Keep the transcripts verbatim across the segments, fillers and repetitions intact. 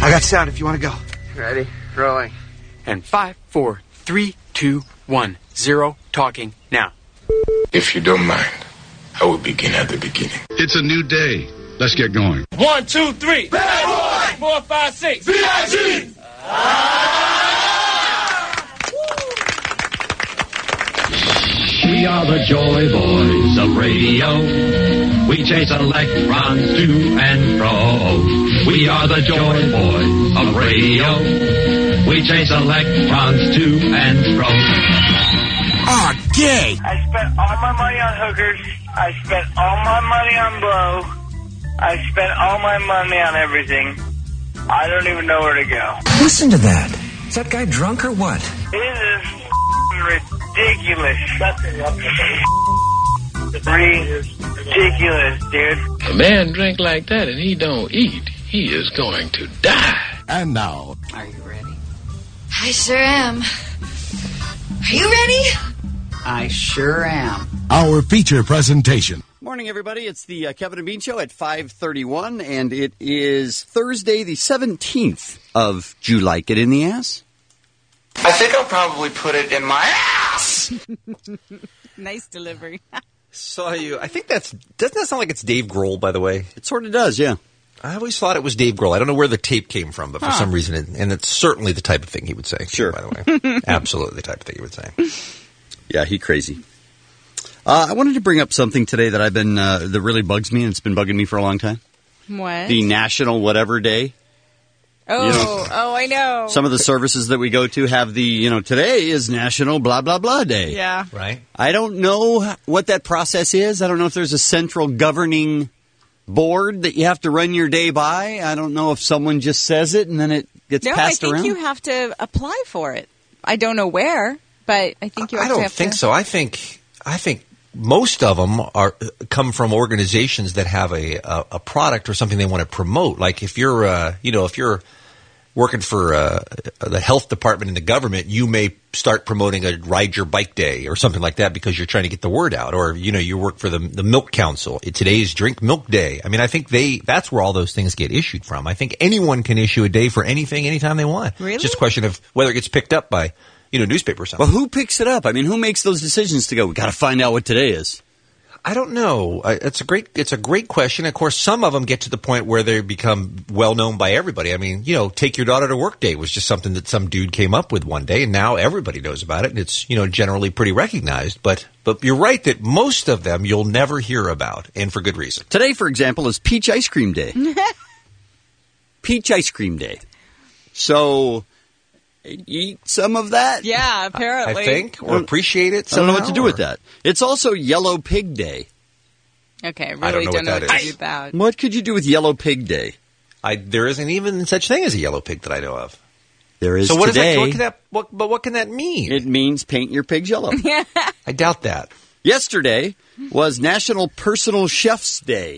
I got sound if you want to go. Ready? Rolling. And five, four, three, two, one, zero, talking now. If you don't mind, I will begin at the beginning. It's a new day. Let's get going. One, two, three. Bad boy! Four, five, six. V I G! We are the Joy Boys of radio. We chase electrons to and fro. We are the Joy Boys of radio. We chase electrons to and fro. Ah, gay! I spent all my money on hookers. I spent all my money on blow. I spent all my money on everything. I don't even know where to go. Listen to that. Is that guy drunk or what? It is ridiculous. Ridiculous, dude. A man drink like that and he don't eat, he is going to die. And now, Are you ready? I sure am. Are you ready? I sure am. our feature presentation. Morning, everybody. It's the uh, Kevin and Bean Show at five thirty-one, and it is Thursday, the seventeenth of July. Get in the ass? I think I'll probably put it in my ass. Nice delivery. Saw you. I think that's, doesn't that sound like it's Dave Grohl, by the way? It sort of does, yeah. I always thought it was Dave Grohl. I don't know where the tape came from, but for Huh. some reason, it, and it's certainly the type of thing he would say. Sure. By the way. Absolutely the type of thing he would say. Yeah, he crazy. Uh, I wanted to bring up something today that I've been, uh, that really bugs me, and it's been bugging me for a long time. What? The National Whatever Day. Oh, You know, oh, I know. Some of the services that we go to have the, you know, today is National blah, blah, blah Day. Yeah. Right. I don't know what that process is. I don't know if there's a central governing board that you have to run your day by. I don't know if someone just says it and then it gets No, I passed think around. you have to apply for it. I don't know where, but I think you I actually don't have think to. so. I think I think most of them are come from organizations that have a a, a product or something they want to promote. Like if you're uh, you know if you're working for uh, the health department in the government, you may start promoting a ride your bike day or something like that because you're trying to get the word out. Or you know you work for the the milk council. Today's drink milk day. I mean, I think they that's where all those things get issued from. I think anyone can issue a day for anything anytime they want. Really? It's just a question of whether it gets picked up by you know newspaper or something. Well, who picks it up? I mean, who makes those decisions to go, we got to find out what today is? I don't know. I, it's a great it's a great question. Of course, some of them get to the point where they become well known by everybody. I mean, you know, take your daughter to work day was just something that some dude came up with one day, and now everybody knows about it, and it's you know generally pretty recognized. But but you're right that most of them you'll never hear about, and for good reason. Today, for example, is Peach Ice Cream Day. Peach Ice Cream Day. So, eat some of that? Yeah, apparently. I think or appreciate it. I don't know what somehow, to do with or- that. It's also Yellow Pig Day. Okay, I really I don't know don't what know that what to is. do with that. What could you do with Yellow Pig Day? I, there isn't even such thing as a yellow pig that I know of. There is So what today. Is that, what can that? What, but what can that mean? It means paint your pigs yellow. I doubt that. Yesterday was National Personal Chef's Day.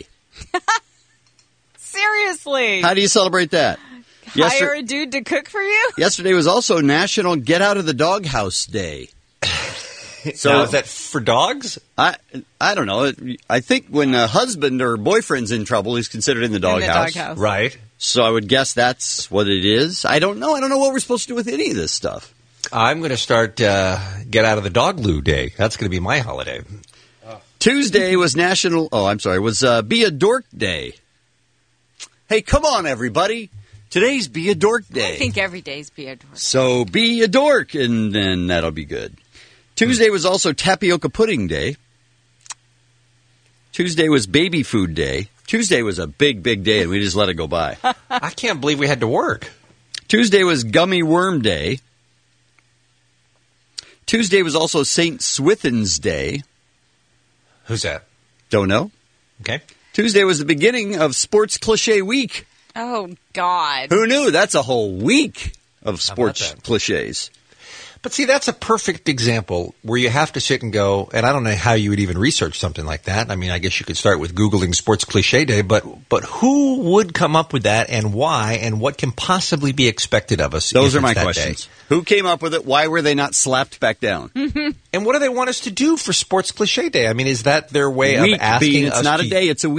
Seriously. How do you celebrate that? Hire Yester- a dude to cook for you? Yesterday was also National Get Out of the Doghouse Day. So now, is that for dogs? I I don't know. I think when a husband or boyfriend's in trouble, he's considered in the In the doghouse. doghouse. Right. So I would guess that's what it is. I don't know. I don't know what we're supposed to do with any of this stuff. I'm going to start uh, Get Out of the Dog Loo Day. That's going to be my holiday. Tuesday was National. Oh, I'm sorry. Was uh, Be a Dork Day. Hey, come on, everybody! Today's Be a Dork Day. I think every day's be a dork. So be a dork, and then that'll be good. Tuesday was also Tapioca Pudding Day. Tuesday was Baby Food Day. Tuesday was a big, big day, and we just let it go by. I can't believe we had to work. Tuesday was Gummy Worm Day. Tuesday was also Saint Swithin's Day. Who's that? Don't know. Okay. Tuesday was the beginning of Sports Cliche Week. Oh, God. Who knew? That's a whole week of sports that? cliches. But see, that's a perfect example where you have to sit and go, and I don't know how you would even research something like that. I mean, I guess you could start with Googling Sports Cliche Day, but but who would come up with that and why and what can possibly be expected of us? Those if are my it's that questions. day? Who came up with it? Why were they not slapped back down? And what do they want us to do for Sports Cliche Day? I mean, is that their way week, of asking Bean, it's us not to... a day, it's a week.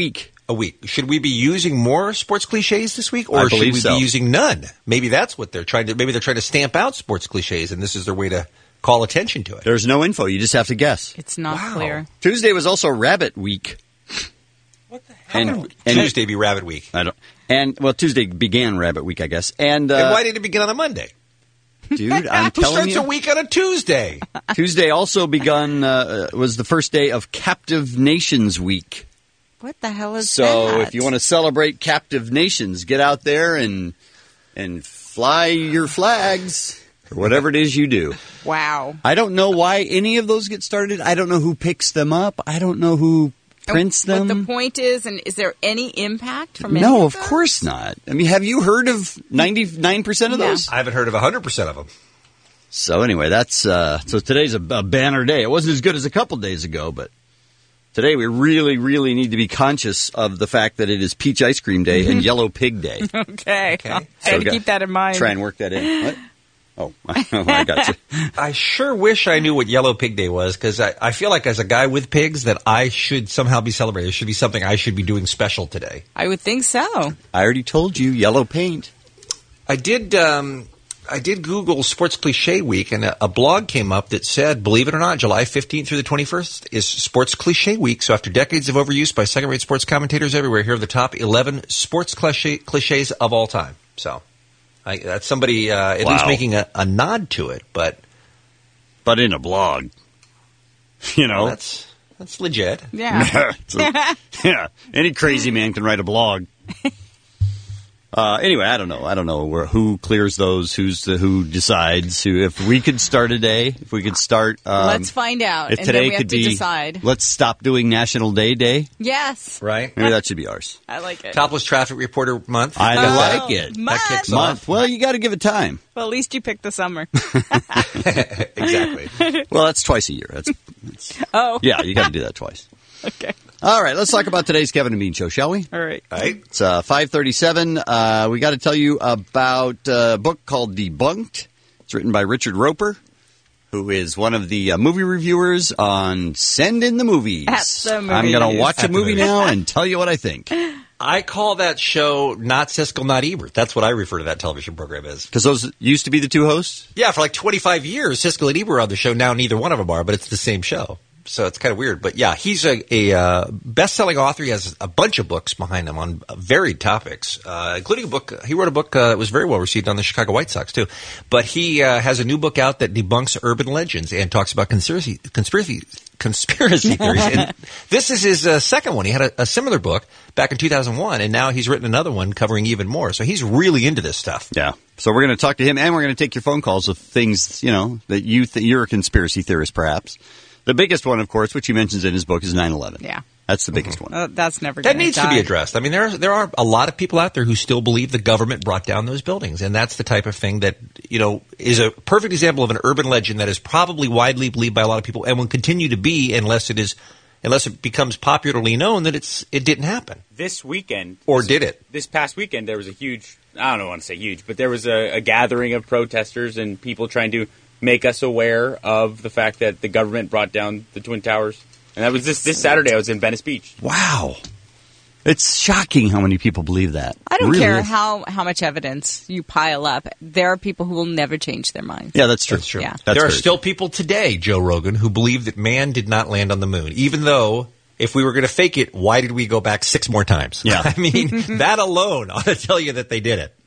a week. Should we be using more sports cliches this week, or I should believe we so. be using none? Maybe that's what they're trying to. Maybe they're trying to stamp out sports cliches, and this is their way to call attention to it. There's no info. You just have to guess. It's not Wow. clear. Tuesday was also Rabbit Week. What the hell? And, And and Tuesday be Rabbit Week. I don't. And well, Tuesday began Rabbit Week, I guess. And, uh, and why did it begin on a Monday? dude, I'm Who telling starts you, a week on a Tuesday? Tuesday also begun uh, was the first day of Captive Nations Week. What the hell is So that? if you want to celebrate captive nations, get out there and and fly your flags or whatever it is you do. Wow. I don't know why any of those get started. I don't know who picks them up. I don't know who prints them. What the point is, and is there any impact from any No, of of course not. I mean, have you heard of ninety-nine percent of No. those? I haven't heard of one hundred percent of them. So anyway, that's uh, so today's a, a banner day. It wasn't as good as a couple days ago, but today we really, really need to be conscious of the fact that it is Peach Ice Cream Day and Yellow Pig Day. Okay. Okay. I So had to got- keep that in mind. Try and work that in. What? Oh, I got you. I sure wish I knew what Yellow Pig Day was, because I, I feel like as a guy with pigs that I should somehow be celebrated. There should be something I should be doing special today. I would think so. I already told you, yellow paint. I did um, I did Google Sports Cliche Week, and a, a blog came up that said, believe it or not, July fifteenth through the twenty-first is Sports Cliche Week. So after decades of overuse by second-rate sports commentators everywhere, here are the top eleven sports cliche, cliches of all time. So I, that's somebody uh, at Wow. least making a, a nod to it, but But in a blog. You know? well, that's that's legit. Yeah. So, yeah. Any crazy man can write a blog. Uh, anyway, I don't know. I don't know where, who clears those, who's the, who decides. Who, if we could start a day, if we could start. Um, Let's find out, If and today then we have could to be, decide. let's stop doing National Day Day. Yes. Right? Maybe that should be ours. I like it. Topless Traffic Reporter Month. I Oh, like it. month. That kicks Month. off. Well, you got to give it time. Well, at least you picked the summer. Exactly. Well, that's twice a year. That's, that's Oh. yeah. You got to do that twice. Okay. All right, let's talk about today's Kevin and Bean show, shall we? All right. Right? It's uh, five thirty-seven. Uh, we got to tell you about a book called Debunked. It's written by Richard Roper, who is one of the uh, movie reviewers on Send in the Movies. At the I'm going to movies. watch a At the movie movies. now and tell you what I think. I call that show not Siskel, not Ebert. That's what I refer to that television program as. Because those used to be the two hosts? Yeah, for like twenty-five years, Siskel and Ebert are on the show. Now neither one of them are, but it's the same show. So it's kind of weird. But yeah, he's a, a uh, best-selling author. He has a bunch of books behind him on varied topics, uh, including a book. He wrote a book uh, that was very well received on the Chicago White Sox, too. But he uh, has a new book out that debunks urban legends and talks about conspiracy conspiracy, conspiracy theories. And this is his uh, second one. He had a, a similar book back in two thousand one, and now he's written another one covering even more. So he's really into this stuff. Yeah. So we're going to talk to him, and we're going to take your phone calls of things, you know, that you th- you're a conspiracy theorist, perhaps. The biggest one, of course, which he mentions in his book, is nine eleven. Yeah. That's the biggest one. Uh, that's never That gonna needs die. to be addressed. I mean, there are, there are a lot of people out there who still believe the government brought down those buildings, and that's the type of thing that, you know, is a perfect example of an urban legend that is probably widely believed by a lot of people and will continue to be unless it is unless it becomes popularly known that it's it didn't happen. This weekend, Or this, did it? This past weekend, there was a huge, I don't want to say huge, but there was a, a gathering of protesters and people trying to make us aware of the fact that the government brought down the Twin Towers. And that was this, this Saturday. I was in Venice Beach. Wow. It's shocking how many people believe that. I don't Really care is. how, how much evidence you pile up. There are people who will never change their minds. Yeah, that's true. That's true. Yeah. That's there are very still people today, Joe Rogan, who believe that man did not land on the moon, even though if we were going to fake it, why did we go back six more times? Yeah. I mean, that alone ought to tell you that they did it.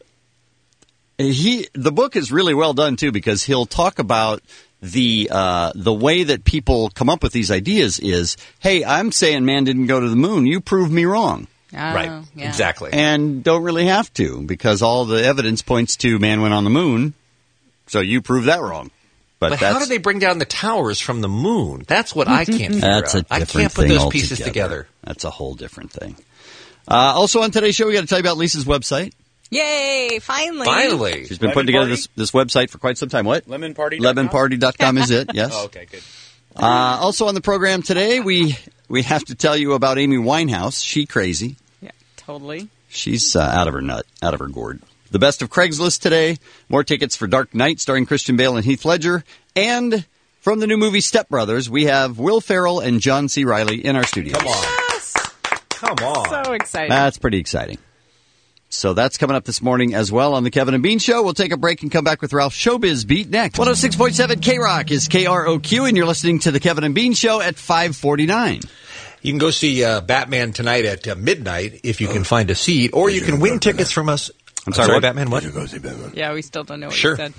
He the book is really well done too, because he'll talk about the uh, the way that people come up with these ideas is, hey, I'm saying man didn't go to the moon. You prove me wrong. Oh, right. yeah. Exactly. And don't really have to, because all the evidence points to man went on the moon. So you prove that wrong. But, But that's, how do they bring down the towers from the moon? That's what I can't figure that's a out. I different can't put thing those altogether. pieces together. That's a whole different thing. Uh, also on today's show, we got to tell you about Lisa's website. Yay! Finally. Finally. She's been Lemon putting together Party? this, this website for quite some time. What? lemon party dot com? lemon party dot com is it, yes. Oh, okay, good. Uh, also on the program today, we we have to tell you about Amy Winehouse. She crazy. Yeah, totally. She's uh, out of her nut, out of her gourd. The best of Craigslist today. More tickets for Dark Knight starring Christian Bale and Heath Ledger. And from the new movie Step Brothers, we have Will Ferrell and John C. Reilly in our studios. Come on. Yes. Come on. So exciting. That's pretty exciting. So that's coming up this morning as well on the Kevin and Bean Show. We'll take a break and come back with Ralph's Showbiz Beat next. one oh six point seven K-Rock is K R O Q, and you're listening to the Kevin and Bean Show at five forty-nine. You can go see uh, Batman tonight at uh, midnight if you can find a seat, or you can win tickets from us. I'm sorry, what? Batman, what? Yeah, we still don't know what Sure. you said.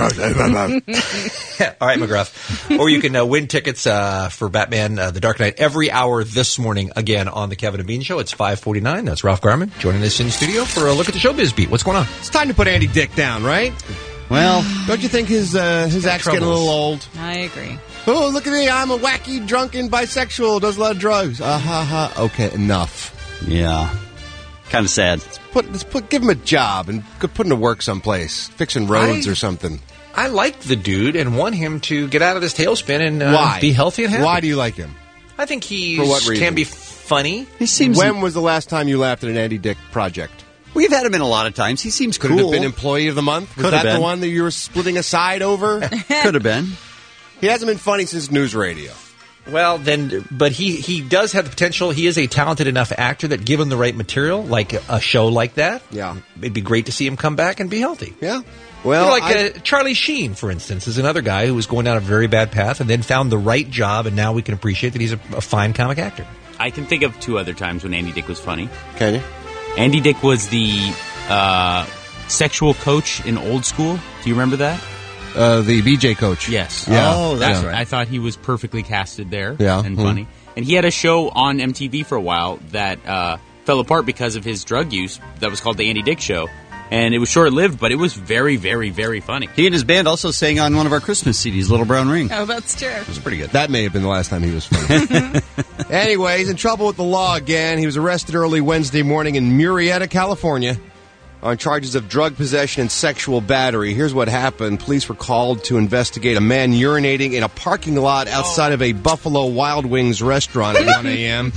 All right, McGruff. Or you can uh, win tickets uh, for Batman uh, The Dark Knight every hour this morning, again, on the Kevin and Bean Show. It's five forty-nine. That's Ralph Garman joining us in the studio for a look at the Showbiz Beat. What's going on? It's time to put Andy Dick down, right? Well, don't you think his uh, his act's getting a little old? I agree. Oh, look at me. I'm a wacky, drunken, bisexual, does a lot of drugs. Ah, ha, ha. Okay, enough. Yeah. Kind of sad. Let's put, let's put, give him a job and go put him to work someplace, fixing roads I, or something. I like the dude and want him to get out of this tailspin and uh, Why? be healthy and happy. Why do you like him? I think he For what reason? can be funny. He seems. When was the last time you laughed at an Andy Dick project? We've had him in a lot of times. He seems Could cool. it have been Employee of the Month? Was Could that have been. the one that you were splitting a side over? Could have been. He hasn't been funny since news radio. Well, then, but he, he does have the potential. He is a talented enough actor that, given the right material, like a show like that, yeah, it'd be great to see him come back and be healthy. Yeah. Well, you know, like I, uh, Charlie Sheen, for instance, is another guy who was going down a very bad path and then found the right job, and now we can appreciate that he's a, a fine comic actor. I can think of two other times when Andy Dick was funny. Can you? Andy Dick was the uh, sexual coach in Old School. Do you remember that? Uh, the B J coach. Yes. Yeah. Oh, that's yeah. right. I thought he was perfectly casted there Yeah. and Mhm. funny. And he had a show on M T V for a while that uh, fell apart because of his drug use that was called The Andy Dick Show. And it was short-lived, but it was very, very, very funny. He and his band also sang on one of our Christmas C Ds, Little Brown Ring. Oh, that's true. It was pretty good. That may have been the last time he was funny. Anyway, he's in trouble with the law again. He was arrested early Wednesday morning in Murrieta, California, on charges of drug possession and sexual battery. Here's what happened. Police were called to investigate a man urinating in a parking lot outside of a Buffalo Wild Wings restaurant at one a.m.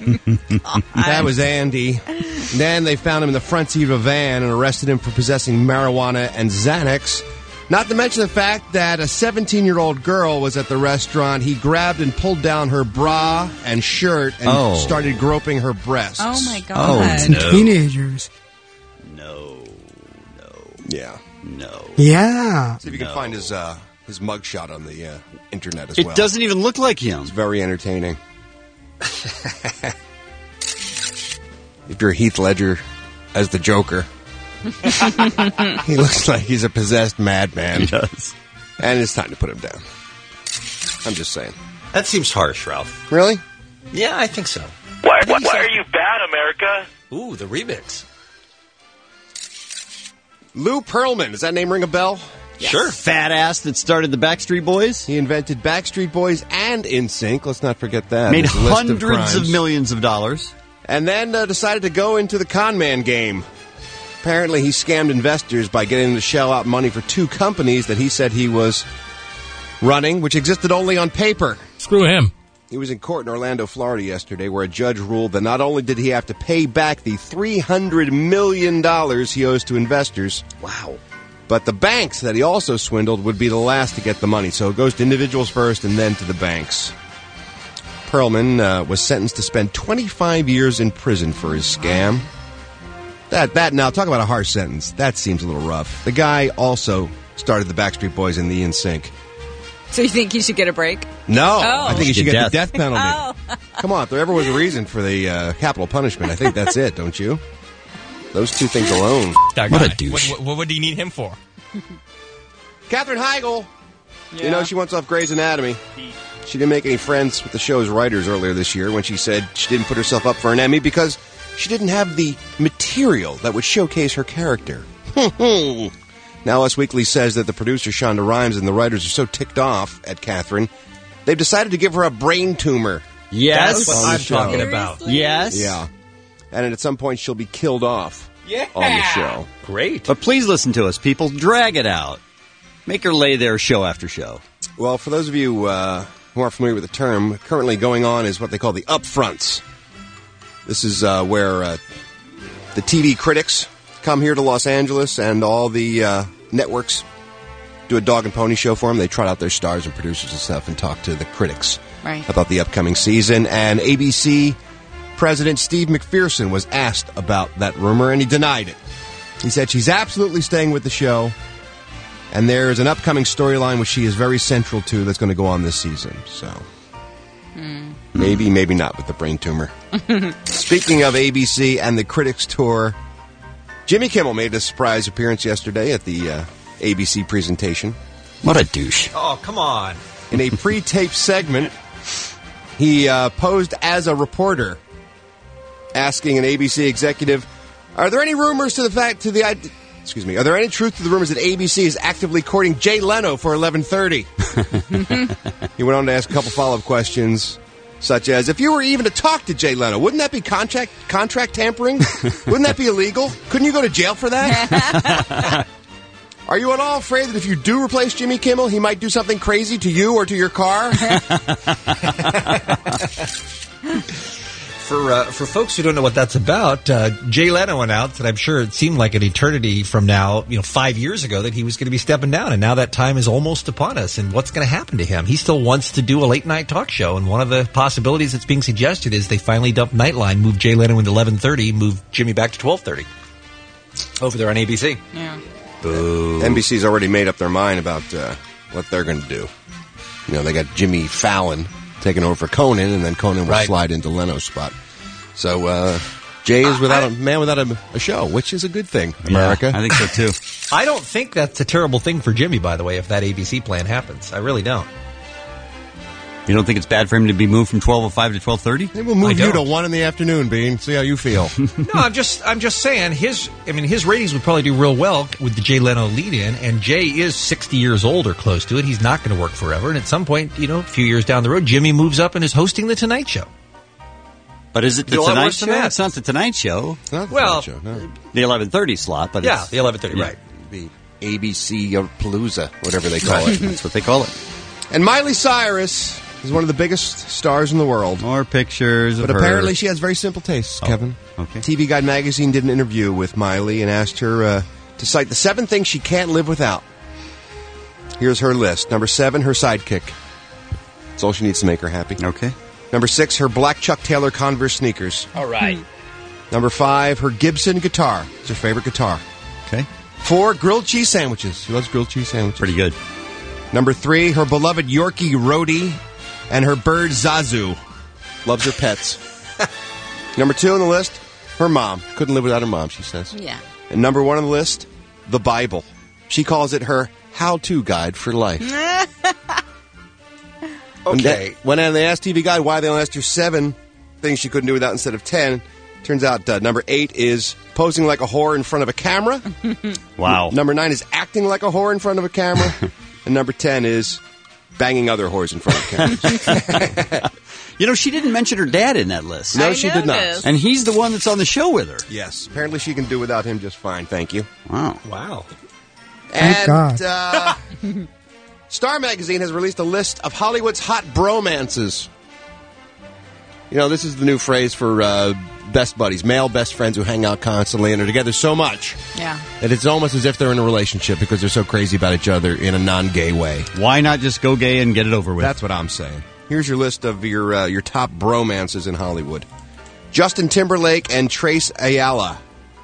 That was Andy. Then they found him in the front seat of a van and arrested him for possessing marijuana and Xanax. Not to mention the fact that a seventeen-year-old girl was at the restaurant. He grabbed and pulled down her bra and shirt and Oh. started groping her breasts. Oh, my God. Oh, no. Teenagers. No. No. Yeah. No. Yeah. See if you can find his uh, his mugshot on the uh, internet as It well. doesn't even look like him. It's very entertaining. If you're Heath Ledger as the Joker, he looks like he's a possessed madman. He does. And it's time to put him down. I'm just saying. That seems harsh, Ralph. Really? Yeah, I think so. Why, why, why are you bad, America? Ooh, the remix. Lou Pearlman. Does that name ring a bell? Sure. Fat ass that started the Backstreet Boys. He invented Backstreet Boys and N Sync. Let's not forget that. Made His list hundreds crimes. of millions of dollars. And then uh, decided to go into the con man game. Apparently, he scammed investors by getting them to shell out money for two companies that he said he was running, which existed only on paper. Screw him. He was in court in Orlando, Florida yesterday, where a judge ruled that not only did he have to pay back the three hundred million dollars he owes to investors, Wow. but the banks that he also swindled would be the last to get the money. So it goes to individuals first and then to the banks. Pearlman uh, was sentenced to spend twenty-five years in prison for his scam. That, that now, talk about a harsh sentence. That seems a little rough. The guy also started the Backstreet Boys and the N Sync. So you think he should get a break? No, Oh. I think he should get Death. the death penalty. Oh. Come on, if there ever was a reason for the uh, capital punishment, I think that's it, don't you? Those two things alone. That What guy. a douche. What, what, what do you need him for? Katherine Heigl. Yeah. You know, she wants off Grey's Anatomy. She didn't make any friends with the show's writers earlier this year when she said she didn't put herself up for an Emmy because she didn't have the material that would showcase her character. Now, Us Weekly says that the producer, Shonda Rhimes, and the writers are so ticked off at Katherine, they've decided to give her a brain tumor. Yes. That's what On the I'm show. talking about. Yes. Yeah. And at some point, she'll be killed off Yeah. on the show. Great. But please listen to us, people. Drag it out. Make her lay there show after show. Well, for those of you uh, who aren't familiar with the term, currently going on is what they call the upfronts. This is uh, where uh, the T V critics come here to Los Angeles and all the uh, networks do a dog and pony show for them. They trot out their stars and producers and stuff and talk to the critics Right. about the upcoming season. And A B C president Steve McPherson was asked about that rumor, and he denied it. He said she's absolutely staying with the show, and there's an upcoming storyline which she is very central to that's going to go on this season. So Mm. maybe, maybe not with the brain tumor. Speaking of A B C and the Critics Tour, Jimmy Kimmel made a surprise appearance yesterday at the uh, A B C presentation. What a douche. Oh, come on. In a pre-taped segment, he uh, posed as a reporter, asking an A B C executive, "Are there any rumors to the fact to the id- excuse me? Are there any truth to the rumors that A B C is actively courting Jay Leno for eleven thirty?" He went on to ask a couple follow-up questions, such as, "If you were even to talk to Jay Leno, wouldn't that be contract contract tampering? Wouldn't that be illegal? Couldn't you go to jail for that? Are you at all afraid that if you do replace Jimmy Kimmel, he might do something crazy to you or to your car?" For uh, for folks who don't know what that's about, uh, Jay Leno announced, and I'm sure it seemed like an eternity from now, you know, five years ago, that he was going to be stepping down, and now that time is almost upon us. And what's going to happen to him? He still wants to do a late night talk show, and one of the possibilities that's being suggested is they finally dump Nightline, move Jay Leno into eleven thirty, move Jimmy back to twelve thirty over there on A B C. Yeah. Boo. N B C's already made up their mind about uh, what they're going to do. You know, they got Jimmy Fallon taking over for Conan, and then Conan will Right. slide into Leno's spot. So uh, Jay is without a man without a, a show, which is a good thing, America. Yeah, I think so too. I don't think that's a terrible thing for Jimmy, by the way, if that A B C plan happens. I really don't. You don't think it's bad for him to be moved from twelve oh five to twelve thirty? Maybe we'll move you to one in the afternoon, Bean. See how you feel. No, I'm just I'm just saying his I mean his ratings would probably do real well with the Jay Leno lead in, and Jay is sixty years old or close to it. He's not going to work forever, and at some point, you know, a few years down the road, Jimmy moves up and is hosting the Tonight Show. But is it the You'll have Tonight worse Show? than that. It's not the Tonight Show. It's not the Well, Tonight Show, no. The eleven thirty slot, but Yeah, it's, the eleven thirty, yeah. right. The A B C or Palooza, whatever they call it. That's what they call it. And Miley Cyrus is one of the biggest stars in the world. More pictures of But her. apparently she has very simple tastes, Oh, Kevin. okay. T V Guide magazine did an interview with Miley and asked her uh, to cite the seven things she can't live without. Here's her list. Number seven, her sidekick. That's all she needs to make her happy. Okay. Number six, her black Chuck Taylor Converse sneakers. All right. Number five, her Gibson guitar. It's her favorite guitar. Okay. Four, grilled cheese sandwiches. She loves grilled cheese sandwiches. Pretty good. Number three, her beloved Yorkie Rhodey and her bird Zazu. Loves her pets. Number two on the list, her mom. Couldn't live without her mom, she says. Yeah. And number one on the list, the Bible. She calls it her how-to guide for life. When Okay. they, when they asked T V Guide why they only asked her seven things she couldn't do without instead of ten, turns out uh, number eight is posing like a whore in front of a camera. Wow. Number nine is acting like a whore in front of a camera. And number ten is banging other whores in front of cameras. You know, she didn't mention her dad in that list. No, I she did not. noticed. And he's the one that's on the show with her. Yes. Apparently she can do without him just fine. Thank you. Wow. Wow. and God. Uh, Star Magazine has released a list of Hollywood's hot bromances. You know, this is the new phrase for uh, best buddies, male best friends who hang out constantly and are together so much Yeah. that it's almost as if they're in a relationship because they're so crazy about each other in a non-gay way. Why not just go gay and get it over with? That's what I'm saying. Here's your list of your uh, your top bromances in Hollywood. Justin Timberlake and Trace Ayala.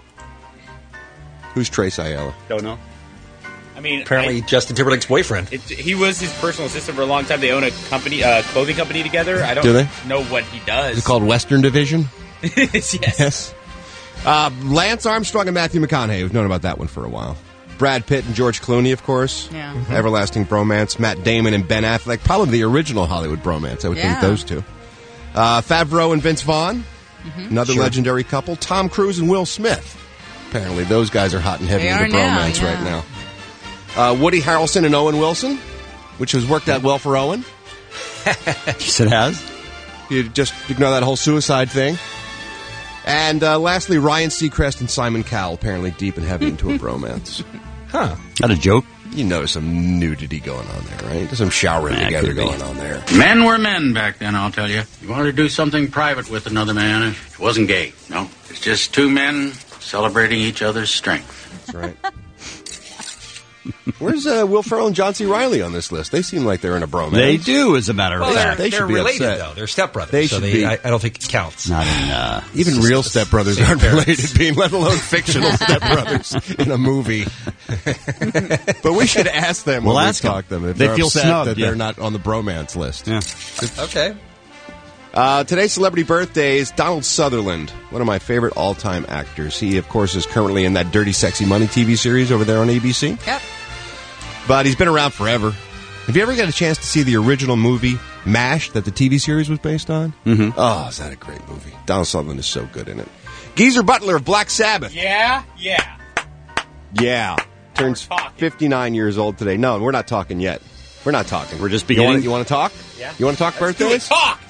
Who's Trace Ayala? Don't know. I mean, Apparently I, Justin Timberlake's boyfriend. it, he was his personal assistant for a long time. They own a company, uh, clothing company together. I don't Do they? know what he does. Is it called Western Division? yes. Yes. Uh, Lance Armstrong and Matthew McConaughey. We've known about that one for a while. Brad Pitt and George Clooney, of course. Yeah. Mm-hmm. Everlasting bromance. Matt Damon and Ben Affleck. Probably the original Hollywood bromance, I would Yeah. think those two. Uh, Favreau and Vince Vaughn. Mm-hmm. Another Sure. legendary couple. Tom Cruise and Will Smith. Apparently those guys are hot and heavy They with are the now, bromance yeah. right now. Uh, Woody Harrelson and Owen Wilson, which has worked out well for Owen. Yes, it has. You just ignore that whole suicide thing. And uh, lastly, Ryan Seacrest and Simon Cowell, apparently deep and heavy into a bromance. Huh. Not a joke. You notice some nudity going on there, right? There's some showering Nah, together could be. going on there. Men were men back then, I'll tell you. You wanted to do something private with another man, it wasn't gay. No, it's just two men celebrating each other's strength. That's right. Where's uh, Will Ferrell and John C. Reilly on this list? They seem like they're in a bromance. They do, as a matter of Well, fact. they're, They they're should be related, upset. though. They're stepbrothers. They so should they, be. I, I don't think it counts. Not in, uh, Even real stepbrothers aren't related, being let alone fictional stepbrothers in a movie. But we should ask them We'll when ask we them. talk to them if They they're feel upset snubbed, that yeah. they're not on the bromance list. Yeah. Okay. Uh, today's celebrity birthday is Donald Sutherland, one of my favorite all-time actors. He, of course, is currently in that Dirty Sexy Money T V series over there on A B C. Yep. But he's been around forever. Have you ever got a chance to see the original movie, MASH, that the T V series was based on? Mm-hmm. Oh, is that a great movie? Donald Sutherland is so good in it. Geezer Butler of Black Sabbath. Yeah, yeah. Yeah. Turns fifty-nine years old today. No, we're not talking yet. We're not talking. We're just You want, beginning. you want to talk? Yeah. You want to talk Let's do birthdays? it. Talk.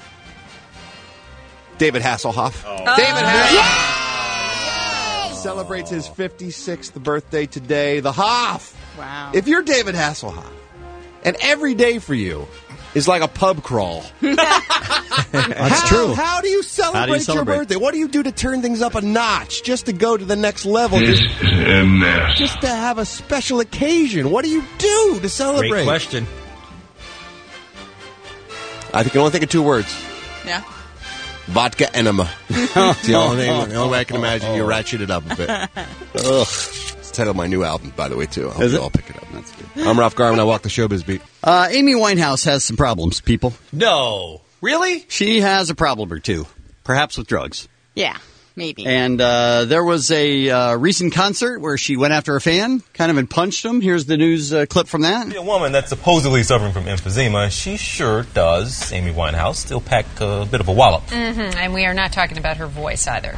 David Hasselhoff. Oh. David Hasselhoff celebrates his fifty-sixth birthday today. The Hoff. Wow. If you're David Hasselhoff, and every day for you is like a pub crawl. That's how, true. How do you celebrate, How do you celebrate? your birthday? What do you do to turn things up a notch, just to go to the next level? Just, just to have a special occasion. What do you do to celebrate? Great question. I can only think of two words. Yeah. Vodka enema. It's the only, thing, the only way I can imagine you ratchet it up a bit. Ugh. It's the title of my new album, by the way, too. I hope Is you it? all pick it up. That's good. I'm Ralph Garman. I walk the showbiz beat. Uh, Amy Winehouse has some problems, people. No. Really? She has a problem or two, perhaps with drugs. Yeah, maybe. And uh, there was a uh, recent concert where she went after a fan, kind of and punched him. Here's the news uh, clip from that. A woman that's supposedly suffering from emphysema, she sure does, Amy Winehouse, still pack a bit of a wallop. Mm-hmm. And we are not talking about her voice either.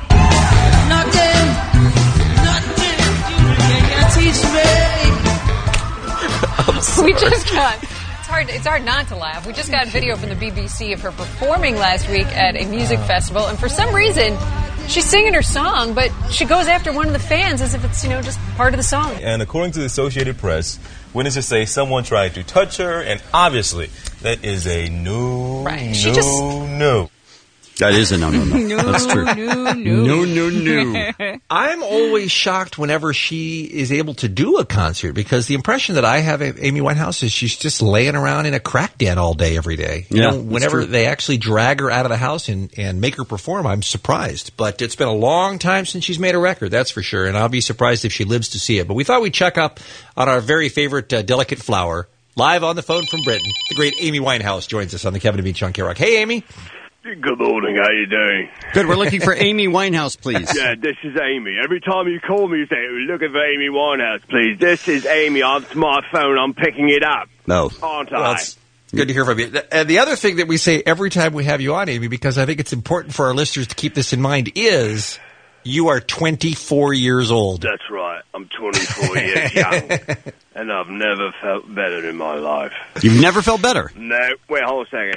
We just got. It's hard. It's hard not to laugh. We just got video from the B B C of her performing last week at a music festival, and for some reason, she's singing her song, but she goes after one of the fans as if it's, you know, just part of the song. And according to the Associated Press, witnesses say someone tried to touch her, and obviously that is a no, Right. She no, just- no. That is a no, no, no. No, That's true. no, no. No, no, no. I'm always shocked whenever she is able to do a concert because the impression that I have of Amy Winehouse is she's just laying around in a crack den all day, every day. You Yeah, know, that's whenever true. they actually drag her out of the house and, and make her perform, I'm surprised. But it's been a long time since she's made a record, that's for sure. And I'll be surprised if she lives to see it. But we thought we'd check up on our very favorite uh, delicate flower. Live on the phone from Britain, the great Amy Winehouse joins us on the Kevin and Bean Show on K-Rock. Hey, Amy. Good morning, how you doing? Good, we're looking for Amy Winehouse, please. Yeah, this is Amy. Every time you call me, you say, looking for Amy Winehouse, please. This is Amy on my phone. I'm picking it up. No. Aren't Well, I? it's good to hear from you. And the other thing that we say every time we have you on, Amy, because I think it's important for our listeners to keep this in mind, is you are twenty-four years old. That's right. I'm twenty-four years young, and I've never felt better in my life. You've never felt better. No, wait, hold a second.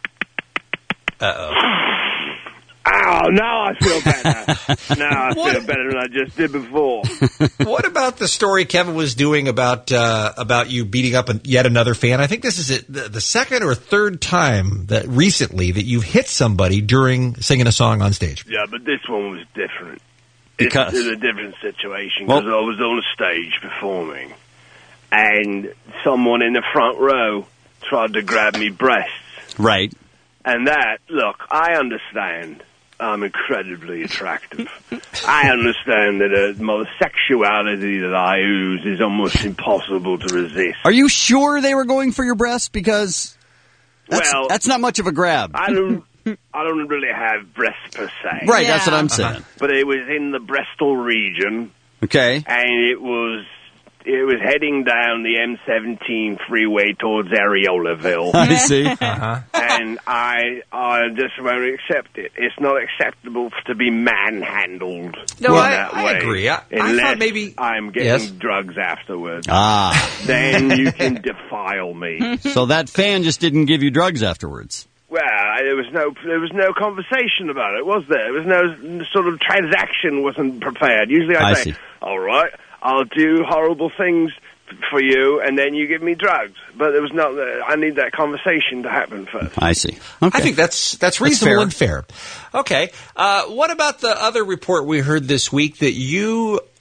Uh-oh. Ow, now I feel better. Now I feel better than I just did before. What about the story Kevin was doing about uh, about you beating up an, yet another fan? I think this is it, the, the second or third time that recently that you've hit somebody during singing a song on stage. Yeah, but this one was different. Because? It's a different situation Well- because I was on stage performing, and someone in the front row tried to grab me breasts. Right. And that, look, I understand I'm incredibly attractive. I understand that uh, my sexuality that I ooze is almost impossible to resist. Are you sure they were going for your breast? Because that's, Well, that's not much of a grab. I don't, I don't really have breasts per se. Right, that's what I'm saying. But it was in the Bristol region, Okay. and it was it was heading down the M seventeen freeway towards Areolaville. I see. Uh-huh. And I I just won't accept it. It's not acceptable to be manhandled No, in I- that I way. agree. I- I Unless thought maybe- I'm getting Yes. drugs afterwards. Ah. Then you can defile me. So that fan just didn't give you drugs afterwards. Well, there was no there was no conversation about it, was there? There was no sort of transaction wasn't prepared. Usually I, I say, see. all right, I'll do horrible things for you, and then you give me drugs. But there was not. I need that conversation to happen first. I see. Okay. I think that's that's reasonable and fair. Okay. Uh, what about the other report we heard this week that you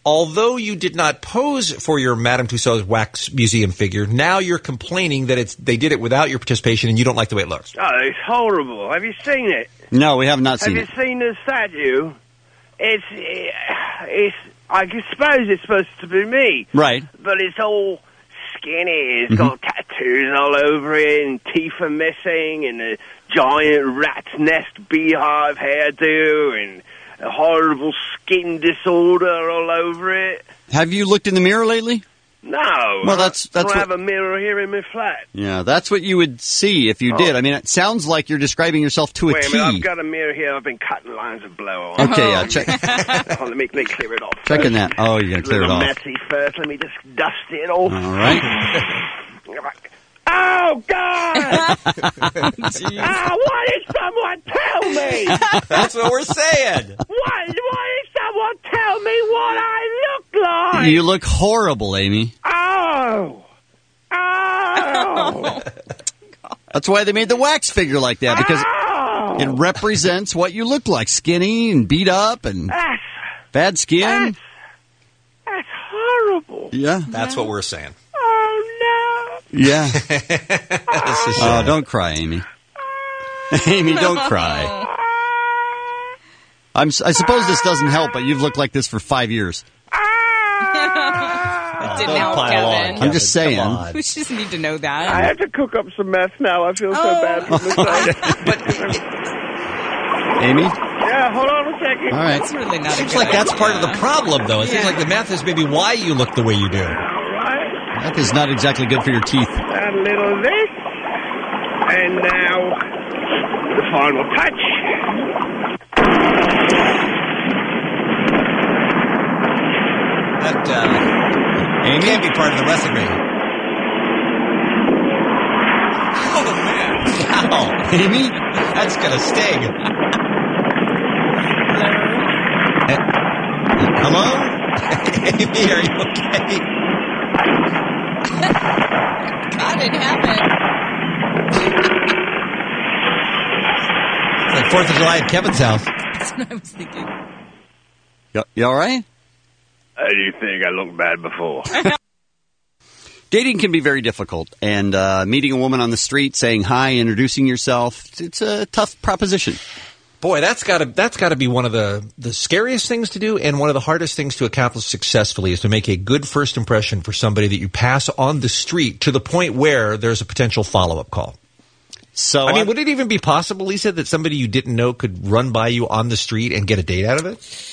although you did not pose for your Madame Tussauds wax museum figure, now you're complaining that it's they did it without your participation and you don't like the way it looks. Oh, it's horrible. Have you seen it? No, we have not seen Have it. you seen the statue? It's, it's, I suppose it's supposed to be me. Right. But it's all skinny. It's Mhm. got tattoos all over it, and teeth are missing, and a giant rat's nest beehive hairdo, and a horrible skin disorder all over it. Have you looked in the mirror lately? No. Well, that's- I that's don't what- have a mirror here in my flat. Yeah, that's what you would see if you Oh. did. I mean, it sounds like you're describing yourself to a Wait a T. minute, I've got a mirror here. I've been cutting lines of blow on. Okay, yeah, check- Hold on, let me, let me clear it off. Checking that. Oh, you're going to clear it Little off. messy first. Let me just dust it off. All right. Oh, God! Ah, what did someone tell me? That's what we're saying. What? Why did someone tell me what I look like? You look horrible, Amy. Oh! Oh! That's why they made the wax figure like that, because Oh! it represents what you look like. Skinny and beat up and That's, bad skin. that's, that's horrible. Yeah. That's what we're saying. Oh, Yeah. This is Oh, sad. don't cry, Amy. Amy, don't cry. I'm, s- I suppose this doesn't help, but you've looked like this for five years. Didn't don't help, pile Kevin. on, I'm just Kevin, saying. come on. We just need to know I that. have to cook up some meth now. I feel so Oh. bad for myself. Amy? Yeah, hold on a second. All right. It's really not a Seems good like that's idea. part of the problem, though. It seems Yeah. like the math is maybe why you look the way you do. All right. That is not exactly good for your teeth. A little of this. And now, the final touch. That uh, Amy can't be part of the wrestling ring. Oh man! Wow, Amy? That's gonna sting. Eh, hello, Amy? Are you okay? God, it happened. It's like Fourth of July at Kevin's house. That's what I was thinking. You, you all right? How do you think I looked bad before? Dating can be very difficult, and uh, meeting a woman on the street, saying hi, introducing yourself, it's a tough proposition. Boy, that's got to that's got to be one of the, the scariest things to do, and one of the hardest things to accomplish successfully is to make a good first impression for somebody that you pass on the street to the point where there's a potential follow up call. So I mean, I'm- would it even be possible, Lisa, that somebody you didn't know could run by you on the street and get a date out of it?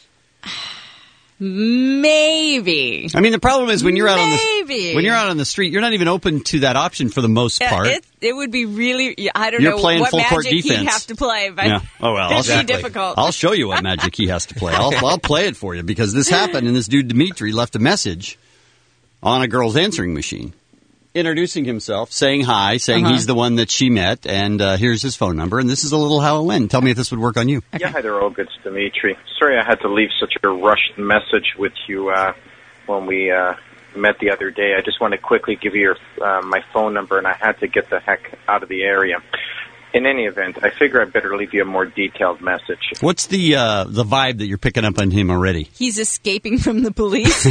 Maybe. I mean, the problem is when you're out on Maybe. the when you're out on the street, you're not even open to that option for the most Yeah, part. It, it would be really, yeah, I don't You're know playing what full court magic he'd defense. have to play, but Yeah. Oh well, it'd I'll, be difficult. I'll show you what magic he has to play. I'll, I'll play it for you because this happened, and this dude Dimitri left a message on a girl's answering machine, introducing himself, saying hi, saying Uh-huh. he's the one that she met, and uh, here's his phone number, and this is a little how it went. Tell me if this would work on you. Yeah, hi there, Olga. It's Dimitri. Sorry I had to leave such a rushed message with you uh, when we uh, met the other day. I just want to quickly give you your, uh, my phone number, and I had to get the heck out of the area. In any event, I figure I better leave you a more detailed message. What's the uh, the vibe that you're picking up on him already? He's escaping from the police.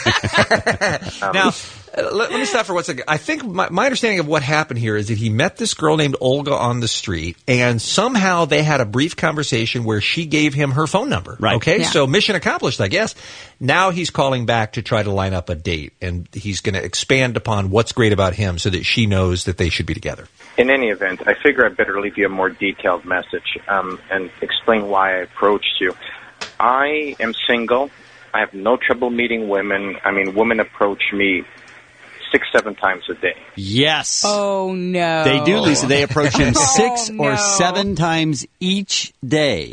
Now, uh, let, let me stop for one second. I think my, my understanding of what happened here is that he met this girl named Olga on the street, and somehow they had a brief conversation where she gave him her phone number. Right. Okay, Yeah. so mission accomplished, I guess. Now he's calling back to try to line up a date, and he's going to expand upon what's great about him so that she knows that they should be together. In any event, I figure I better leave you a more detailed message um, and explain why I approached you. I am single. I have no trouble meeting women. I mean, women approach me six, seven times a day. Yes. Oh, no. They do, Lisa. They approach him Oh, six no. or seven times each day.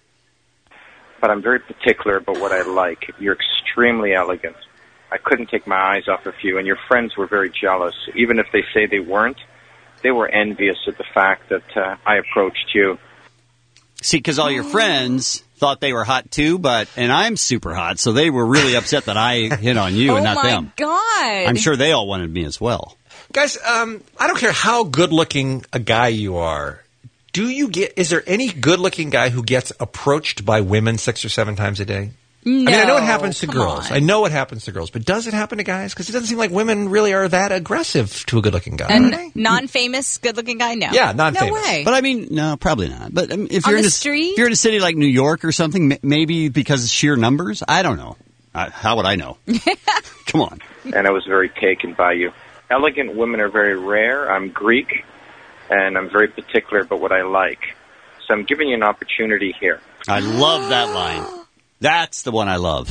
But I'm very particular about what I like. You're extremely elegant. I couldn't take my eyes off of you, and your friends were very jealous. Even if they say they weren't, they were envious of the fact that uh, I approached you. See, because all your friends thought they were hot too, but and I'm super hot, so they were really upset that I hit on you oh, and not my them. God. I'm sure they all wanted me as well. Guys, um, I don't care how good-looking a guy you are. Do you get? Is there any good-looking guy who gets approached by women six or seven times a day? No, I mean, I know it happens to come girls. on. I know it happens to girls, but does it happen to guys? Because it doesn't seem like women really are that aggressive to a good-looking guy. A are they? non-famous, good-looking guy? No. Yeah, non-famous. No way. But I mean, no, probably not. But um, if On you're in the a, street? if you're in a city like New York or something, m- maybe because of sheer numbers. I don't know. Uh, how would I know? Come on. And I was very taken by you. Elegant women are very rare. I'm Greek, and I'm very particular about what I like. So I'm giving you an opportunity here. I love that line. That's the one I love.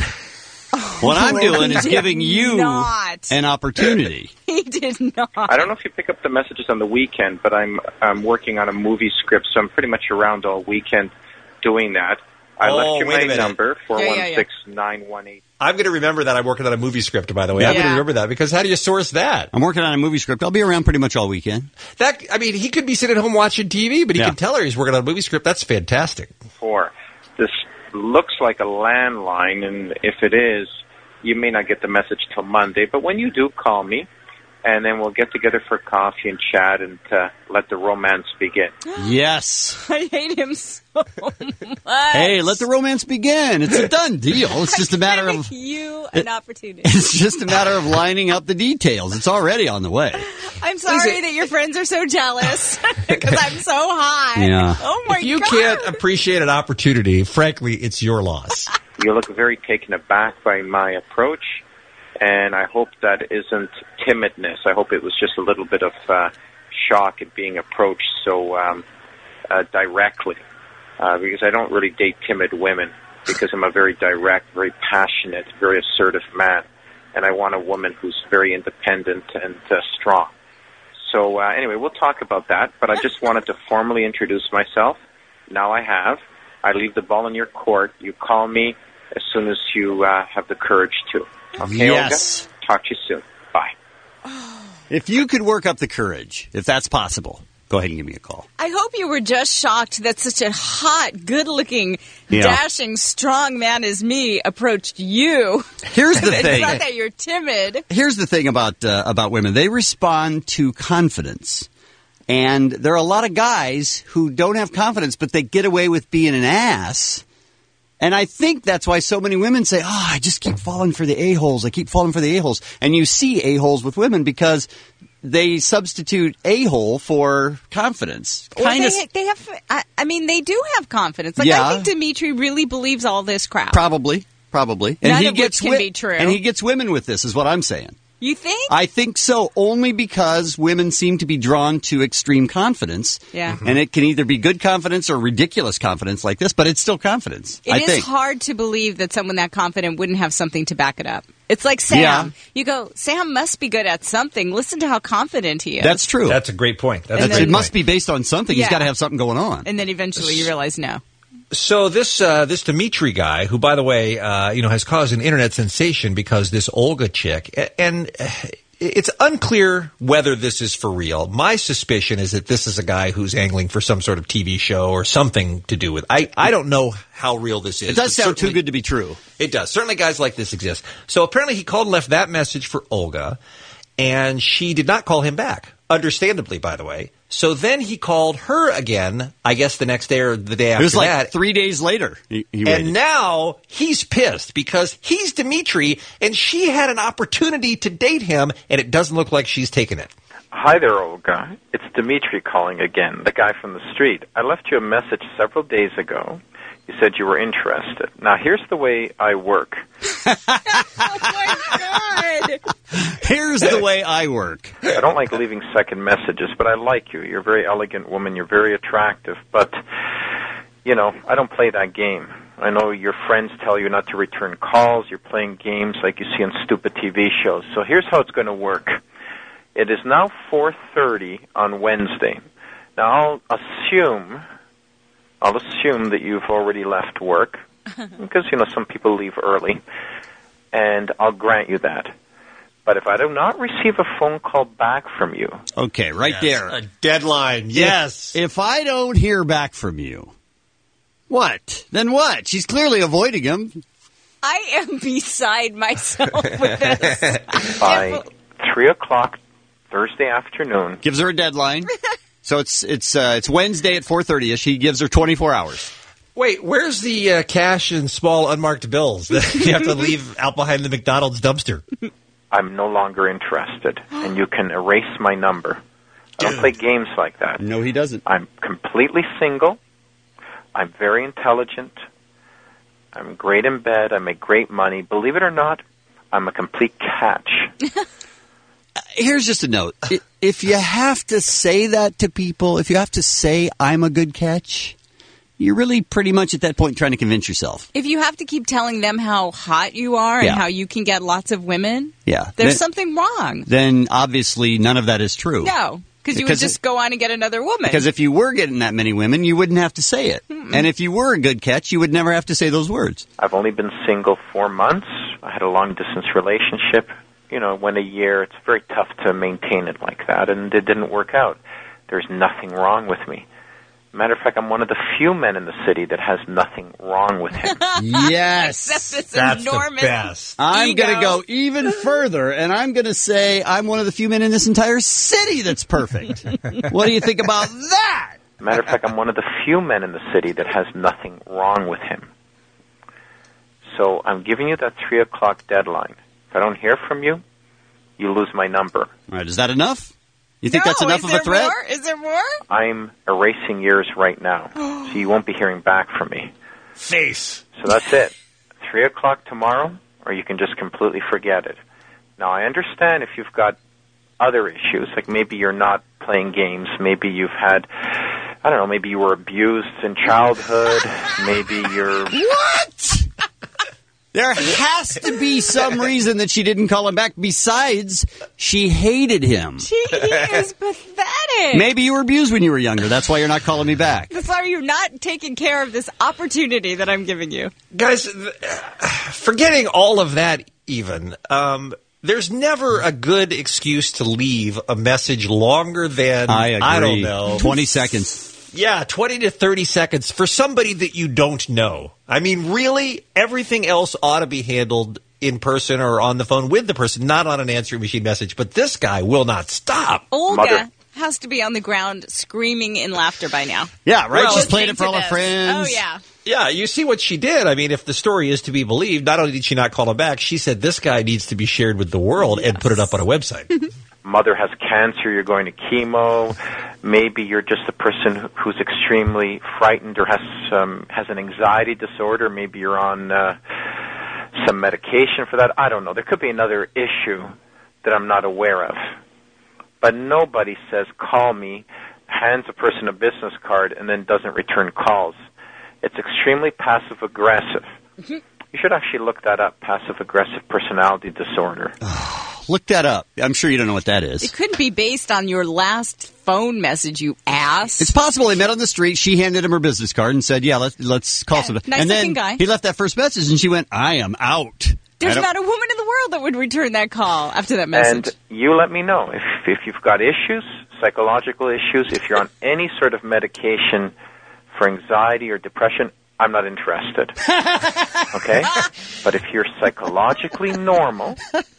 What I'm doing is giving you not. an opportunity. He did not. I don't know if you pick up the messages on the weekend, but I'm I'm working on a movie script, so I'm pretty much around all weekend doing that. I Oh, left you wait a my minute. number, four Yeah, one yeah, yeah. six, nine one eight. I'm going to remember that I'm working on a movie script, by the way. I'm going to Yeah. remember that because how do you source that? I'm working on a movie script. I'll be around pretty much all weekend. That I mean, he could be sitting at home watching T V, but he Yeah. can tell her he's working on a movie script. That's fantastic. Four. This looks like a landline, and if it is, you may not get the message till Monday. But when you do, call me, and then we'll get together for coffee and chat and uh, let the romance begin. Yes. I hate him so much. Hey, let the romance begin. It's a done deal. It's just a matter of you an opportunity. it's just a matter of lining up the details. It's already on the way. I'm sorry that your friends are so jealous because I'm so high. Yeah. Oh my If you god. can't appreciate an opportunity, frankly, it's your loss. You look very taken aback by my approach, and I hope that isn't timidness. I hope it was just a little bit of uh, shock at being approached so um, uh, directly, uh, because I don't really date timid women, because I'm a very direct, very passionate, very assertive man, and I want a woman who's very independent and uh, strong. So uh, anyway, we'll talk about that, but I just wanted to formally introduce myself. Now I have. I leave the ball in your court. You call me as soon as you uh, have the courage to. Okay, Yes. Olga? Talk to you soon. Bye. If you could work up the courage, if that's possible, go ahead and give me a call. I hope you were just shocked that such a hot, good-looking, Yeah. dashing, strong man as me approached you. Here's the It's thing. not that you're timid. Here's the thing about uh, about women. They respond to confidence. And there are a lot of guys who don't have confidence, but they get away with being an ass. And I think that's why so many women say, oh, I just keep falling for the a-holes. I keep falling for the a-holes. And you see a-holes with women because they substitute a-hole for confidence. Well, Kind they, of, they have. I, I mean, they do have confidence. Like Yeah. I think Dimitri really believes all this crap. probably, probably. And None he of gets which can be true. And he gets women with this, is what I'm saying. You think? I think so, only because women seem to be drawn to extreme confidence. Yeah. Mm-hmm. And it can either be good confidence or ridiculous confidence like this, but it's still confidence, It I is think. hard to believe that someone that confident wouldn't have something to back it up. It's like Sam. Yeah. You go, Sam must be good at something. Listen to how confident he is. That's true. That's a great point. That's And a then- great it must point. be based on something. Yeah. He's got to have something going on. And then eventually you realize no. So this uh, this Dimitri guy, who by the way, uh, you know, has caused an internet sensation because this Olga chick, a- and uh, it's unclear whether this is for real. My suspicion is that this is a guy who's angling for some sort of T V show or something to do with. I I don't know how real this is. It does but sound too certainly- good to be true. It does. Certainly guys like this exist. So apparently he called and left that message for Olga, and she did not call him back. Understandably, by the way. So then he called her again, I guess the next day or the day after It was like that. three days later. He, he And waited. now he's pissed because he's Dimitri and she had an opportunity to date him, and it doesn't look like she's taken it. Hi there, Olga. It's Dimitri calling again, the guy from the street. I left you a message several days ago. You said you were interested. Now, here's the way I work. God. Here's the way I work. I don't like leaving second messages, but I like you. You're a very elegant woman. You're very attractive. But, you know, I don't play that game. I know your friends tell you not to return calls. You're playing games like you see on stupid T V shows. So here's how it's going to work. It is now four thirty on Wednesday. Now, I'll assume, I'll assume that you've already left work, because, you know, some people leave early, and I'll grant you that. But if I do not receive a phone call back from you... Okay, right Yes, there. a deadline. Yes. If, if I don't hear back from you, what? Then what? She's clearly avoiding him. I am beside myself with this. by three o'clock Thursday afternoon... Gives her a deadline. So it's it's uh, it's Wednesday at four thirty ish. He gives her twenty four hours. Wait, where's the uh, cash and small unmarked bills that you have to leave out behind the McDonald's dumpster? I'm no longer interested, and you can erase my number. I don't play games like that. No, he doesn't. I'm completely single. I'm very intelligent. I'm great in bed. I make great money. Believe it or not, I'm a complete catch. Here's just a note. If you have to say that to people, if you have to say I'm a good catch, you're really pretty much at that point trying to convince yourself. If you have to keep telling them how hot you are and Yeah. how you can get lots of women, Yeah. there's then, something wrong. Then obviously none of that is true. No, because you would Because just it- go on and get another woman. Because if you were getting that many women, you wouldn't have to say it. Mm-mm. And if you were a good catch, you would never have to say those words. I've only been single four months. I had a long-distance relationship. You know, it went a year. It's very tough to maintain it like that, and it didn't work out. There's nothing wrong with me. Matter of fact, I'm one of the few men in the city that has nothing wrong with him. Yes. Except this That's the enormous best. I'm ego. going to go even further, and I'm going to say I'm one of the few men in this entire city that's perfect. What do you think about that? Matter of fact, I'm one of the few men in the city that has nothing wrong with him. So I'm giving you that three o'clock deadline. If I don't hear from you, you lose my number. All right, is that enough? You think No, that's enough is of there a threat? More? Is there more? I'm erasing yours right now, so you won't be hearing back from me. Face. So that's it. Three o'clock tomorrow, or you can just completely forget it. Now, I understand if you've got other issues, like maybe you're not playing games, maybe you've had, I don't know, maybe you were abused in childhood, maybe you're... What? There has to be some reason that she didn't call him back besides she hated him. She, he is pathetic. Maybe you were abused when you were younger. That's why you're not calling me back. That's why you're not taking care of this opportunity that I'm giving you. Guys, th- forgetting all of that even, um, there's never a good excuse to leave a message longer than, I agree. I don't know. twenty seconds. Yeah, twenty to thirty seconds for somebody that you don't know. I mean, really, everything else ought to be handled in person or on the phone with the person, not on an answering machine message. But this guy will not stop. Olga Mother. has to be on the ground screaming in laughter by now. Yeah, right? Well, She's playing it for all to her this. friends. Oh, yeah. Yeah, you see what she did. I mean, if the story is to be believed, not only did she not call him back, she said this guy needs to be shared with the world and put it up on a website. Mother has cancer, you're going to chemo, maybe you're just a person who- who's extremely frightened or has um, has an anxiety disorder, maybe you're on uh, some medication for that. I don't know. There could be another issue that I'm not aware of. But nobody says, call me, hands a person a business card, and then doesn't return calls. It's extremely passive-aggressive. You should actually look that up, passive-aggressive personality disorder. Look that up. I'm sure you don't know what that is. It couldn't be based on your last phone message, you ass. It's possible they met on the street. She handed him her business card and said, yeah, let's, let's call somebody. nice and then looking guy. he left that first message and she went, I am out. There's I don't- not a woman in the world that would return that call after that message. And you let me know if if you've got issues, psychological issues, if you're on any sort of medication for anxiety or depression, I'm not interested. Okay? But if you're psychologically normal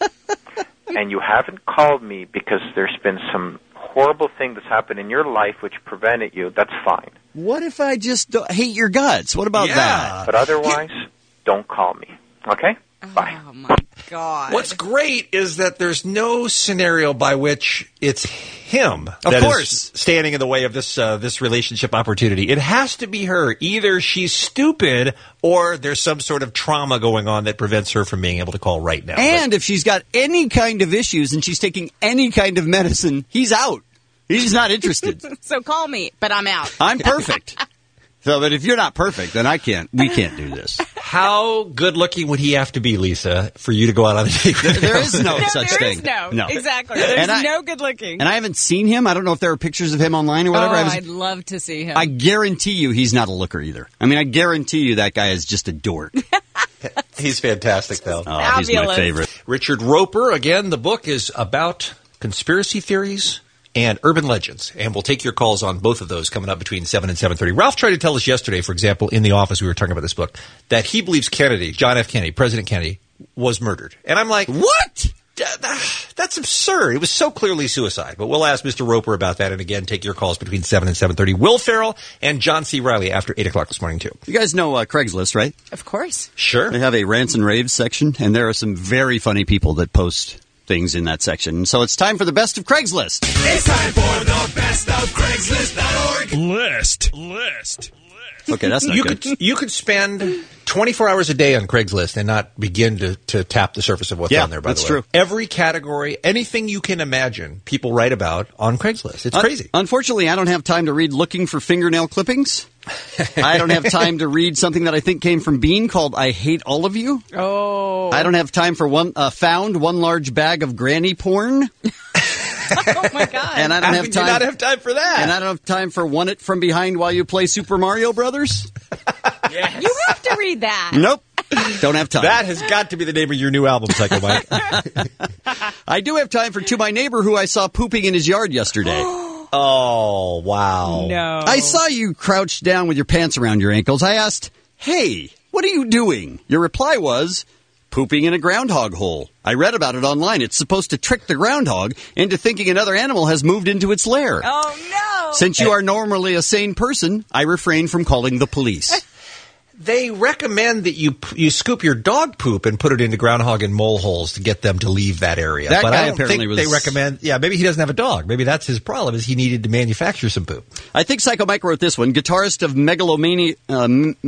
and you haven't called me because there's been some horrible thing that's happened in your life which prevented you, that's fine. What if I just don't hate your guts? What about that? But otherwise, don't call me. Okay? Bye. Oh, my God. What's great is that there's no scenario by which it's him Of that is course. standing in the way of this uh, this relationship opportunity. It has to be her. Either she's stupid or there's some sort of trauma going on that prevents her from being able to call right now. And if she's got any kind of issues and she's taking any kind of medicine, he's out. He's not interested. So call me, but I'm out. I'm perfect. So, but if you're not perfect, then I can't. We can't do this. How good looking would he have to be, Lisa, for you to go out on a date with There, him? there is no, No, such there thing. is no. No. Exactly. There's And I- no good looking. And I haven't seen him. I don't know if there are pictures of him online or whatever. Oh, I, was- I'd love to see him. I guarantee you he's not a looker either. I mean, I guarantee you that guy is just a dork. He's fantastic, though. Oh, he's my favorite. Richard Roper, again, the book is about conspiracy theories and urban legends. And we'll take your calls on both of those coming up between seven and seven thirty. Ralph tried to tell us yesterday, for example, in the office, we were talking about this book, that he believes Kennedy, John F. Kennedy, President Kennedy, was murdered. And I'm like, what? That's that's absurd. It was so clearly suicide. But we'll ask Mister Roper about that. And again, take your calls between seven and seven thirty. Will Ferrell and John C. Reilly after eight o'clock this morning, too. You guys know uh, Craigslist, right? Of course. Sure. They have a rants and raves section, and there are some very funny people that post things in that section. So it's time for the best of Craigslist. It's time for the best of Craigslist dot org. List. List. Okay, that's not you good. Could, you could spend twenty-four hours a day on Craigslist and not begin to, to tap the surface of what's Yeah, on there, by that's the way. true. Every category, anything you can imagine, people write about on Craigslist. It's crazy. Un- unfortunately, I don't have time to read Looking for Fingernail Clippings. I don't have time to read something that I think came from Bean called I Hate All of You. Oh. I don't have time for one uh, found one large bag of granny porn. Oh, my God. And I don't How have could time. you not have time for that? And I don't have time for One It From Behind while you play Super Mario Brothers. Yes. You have to read that. Nope. Don't have time. That has got to be the name of your new album, Psycho Mike. I do have time for To My Neighbor Who I Saw Pooping in His Yard Yesterday. Oh, wow. No. I saw you crouched down with your pants around your ankles. I asked, hey, what are you doing? Your reply was, pooping in a groundhog hole. I read about it online. It's supposed to trick the groundhog into thinking another animal has moved into its lair. Oh, no. Since you are normally a sane person, I refrain from calling the police. They recommend that you you scoop your dog poop and put it into groundhog and mole holes to get them to leave that area. That but guy I don't apparently think was- they recommend. Yeah, maybe he doesn't have a dog. Maybe that's his problem. Is he needed to manufacture some poop. I think Psycho Mike wrote this one. Guitarist of megalomania, uh,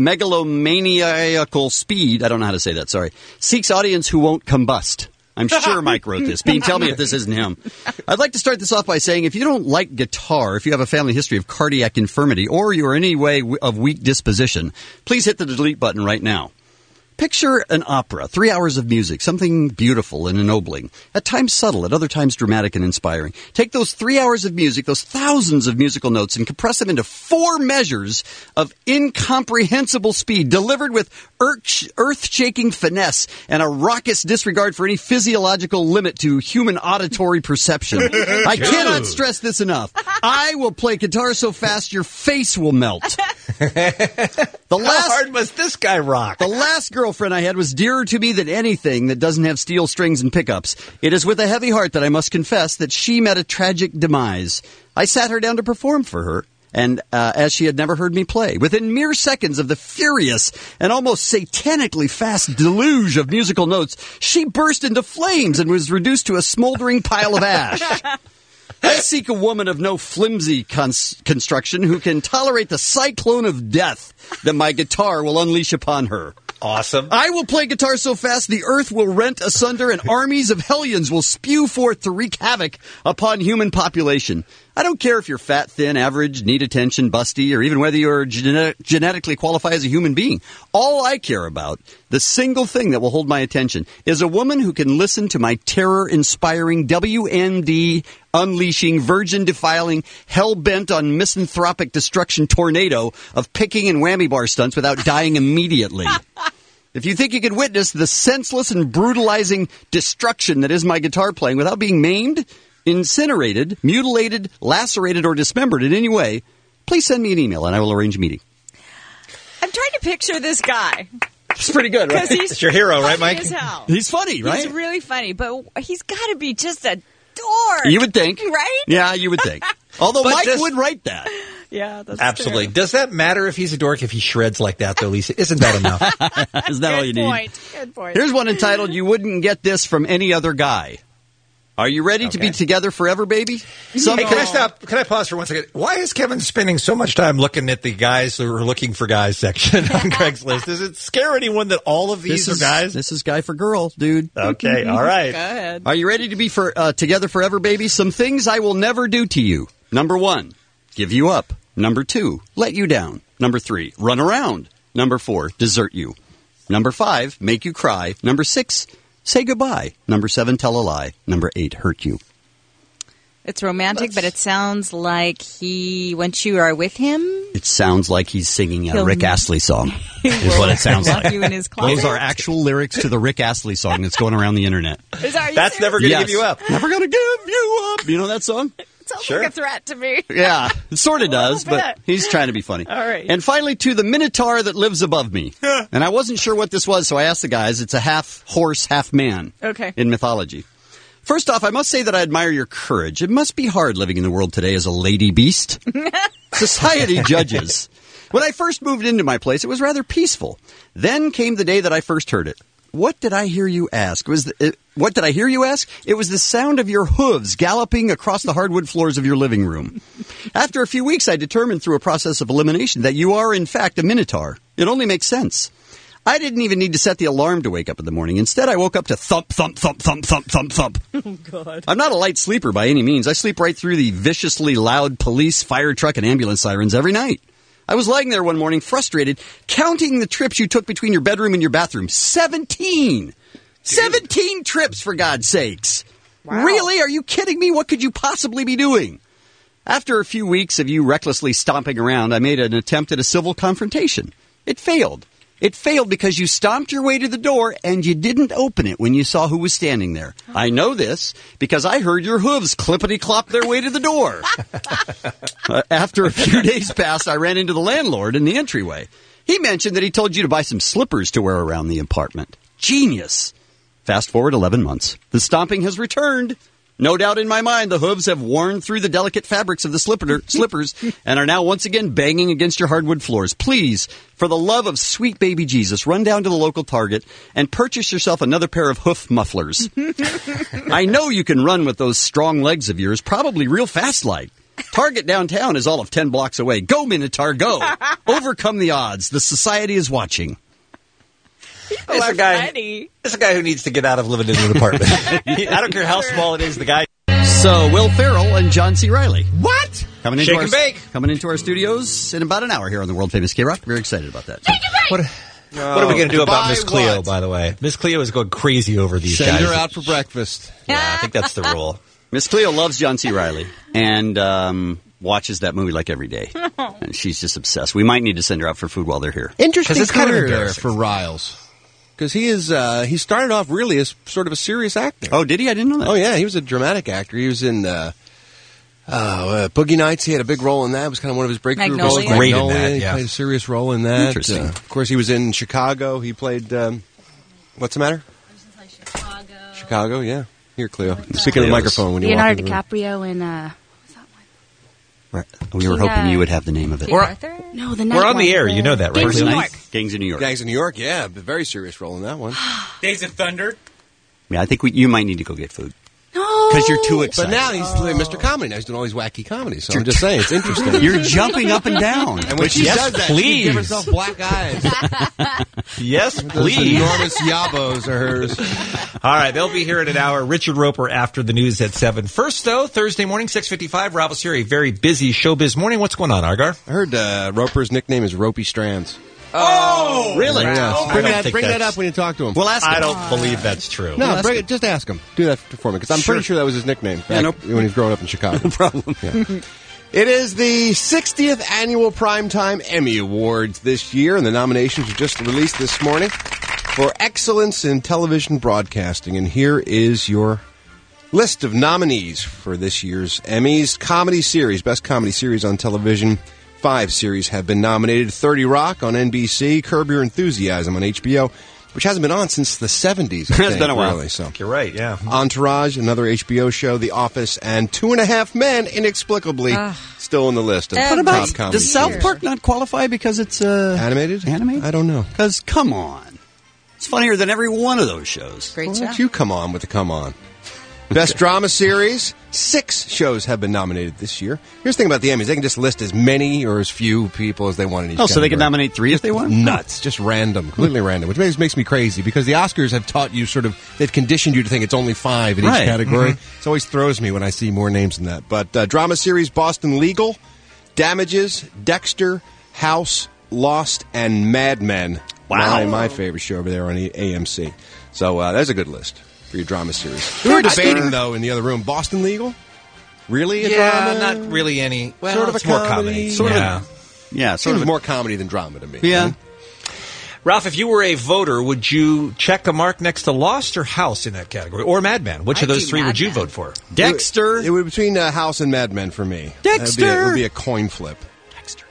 megalomaniacal speed, I don't know how to say that, sorry, seeks audience who won't combust. I'm sure Mike wrote this. Bean, tell me if this isn't him. I'd like to start this off by saying if you don't like guitar, if you have a family history of cardiac infirmity, or you are in any way w- of weak disposition, please hit the delete button right now. Picture an opera, three hours of music, something beautiful and ennobling, at times subtle, at other times dramatic and inspiring. Take those three hours of music, those thousands of musical notes, and compress them into four measures of incomprehensible speed, delivered with earth-shaking finesse and a raucous disregard for any physiological limit to human auditory perception. I cannot stress this enough. I will play guitar so fast your face will melt. The last, How hard must this guy rock? The last girlfriend I had was dearer to me than anything that doesn't have steel strings and pickups. It is with a heavy heart that I must confess that she met a tragic demise. I sat her down to perform for her, and uh, as she had never heard me play. Within mere seconds of the furious and almost satanically fast deluge of musical notes, she burst into flames and was reduced to a smoldering pile of ash. I seek a woman of no flimsy cons- construction who can tolerate the cyclone of death that my guitar will unleash upon her. Awesome. I will play guitar so fast the earth will rent asunder and armies of hellions will spew forth to wreak havoc upon human population. I don't care if you're fat, thin, average, need attention, busty, or even whether you're gene- genetically qualified as a human being. All I care about, the single thing that will hold my attention, is a woman who can listen to my terror-inspiring W M D unleashing, virgin-defiling, hell-bent on misanthropic destruction tornado of picking and whammy bar stunts without dying immediately. If you think you can witness the senseless and brutalizing destruction that is my guitar playing without being maimed, incinerated, mutilated, lacerated, or dismembered in any way, please send me an email and I will arrange a meeting. I'm trying to picture this guy. It's pretty good, right? He's it's your hero, right, funny Mike? as hell. He's funny, right? He's really funny, but he's got to be just a dork. You would think. Right? Yeah, you would think. Although But Mike does- would write that. Yeah, that's Absolutely. true. Does that matter if he's a dork if he shreds like that, though, Lisa? Isn't that enough? Isn't that all you Good need? point. Good point. Here's one entitled, You Wouldn't Get This From Any Other Guy. Are you ready to Okay. be together forever, baby? Some Hey, can I stop? Can I pause for one second? Why is Kevin spending so much time looking at the guys who are looking for guys section on Craigslist? Does it scare anyone that all of these This is, are guys? This is guy for girl, dude. Okay, all right. Go ahead. Are you ready to be for uh, together forever, baby? Some things I will never do to you. Number one, give you up. Number two, let you down. Number three, run around. Number four, desert you. Number five, make you cry. Number six, say goodbye. Number seven, tell a lie. Number eight, hurt you. It's romantic, but it sounds like he, once you are with him, It sounds like he's singing a He'll- Rick Astley song, is what it sounds lock like. you in his closet. Those are actual lyrics to the Rick Astley song that's going around the internet. Is that, are you That's serious? never going to Yes. give you up. Never gonna give you up. You know that song? It sounds Sure. like a threat to me. Yeah, it sort of does, little but bit. he's trying to be funny. All right. And finally, to the Minotaur that lives above me. And I wasn't sure what this was, so I asked the guys. It's a half horse, half man Okay. in mythology. First off, I must say that I admire your courage. It must be hard living in the world today as a lady beast. Society judges. When I first moved into my place, it was rather peaceful. Then came the day that I first heard it. What did I hear you ask? Was the, it, what did I hear you ask? It was the sound of your hooves galloping across the hardwood floors of your living room. After a few weeks, I determined through a process of elimination that you are, in fact, a minotaur. It only makes sense. I didn't even need to set the alarm to wake up in the morning. Instead, I woke up to thump, thump, thump, thump, thump, thump, thump. Oh, God. I'm not a light sleeper by any means. I sleep right through the viciously loud police, fire truck, and ambulance sirens every night. I was lying there one morning, frustrated, counting the trips you took between your bedroom and your bathroom. Seventeen! Seventeen trips, for God's sakes! Wow. Really? Are you kidding me? What could you possibly be doing? After a few weeks of you recklessly stomping around, I made an attempt at a civil confrontation. It failed. It failed because you stomped your way to the door and you didn't open it when you saw who was standing there. I know this because I heard your hooves clippity-clop their way to the door. uh, after a few days passed, I ran into the landlord in the entryway. He mentioned that he told you to buy some slippers to wear around the apartment. Genius. Fast forward eleven months. The stomping has returned. No doubt in my mind, the hooves have worn through the delicate fabrics of the slipper, slippers and are now once again banging against your hardwood floors. Please, for the love of sweet baby Jesus, run down to the local Target and purchase yourself another pair of hoof mufflers. I know you can run with those strong legs of yours, probably real fast like. Target downtown is all of ten blocks away. Go, Minotaur, go. Overcome the odds. The society is watching. It's a guy. It's a guy who needs to get out of living in an apartment. I don't care how small it is. The guy. So Will Ferrell and John C. Reilly. What? Coming into Shake our and bake. coming into our studios in about an hour here on the world famous K Rock. Very excited about that. What, what are we going to do about Miss Cleo? What? By the way, Miss Cleo is going crazy over these Send guys. Send her out for breakfast. Yeah, I think that's the rule. Miss Cleo loves John C. Reilly and um, watches that movie like every day. And she's just obsessed. We might need to send her out for food while they're here. Interesting it's kind of career there embarrassing. for Riles. Because he is, uh, he started off really as sort of a serious actor. Oh, did he? I didn't know that. Oh, yeah, he was a dramatic actor. He was in uh, uh, uh, Boogie Nights. He had a big role in that. It was kind of one of his breakthrough roles. Magnolia. Great in Magnolia. that, He yeah. played a serious role in that. Interesting. Uh, of course, he was in Chicago. He played, um, what's the matter? Chicago. Chicago, yeah. Here, Cleo. Speaking of the microphone when you Leonardo walk in the room. DiCaprio in uh, Right. We were King, hoping uh, you would have the name of it. King Arthur? No, the night We're on the one. air. You know that, right? Gangs of Cleo? New York. Gangs of New York. Gangs of New York, yeah. But very serious role in that one. Days of Thunder. Yeah, I think we, you might need to go get food. No. Because you're too excited. But now he's oh. Mister Comedy. Now he's doing all these wacky comedies. So I'm just saying, it's interesting. You're jumping up and down. And when she yes, does that, please. she can give herself black eyes. Yes, Those please. enormous yabos are hers. All right, they'll be here in an hour. Richard Roper after the news at seven. First, though, Thursday morning, six fifty-five. Ralph's here, a very busy showbiz morning. What's going on, Argar? I heard uh, Roper's nickname is Ropey Strands. Oh, really? Yeah. I Bring, don't that, think bring that that's- up when you talk to him. Well, ask him. I don't believe that's true. No, ask bring him. it, just ask him. Do that for me, because I'm Sure. pretty sure that was his nickname back Yeah, no- when he was growing up in Chicago. No problem. Yeah. It is the sixtieth Annual Primetime Emmy Awards this year, and the nominations were just released this morning for Excellence in Television Broadcasting. And here is your list of nominees for this year's Emmys. Comedy Series, Best Comedy Series on Television. Five series have been nominated. thirty Rock on N B C, Curb Your Enthusiasm on H B O, which hasn't been on since the seventies, I It's think, been a while. Really, so. You're right, yeah. Entourage, another H B O show, The Office, and Two and a Half Men, inexplicably, Ugh. still in the list of What top about, comedy does South series. Park not qualify because it's uh, Animated? Animated? I don't know. Because, come on. It's funnier than every one of those shows. Great Why show. don't you come on with the come on? Best Drama Series, six shows have been nominated this year. Here's the thing about the Emmys. They can just list as many or as few people as they want in each Oh, so they can category. nominate three if they want? Nuts. Just random. Completely random. Which makes, makes me crazy because the Oscars have taught you sort of, they've conditioned you to think it's only five in Right. each category. Mhm. It always throws me when I see more names than that. But uh, Drama Series, Boston Legal, Damages, Dexter, House, Lost, and Mad Men. Wow. My, my favorite show over there on A M C. So uh, that's a good list for your drama series. We were debating, though, in the other room, Boston Legal? Really a Yeah, drama? not really any. Well, sort of it's a more comedy. comedy. Sort yeah. of a, Yeah, sort seems of. more comedy than drama to me. Yeah. Right? Ralph, if you were a voter, would you check a mark next to Lost or House in that category? Or Mad Men? Which I'd of those do three Mad would you Men. vote for? Dexter. It, it would be between uh, House and Mad Men for me. Dexter! It would, be a, it would be a coin flip. Dexter.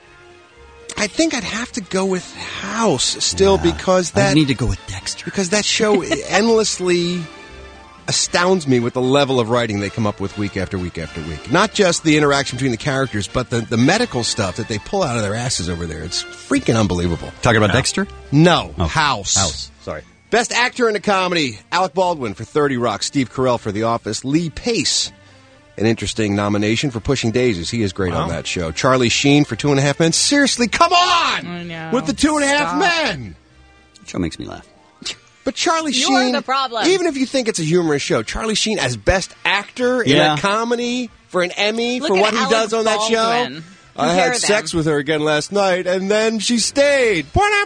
I think I'd have to go with House still Yeah. because that I need to go with Dexter. because that show endlessly astounds me with the level of writing they come up with week after week after week. Not just the interaction between the characters, but the, the medical stuff that they pull out of their asses over there. It's freaking unbelievable. Talking about No. Dexter? No. Oh. House. House. Sorry. Best actor in a comedy, Alec Baldwin for thirty Rock, Steve Carell for The Office, Lee Pace, an interesting nomination for Pushing Daisies. He is great Wow. on that show. Charlie Sheen for Two and a Half Men. Seriously, come on! I know. With the Two and a Half Stop. Men! That show makes me laugh. But Charlie You're Sheen, the problem. even if you think it's a humorous show, Charlie Sheen as best actor in Yeah. a comedy for an Emmy Look for at what he Alec does on that Baldwin. show. I Compare had them. sex with her again last night, and then she stayed.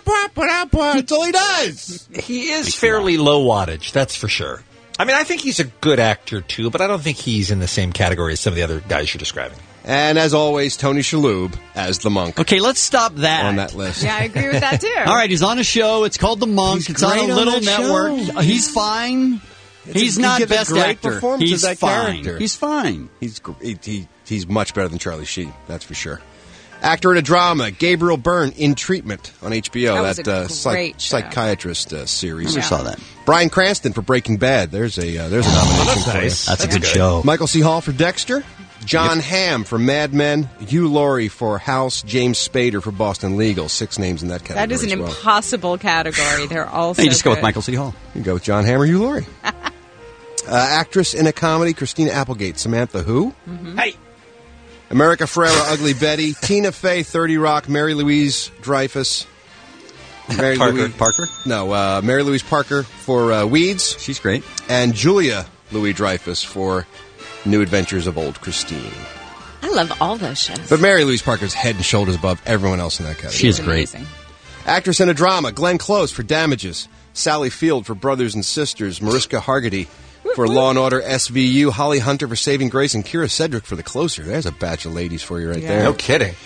That's all he does. He is fairly low wattage, that's for sure. I mean, I think he's a good actor, too, but I don't think he's in the same category as some of the other guys you're describing. And as always, Tony Shalhoub as the monk Okay, let's stop that. on that list. Yeah, I agree with that, too. All right, he's on a show. It's called The Monk. He's it's on a great on little that network. show. Uh, He's fine. It's He's a- he not gives a best great actor. performance as He's that fine. character. He's fine. He's gr- he, he he's much better than Charlie Sheen, that's for sure. Actor in a drama, Gabriel Byrne in Treatment on H B O. That was a uh, great show. psychiatrist uh, series. Never saw that. Bryan Cranston for Breaking Bad. There's a uh, there's a nomination for nice. you. That's, a good, show. Michael C. Hall for Dexter. John Hamm for Mad Men. Hugh Laurie for House. James Spader for Boston Legal. Six names in that category. That is an as well. impossible category. They're all so Hey, you just go with good. Michael C. Hall. You go with John Hamm or Hugh Laurie. uh, actress in a comedy, Christina Applegate. Samantha Who? Mm-hmm. Hey! America Ferrera, Ugly Betty. Tina Fey, thirty Rock. Mary Louise Dreyfus. Mary Parker. Louise, Parker? No, uh, Mary Louise Parker for uh, Weeds. She's great. And Julia Louis Dreyfus for New Adventures of Old Christine. I love all those shows. But Mary Louise Parker's head and shoulders above everyone else in that category. She is great. Amazing. Actress in a drama, Glenn Close for Damages. Sally Field for Brothers and Sisters. Mariska Hargitay for Law and Order S V U. Holly Hunter for Saving Grace. And Kira Cedric for The Closer. There's a batch of ladies for you right Yeah. there. No kidding.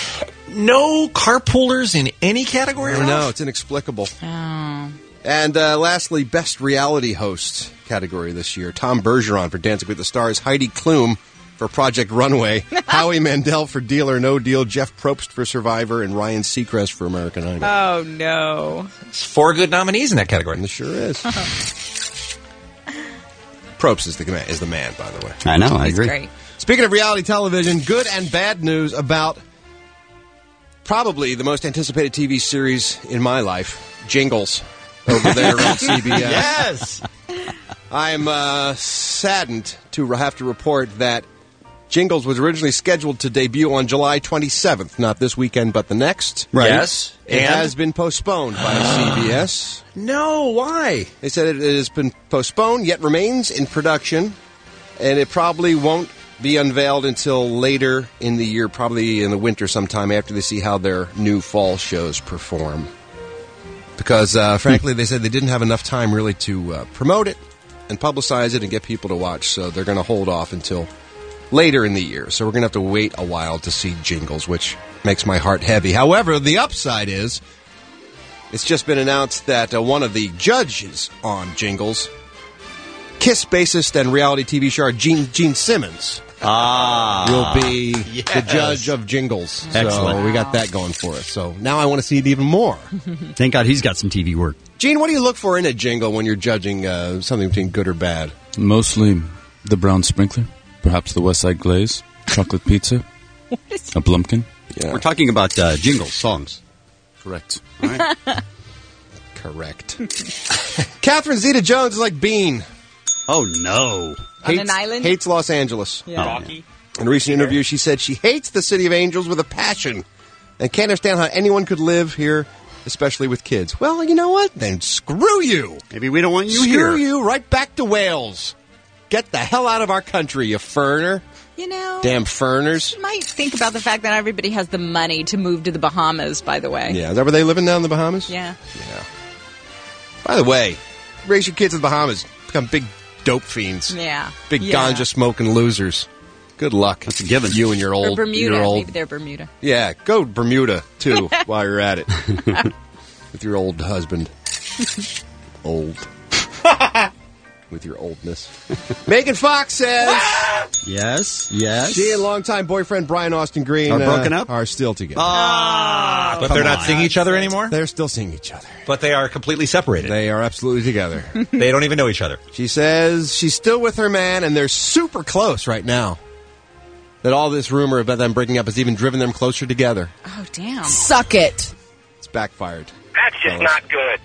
No carpoolers in any category? I Ralph? know, it's inexplicable. Oh. And uh, lastly, Best Reality Host category this year. Tom Bergeron for Dancing with the Stars. Heidi Klum for Project Runway. Howie Mandel for Deal or No Deal. Jeff Probst for Survivor. And Ryan Seacrest for American Idol. Oh, no. It's four good nominees in that category. And it sure is. Probst is the, man- is the man, by the way. I know, I He's agree. great. Speaking of reality television, good and bad news about probably the most anticipated T V series in my life, Jingles, over there on C B S. Yes! I am uh, saddened to have to report that Jingles was originally scheduled to debut on July twenty-seventh, not this weekend, but the next. Right. Yes. It And? has been postponed by C B S. No, why? They said it has been postponed, yet remains in production, and it probably won't be unveiled until later in the year, probably in the winter sometime after they see how their new fall shows perform. Because, uh, frankly, they said they didn't have enough time really to uh, promote it and publicize it and get people to watch, so they're going to hold off until later in the year. So we're going to have to wait a while to see Jingles, which makes my heart heavy. However, the upside is it's just been announced that uh, one of the judges on Jingles, KISS bassist and reality T V star Gene, Gene Simmons, Ah. will be yes. the judge of Jingles. So Excellent. we got that going for us. So now I want to see it even more. Thank God he's got some T V work. Gene, what do you look for in a jingle when you're judging uh, something between good or bad? Mostly the brown sprinkler, perhaps the West Side Glaze, chocolate pizza, a Blumpkin. Yeah. We're talking about uh, jingles, songs. Correct. All right. Correct. Catherine Zeta-Jones is like Bean. Oh, no. On Hates, an island? hates Los Angeles. Yeah. Rocky. In a recent interview, she said she hates the City of Angels with a passion and can't understand how anyone could live here, especially with kids. Well, you know what? Then screw you. Maybe we don't want you screw here. you right back to Wales. Get the hell out of our country, you ferner. You know, Damn ferners. you might think about the fact that not everybody has the money to move to the Bahamas, by the way. Yeah, is that where they living now in the Bahamas? Yeah. Yeah. By the way, raise your kids in the Bahamas. Become big dope fiends. Yeah. Big Yeah. ganja smoking losers. Good luck. That's a given. You and your Or old. Bermuda. Your old Maybe they're Bermuda. Yeah, go Bermuda, too, while you're at it. With your old husband. Old. With your oldness. Megan Fox says Yes, yes. She and longtime boyfriend Brian Austin Green Are broken uh, up? Are still together. Ah, But they're not seeing each other anymore? They're still seeing each other. But they are completely separated. They are absolutely together. They don't even know each other. She says she's still with her man, and they're super close right now. That all this rumor about them breaking up has even driven them closer together. Oh, damn. Suck it. It's backfired. That's just not good.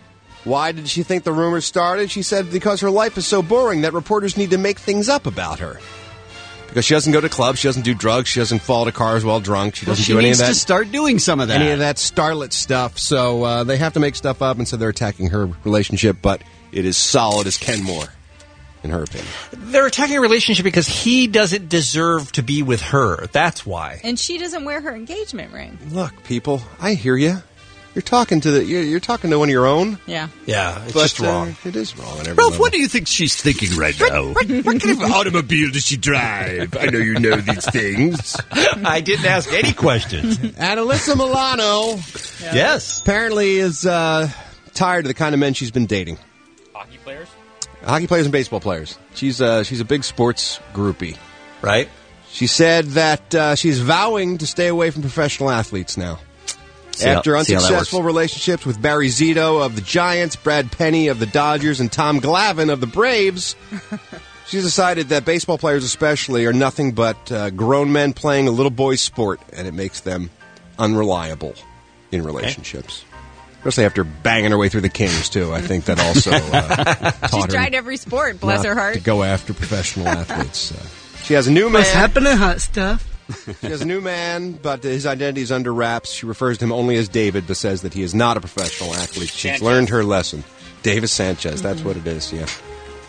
Why did she think the rumors started? She said because her life is so boring that reporters need to make things up about her. Because she doesn't go to clubs, she doesn't do drugs, she doesn't fall to cars while drunk, she Well, doesn't she do any needs of that. to start doing some of that. Any of that starlet stuff. So uh, they have to make stuff up, and so they're attacking her relationship, but it is solid as Kenmore, in her opinion. They're attacking a relationship because he doesn't deserve to be with her. That's why. And she doesn't wear her engagement ring. Look, people, I hear you. You're talking to the you're, you're talking to one of your own. Yeah. Yeah, it's But, just wrong. Uh, it is wrong. On every Ralph, level. what do you think she's thinking right now? What, what kind of automobile does she drive? I know you know these things. I didn't ask any questions. And Alyssa Milano, Yes. apparently is uh, tired of the kind of men she's been dating. Hockey players? Hockey players and baseball players. She's uh, she's a big sports groupie. Right? She said that uh, she's vowing to stay away from professional athletes now. See how- After see how that unsuccessful works. relationships with Barry Zito of the Giants, Brad Penny of the Dodgers, and Tom Glavine of the Braves, she's decided that baseball players especially are nothing but uh, grown men playing a little boy's sport, and it makes them unreliable in relationships. Especially after banging her way through the Kings, too. I think that also uh, She's taught her tried every sport, bless not her heart. to go after professional athletes. Uh, she has a new man. What's happening, hot stuff? She has a new man, but his identity is under wraps. She refers to him only as David, but says that he is not a professional athlete. She's Sanchez. learned her lesson. David Sanchez, that's what it is, yeah.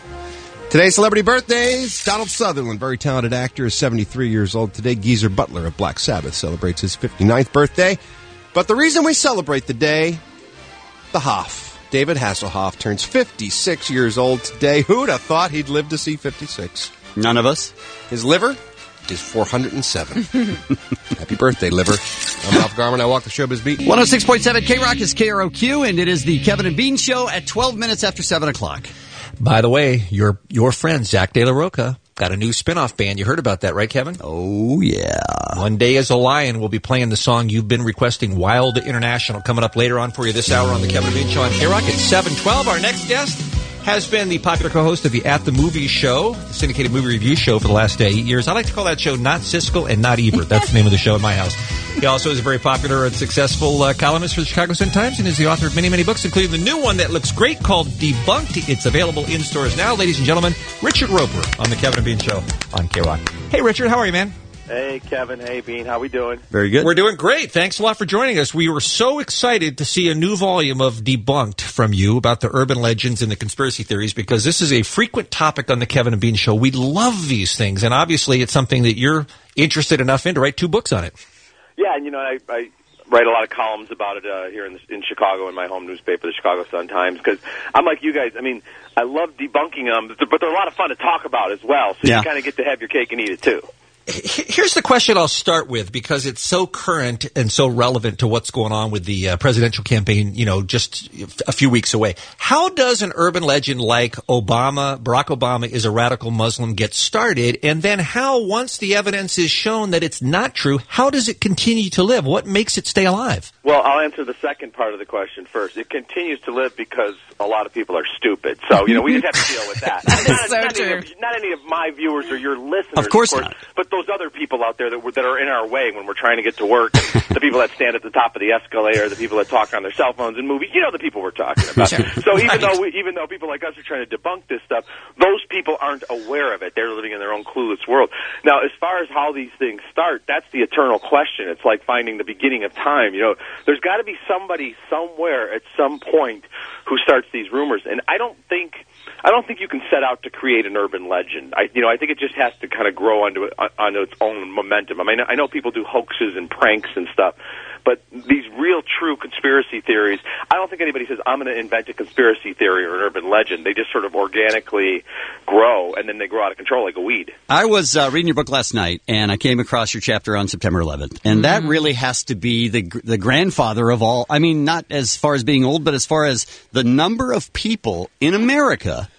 Today's celebrity birthdays. Donald Sutherland, very talented actor, is seventy-three years old today. Geezer Butler of Black Sabbath celebrates his fifty-ninth birthday. But the reason we celebrate the day, the Hoff. David Hasselhoff turns fifty-six years old today. Who'd have thought he'd live to see fifty-six? None of us. His liver is four hundred seven. Happy birthday, liver. I'm Ralph Garman. I walk the showbiz beat. one oh six point seven K-Rock is K R O Q, and it is the Kevin and Bean Show at twelve minutes after seven o'clock. By the way, your your friend, Zach De La Roca, got a new spin-off band. You heard about that, right, Kevin? Oh, yeah. One Day as a Lion will be playing the song you've been requesting, Wild International, coming up later on for you this hour on the Kevin and Bean Show on K-Rock at seven twelve. Our next guest has been the popular co-host of the At the Movies show, the syndicated movie review show for the last uh, eight years. I like to call that show Not Siskel and Not Ebert. That's the name of the show in my house. He also is a very popular and successful uh, columnist for the Chicago Sun-Times and is the author of many, many books, including the new one that looks great called Debunked. It's available in stores now. Ladies and gentlemen, Richard Roper on the Kevin and Bean Show on K-Rock. Hey, Richard, how are you, man? Hey, Kevin. Hey, Bean. How we doing? Very good. We're doing great. Thanks a lot for joining us. We were so excited to see a new volume of Debunked from you about the urban legends and the conspiracy theories because this is a frequent topic on the Kevin and Bean Show. We love these things, and obviously it's something that you're interested enough in to write two books on it. Yeah, and you know, I, I write a lot of columns about it uh, here in, the, in Chicago in my home newspaper, the Chicago Sun-Times, because I'm like you guys. I mean, I love debunking them, but they're a lot of fun to talk about as well, so Yeah. you kind of get to have your cake and eat it, too. Here's the question I'll start with because it's so current and so relevant to what's going on with the uh, presidential campaign, you know, just a few weeks away. How does an urban legend like Obama, Barack Obama is a radical Muslim get started? And then how, once the evidence is shown that it's not true, how does it continue to live? What makes it stay alive? Well, I'll answer the second part of the question first. It continues to live because a lot of people are stupid. So, you know, we just have to deal with that. not, so not, true. any of, not any of my viewers or your listeners, Of course not. but those other people out there that, that are in our way when we're trying to get to work, the people that stand at the top of the escalator, the people that talk on their cell phones and movies, you know the people we're talking about. Sure. So even Right. though we, even though people like us are trying to debunk this stuff, those people aren't aware of it. They're living in their own clueless world. Now, as far as how these things start, that's the eternal question. It's like finding the beginning of time. You know, there's got to be somebody somewhere at some point who starts these rumors, and I don't think I don't think you can set out to create an urban legend. I, you know, I think it just has to kind of grow onto it, onto its own momentum. I mean, I know people do hoaxes and pranks and stuff, but these real, true conspiracy theories, I don't think anybody says, I'm going to invent a conspiracy theory or an urban legend. They just sort of organically grow, and then they grow out of control like a weed. I was uh, reading your book last night, and I came across your chapter on September eleventh, and that really has to be the the grandfather of all. I mean, not as far as being old, but as far as the number of people in America Mm-hmm.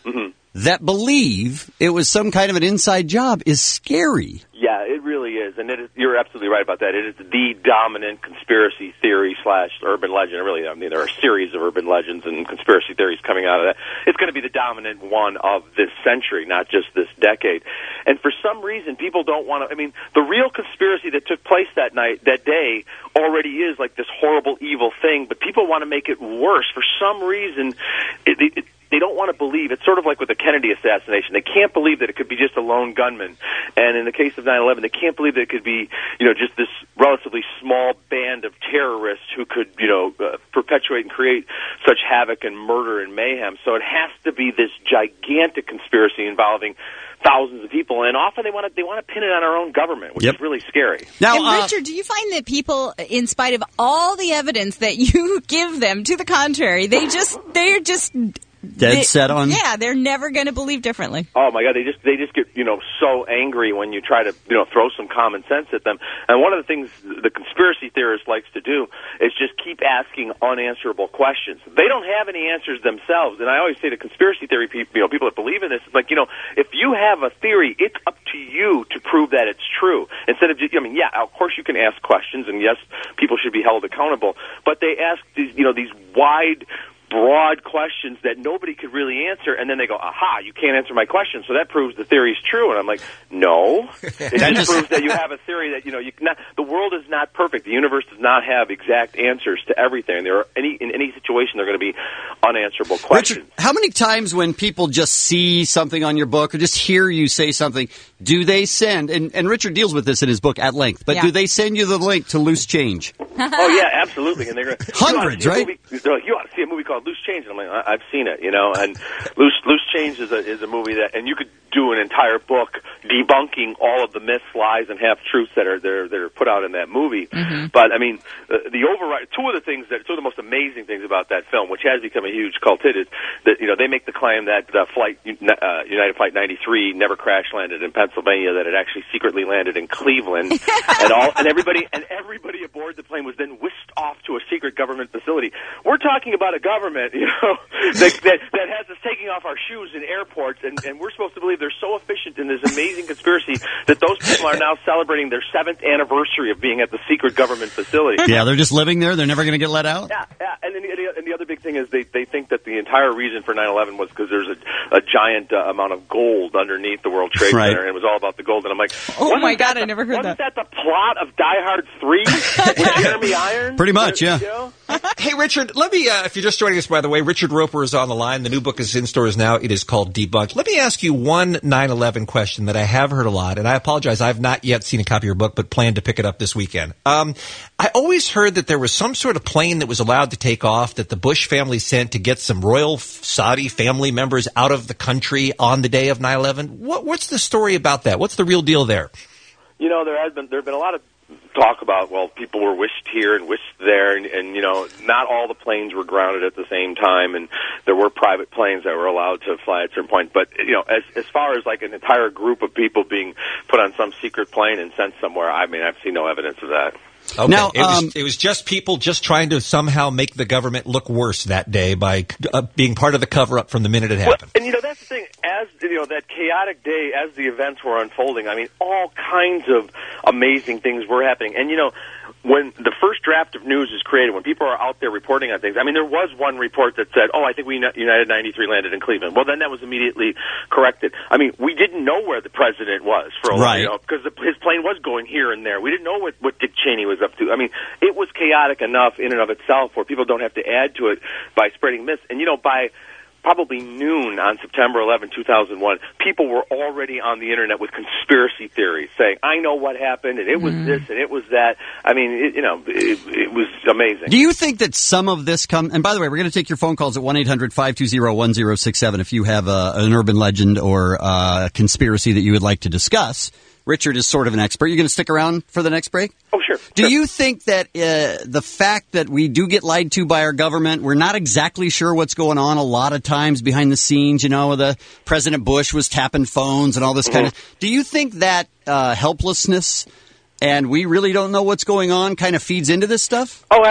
that believe it was some kind of an inside job is scary. Yeah, it really is, and it is, you're absolutely right about that. It is the dominant conspiracy theory slash urban legend. Really, I mean, there are a series of urban legends and conspiracy theories coming out of that. It's going to be the dominant one of this century, not just this decade. And for some reason, people don't want to. I mean, the real conspiracy that took place that night, that day, already is like this horrible, evil thing. But people want to make it worse. For some reason, it, it, they don't want to believe. It's sort of like with the Kennedy assassination. They can't believe that it could be just a lone gunman. And in the case of nine eleven, they can't believe that it could be, you know, just this relatively small band of terrorists who could, you know, uh, perpetuate and create such havoc and murder and mayhem. So it has to be this gigantic conspiracy involving thousands of people, and often they want to they want to pin it on our own government, which Yep. is really scary. Now, and uh, Richard, do you find that people, in spite of all the evidence that you give them to the contrary, they just they're just Dead they- set on- Yeah, they're never going to believe differently. Oh my God, they just they just get, you know, so angry when you try to, you know, throw some common sense at them. And one of the things the conspiracy theorist likes to do is just keep asking unanswerable questions. They don't have any answers themselves. And I always say to conspiracy theory people, you know, people that believe in this, it's like, you know, if you have a theory, it's up to you to prove that it's true. Instead of just, I mean, yeah, of course you can ask questions, and yes, people should be held accountable. But they ask these, you know, these wide, broad questions that nobody could really answer, and then they go, aha, you can't answer my question, so that proves the theory's true. And I'm like, no. It just proves that you have a theory that, you know, you cannot, the world is not perfect. The universe does not have exact answers to everything. There are any in any situation there are going to be unanswerable questions. Richard, how many times when people just see something on your book or just hear you say something, do they send, and, and Richard deals with this in his book at length, but Yeah. do they send you the link to Loose Change? Oh yeah, absolutely. And they're gonna, Hundreds, you ought to see a right? movie- they're like, you ought to see a movie called Loose Change. And I'm like, I- I've seen it, you know. And Loose Loose Change is a is a movie that, and you could do an entire book debunking all of the myths, lies, and half truths that are that are, that are put out in that movie. But I mean, uh, the override. Two of the things that two of the most amazing things about that film, which has become a huge cult hit, is that, you know, they make the claim that the flight uh, United Flight ninety-three never crash landed in Pennsylvania, that it actually secretly landed in Cleveland, and all and everybody and everybody aboard the plane was then whisked off to a secret government facility. We're talking about a government, you know, that, that, that has us taking off our shoes in airports, and, and we're supposed to believe they're so efficient in this amazing conspiracy that those people are now celebrating their seventh anniversary of being at the secret government facility. Yeah, they're just living there. They're never going to get let out. Yeah, yeah. And then the, and the other big thing is they, they think that the entire reason for nine eleven was because there's a, a giant uh, amount of gold underneath the World Trade Right. Center, and it was all about the gold. And I'm like, Oh wasn't my that God, the- I never heard wasn't that. that the plot of Die Hard three with Jeremy Irons? Pretty much, yeah. You know? Hey, Richard, let me, uh, if you're just joining us, by the way, Richard Roper is on the line. The new book is in stores now. It is called Debunked. Let me ask you one nine eleven question that I have heard a lot, and I apologize. I've not yet seen a copy of your book, but plan to pick it up this weekend. Um, I always heard that there was some sort of plane that was allowed to take off that the Bush family sent to get some royal Saudi family members out of the country on the day of nine eleven. What, what's the story about that? What's the real deal there? You know, there has been there have been a lot of talk about, well, people were wished here and wished there, and, and you know, not all the planes were grounded at the same time, and there were private planes that were allowed to fly at certain points. But you know, as as far as like an entire group of people being put on some secret plane and sent somewhere, I mean, I've seen no evidence of that. Okay. Now, it, was, um, it was just people just trying to somehow make the government look worse that day by uh, being part of the cover-up from the minute it happened. And you know, that's the thing. As you know, that chaotic day, as the events were unfolding, I mean, all kinds of amazing things were happening. And you know, when the first draft of news is created, when people are out there reporting on things, I mean, there was one report that said, oh, I think we United ninety-three landed in Cleveland. Well, then that was immediately corrected. I mean, we didn't know where the president was for a while, Right. you know, because the, his plane was going here and there. We didn't know what, what Dick Cheney was up to. I mean, it was chaotic enough in and of itself where people don't have to add to it by spreading myths. And, you know, by probably noon on September eleventh, two thousand one, people were already on the internet with conspiracy theories saying, I know what happened, and it was this, and it was that. I mean, it, you know, it, it was amazing. Do you think that some of this come? And by the way, we're going to take your phone calls at one eight hundred five two zero one zero six seven if you have a, an urban legend or a conspiracy that you would like to discuss. Richard is sort of an expert. You going to stick around for the next break? Oh, sure. Do sure. you think that uh, the fact that we do get lied to by our government, we're not exactly sure what's going on a lot of times behind the scenes, you know, the President Bush was tapping phones and all this mm-hmm. kind of, do you think that uh, helplessness and we really don't know what's going on kind of feeds into this stuff? Oh, absolutely.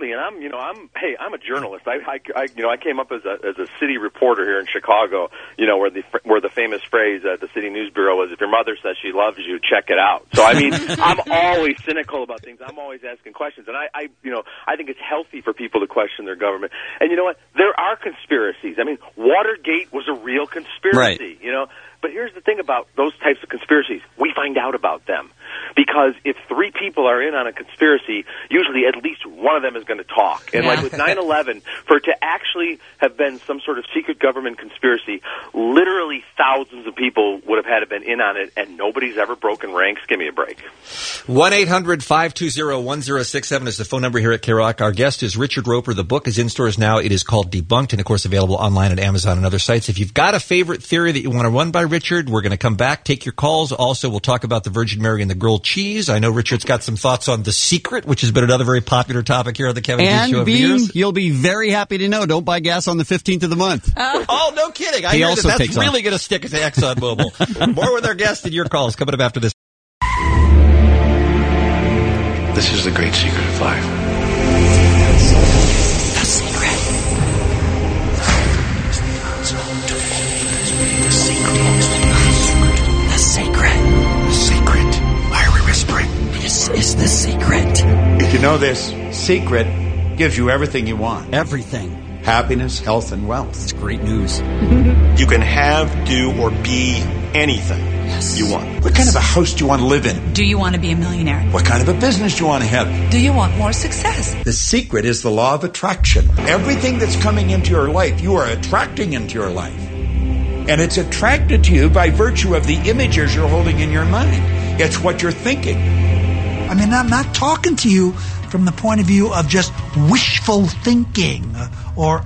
me, and I'm, you know, I'm, hey, I'm a journalist. I, I, I you know, I came up as a as a city reporter here in Chicago. You know, where the where the famous phrase at the City News Bureau was, "If your mother says she loves you, check it out." So I mean, I'm always cynical about things. I'm always asking questions, and I, I, you know, I think it's healthy for people to question their government. And you know what? There are conspiracies. I mean, Watergate was a real conspiracy. Right. You know. But here's the thing about those types of conspiracies. We find out about them. Because if three people are in on a conspiracy, usually at least one of them is going to talk. And Yeah. like with nine eleven, for it to actually have been some sort of secret government conspiracy, literally thousands of people would have had to been in on it, and nobody's ever broken ranks. Give me a break. one eight hundred five two zero one zero six seven is the phone number here at K-Rock. Our guest is Richard Roper. The book is in stores now. It is called Debunked, and of course available online at Amazon and other sites. If you've got a favorite theory that you want to run by Richard, we're going to come back, take your calls. Also, we'll talk about the Virgin Mary and the grilled cheese. I know Richard's got some thoughts on The Secret, which has been another very popular topic here on the Kevin Bean Show And over the Bean, years. you'll be very happy to know, don't buy gas on the fifteenth of the month. Oh, no kidding. I He hear also that that's takes off. really going to stick to ExxonMobil. More with our guests and your calls coming up after this. This is the great secret of life. The secret. The secret. The secret. The secret. Why are we whispering? This is the secret. If you know this, secret gives you everything you want. Everything. Happiness, health, and wealth. It's great news. You can have, do, or be anything you want. What kind of a house do you want to live in? Do you want to be a millionaire? What kind of a business do you want to have? Do you want more success? The secret is the law of attraction. Everything that's coming into your life, you are attracting into your life. And it's attracted to you by virtue of the images you're holding in your mind. It's what you're thinking. I mean, I'm not talking to you from the point of view of just wishful thinking or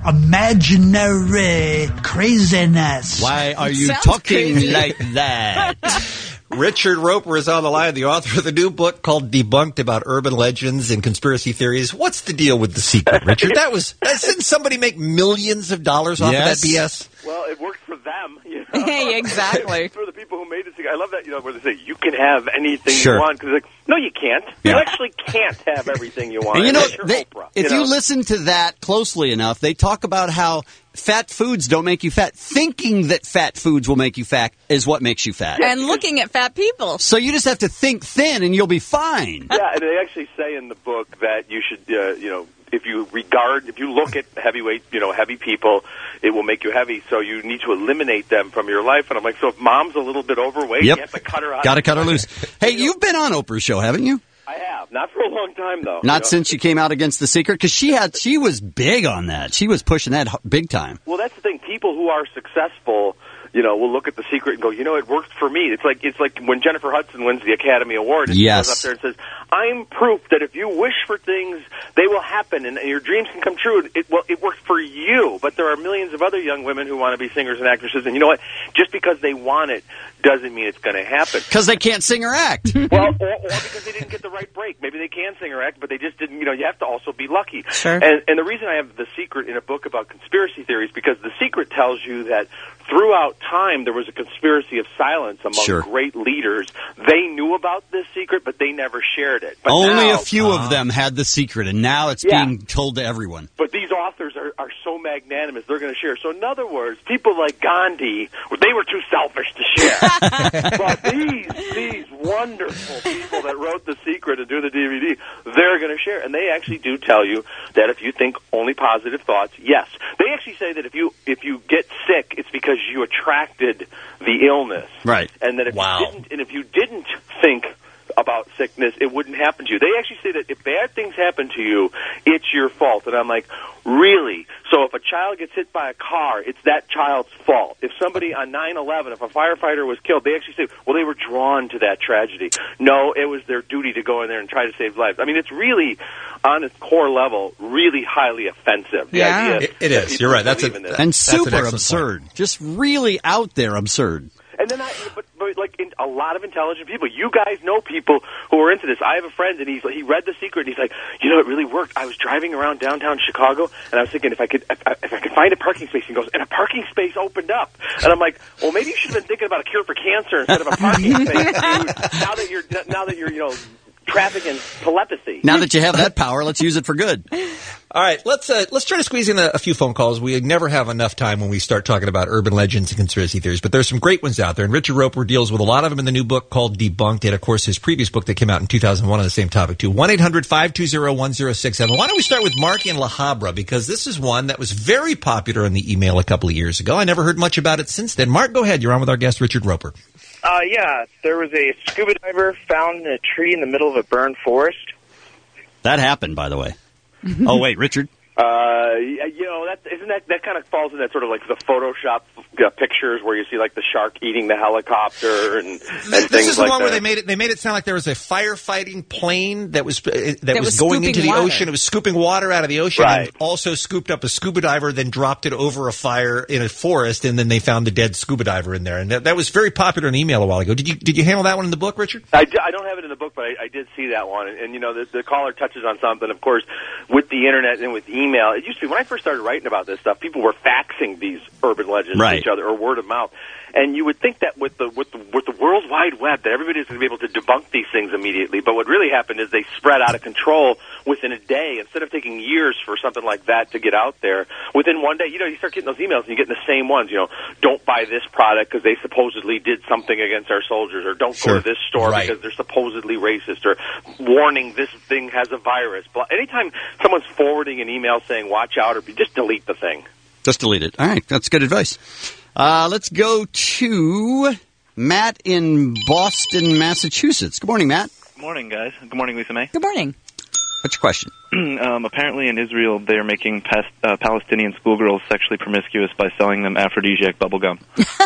imaginary craziness. Why are you Sounds talking crazy. like that? Richard Roper is on the line, the author of the new book called Debunked about urban legends and conspiracy theories. What's the deal with The Secret, Richard? That was, that, didn't somebody make millions of dollars off Yes. of that B S? Well, it worked for them, you know. Hey, exactly. For the people who made it. I love that, you know, where they say you can have anything Sure. you want. Because like, no, you can't. Yeah. You actually can't have everything you want. And you know, Unless you're they, Oprah, if you you know? listen to that closely enough, they talk about how fat foods don't make you fat. Thinking that fat foods will make you fat is what makes you fat. And looking at fat people. So you just have to think thin and you'll be fine. Yeah, and they actually say in the book that you should, uh, you know, if you regard, if you look at heavyweight, you know, heavy people, it will make you heavy. So you need to eliminate them from your life. And I'm like, so if mom's a little bit overweight, Yep. you have to cut her out. Got to cut her loose. Hey, you've been on Oprah's show, haven't you? I have. Not for a long time, though. Not you know? since she came out against The Secret, because she had she was big on that. She was pushing that h- big time. Well, that's the thing. People who are successful, you know, will look at The Secret and go, you know, it worked for me. It's like it's like when Jennifer Hudson wins the Academy Award and Yes. she goes up there and says, I'm proof that if you wish for things, they will happen and your dreams can come true. It, well, it worked for you, but there are millions of other young women who want to be singers and actresses, and you know what? Just because they want it doesn't mean it's going to happen. Because they can't sing or act. Well, or, or because they didn't get the right break. Maybe they can sing or act, but they just didn't, you know, you have to also be lucky. Sure. And, and the reason I have The Secret in a book about conspiracy theories, because The Secret tells you that throughout time there was a conspiracy of silence among Sure. great leaders. They knew about this secret, but they never shared it. But Only now, a few of them had The Secret, and now it's Yeah. being told to everyone. But these authors are, are so magnanimous, they're going to share. So in other words, people like Gandhi, they were too selfish to share. But these, these wonderful people that wrote The Secret and do the D V D, they're going to share. And they actually do tell you that if you think only positive thoughts, yes. They actually say that if you if you get sick, it's because you attracted the illness. Right. And that if Wow. you didn't, and if you didn't think about sickness, it wouldn't happen to you. They actually say that if bad things happen to you, it's your fault. And I'm like, really? So if a child gets hit by a car, it's that child's fault. If somebody on nine eleven, if a firefighter was killed, they actually say, well, they were drawn to that tragedy. No, it was their duty to go in there and try to save lives. I mean, it's really, on its core level, really highly offensive. The Yeah. idea It- it that is. people You're right. That's believe a- in this. And That's an super excellent absurd. Just really out there absurd. And then I, but, but like in, a lot of intelligent people. You guys know people who are into this. I have a friend, and he's he read The Secret, and he's like, you know, it really worked. I was driving around downtown Chicago, and I was thinking if I could if I, if I could find a parking space. And he goes, and a parking space opened up, and I'm like, well, maybe you should have been thinking about a cure for cancer instead of a parking space. Dude. Now that you're now that you're you know traffic in telepathy. Now that you have that power, let's use it for good. All right, let's uh, let's try to squeeze in a, a few phone calls. We never have enough time when we start talking about urban legends and conspiracy theories, but there's some great ones out there. And Richard Roper deals with a lot of them in the new book called Debunked, and of course his previous book that came out in two thousand one on the same topic too. one eight hundred five two zero one zero six seven. Why don't we start with Mark in La Habra, because this is one that was very popular in the email a couple of years ago. I never heard much about it since then. Mark, go ahead. You're on with our guest Richard Roper. Uh, yeah, there was a scuba diver found in a tree in the middle of a burned forest. That happened, by the way. Oh, wait, Richard? Uh, you know, that isn't that that kind of falls in that sort of like the Photoshop uh, pictures where you see like the shark eating the helicopter and, and this things this is the like one that. where they made it. They made it sound like there was a firefighting plane that was uh, that, That was, was going scooping into the water. ocean. It was scooping water out of the ocean, Right. and also scooped up a scuba diver, then dropped it over a fire in a forest, and then they found the dead scuba diver in there. And that, that was very popular in email a while ago. Did you did you handle that one in the book, Richard? I, d- I don't have it in the book, but I, I did see that one. And, and you know, the, the caller touches on something. Of course, with the internet and with email, it used to be when I first started writing about this stuff, people were faxing these urban legends Right. to each other or word of mouth. And you would think that with the with the with the World Wide Web that everybody's going to be able to debunk these things immediately. But what really happened is they spread out of control within a day. Instead of taking years for something like that to get out there, within one day, you know, you start getting those emails and you get the same ones. You know, don't buy this product because they supposedly did something against our soldiers, or don't Sure. go to this store Right. because they're supposedly racist, or warning this thing has a virus. Blah. Anytime someone's forwarding an email saying watch out, or just delete the thing. Just delete it. All right, that's good advice. Uh, let's go to Matt in Boston, Massachusetts. Good morning, Matt. Good morning, guys. Good morning, Lisa May. Good morning. What's your question? um, apparently in Israel, they're making past, uh, Palestinian schoolgirls sexually promiscuous by selling them aphrodisiac bubblegum.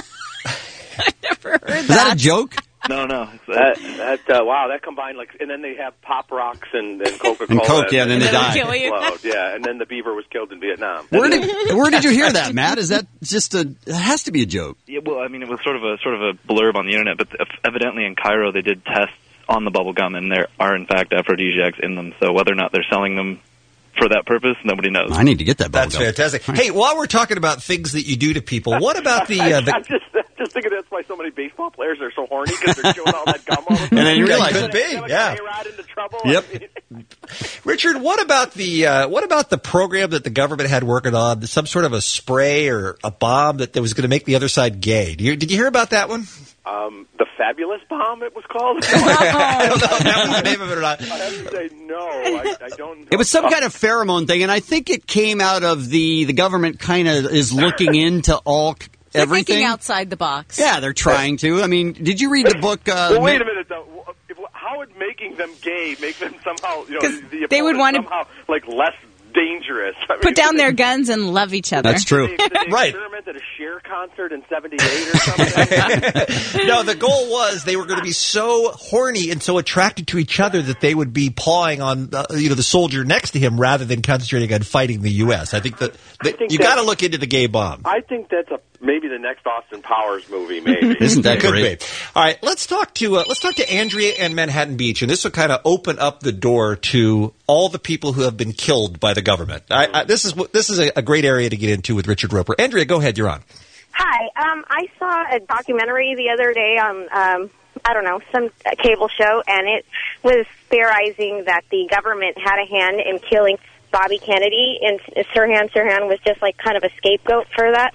Is that a joke? No, no. That, that uh, wow, that combined like, and then they have Pop Rocks and, and Coca Cola And Coke, yeah, and then they die. Kill you. Yeah, and then the beaver was killed in Vietnam. Where did where did you hear that, Matt? Is that just a? It has to be a joke. Yeah, well, I mean, it was sort of a sort of a blurb on the internet, but evidently in Cairo they did tests on the bubblegum, and there are in fact aphrodisiacs in them. So whether or not they're selling them for that purpose, nobody knows. I need to get that That's fantastic. Hey, while we're talking about things that you do to people, what about the uh, the I'm just, just thinking that's why so many baseball players are so horny, because they're chewing all that gum all the time. And then you realize Then could be, they- they yeah. get A-Rod into trouble. Yep. I mean, Richard, what about the uh, what about the program that the government had working on, some sort of a spray or a bomb that, that was going to make the other side gay? Did you, did you hear about that one? Um, the Fabulous Bomb, it was called. I don't know if that was the name of it or not. I have to say no. I, I don't know. It was some kind of pheromone thing, and I think it came out of the the government kind of is looking into all They're everything. thinking outside the box. Yeah, they're trying to. I mean, did you read the book? Uh, Well, wait a minute, though. If, how would making them gay make them somehow, you know, 'Cause the they would opponent wanna- somehow, like, less dangerous? I mean, Put down their guns and love each other. That's true. Did they, did they Right. experiment at a Cher concert in seventy-eight or something? No, the goal was they were going to be so horny and so attracted to each other that they would be pawing on uh, you know the soldier next to him rather than concentrating on fighting the U S. I think that, that think you that- got to look into the gay bomb. I think that's a maybe the next Austin Powers movie, maybe. Isn't that Could great? be. All right, let's talk to uh, let's talk to Andrea and Manhattan Beach, and this will kind of open up the door to all the people who have been killed by the government. I, I, this is what- this is a, a great area to get into with Richard Roper. Andrea, go ahead. You're on. Hi. Um, I saw a documentary the other day on, um, I don't know, some uh, cable show, and it was theorizing that the government had a hand in killing Bobby Kennedy, and Sirhan Sirhan was just like kind of a scapegoat for that.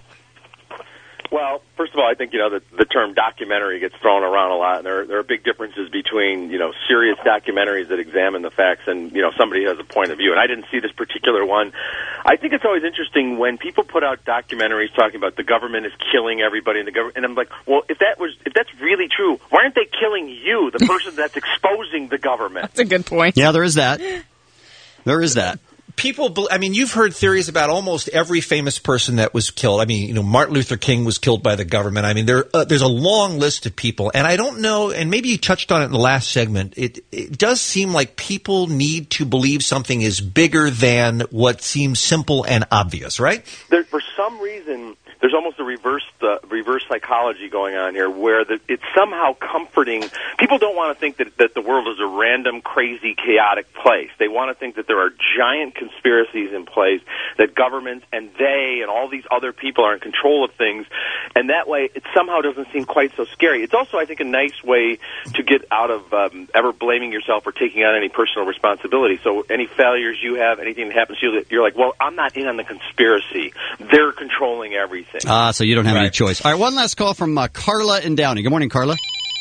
Well, first of all, I think, you know, the, the term documentary gets thrown around a lot, and there, there are big differences between, you know, serious documentaries that examine the facts and, you know, somebody has a point of view. And I didn't see this particular one. I think it's always interesting when people put out documentaries talking about the government is killing everybody in the government. And I'm like, well, if that was, if that's really true, why aren't they killing you, the person that's exposing the government? That's a good point. Yeah, there is that. There is that. People, bel- I mean, you've heard theories about almost every famous person that was killed. I mean, you know, Martin Luther King was killed by the government. I mean, there uh, there's a long list of people, and I don't know. And maybe you touched on it in the last segment. It it does seem like people need to believe something is bigger than what seems simple and obvious, right? There, for some reason, there's there's almost a reverse uh, reverse psychology going on here, where the, it's somehow comforting. People don't want to think that that the world is a random, crazy, chaotic place. They want to think that there are giant conspiracies in place, that governments and they and all these other people are in control of things, and that way it somehow doesn't seem quite so scary. It's also, I think, a nice way to get out of um, ever blaming yourself or taking on any personal responsibility. So any failures you have, anything that happens to you, you're like, well, I'm not in on the conspiracy. They're controlling everything. Ah, so you don't have Right. any choice. All right, one last call from uh, Carla in Downey. Good morning, Carla.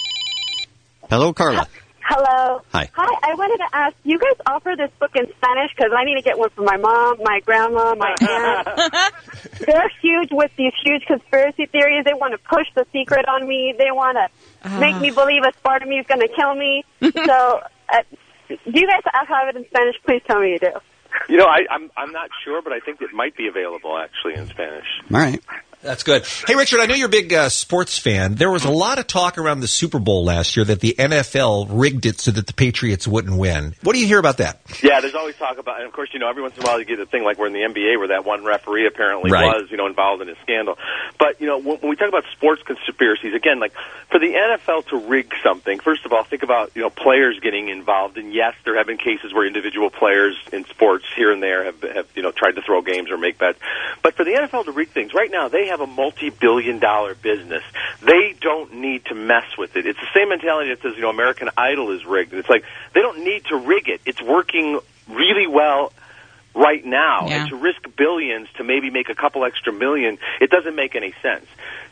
Hello, Carla. Hello. Hi. Hi, I wanted to ask, you guys offer this book in Spanish? Because I need to get one for my mom, my grandma, my aunt. They're huge with these huge conspiracy theories. They want to push the secret on me. They want to Uh. make me believe a part of me is going to kill me. So, uh, do you guys have it in Spanish? Please tell me you do. You know, I, I'm I'm not sure, but I think it might be available actually in Spanish. All right. That's good. Hey, Richard, I know you're a big uh, sports fan. There was a lot of talk around the Super Bowl last year that the N F L rigged it so that the Patriots wouldn't win. What do you hear about that? Yeah, there's always talk about, and of course, you know, every once in a while you get a thing like we're in the N B A where that one referee apparently Right. was, you know, involved in a scandal. But, you know, when, when we talk about sports conspiracies, again, like for the N F L to rig something, first of all, think about, you know, players getting involved. And yes, there have been cases where individual players in sports here and there have, have you know, tried to throw games or make bets. But for the N F L to rig things, right now they have a multi-billion dollar business. They don't need to mess with it. It's the same mentality that says, you know, American Idol is rigged. It's like they don't need to rig it. It's working really well right now. Yeah. And to risk billions to maybe make a couple extra million, it doesn't make any sense.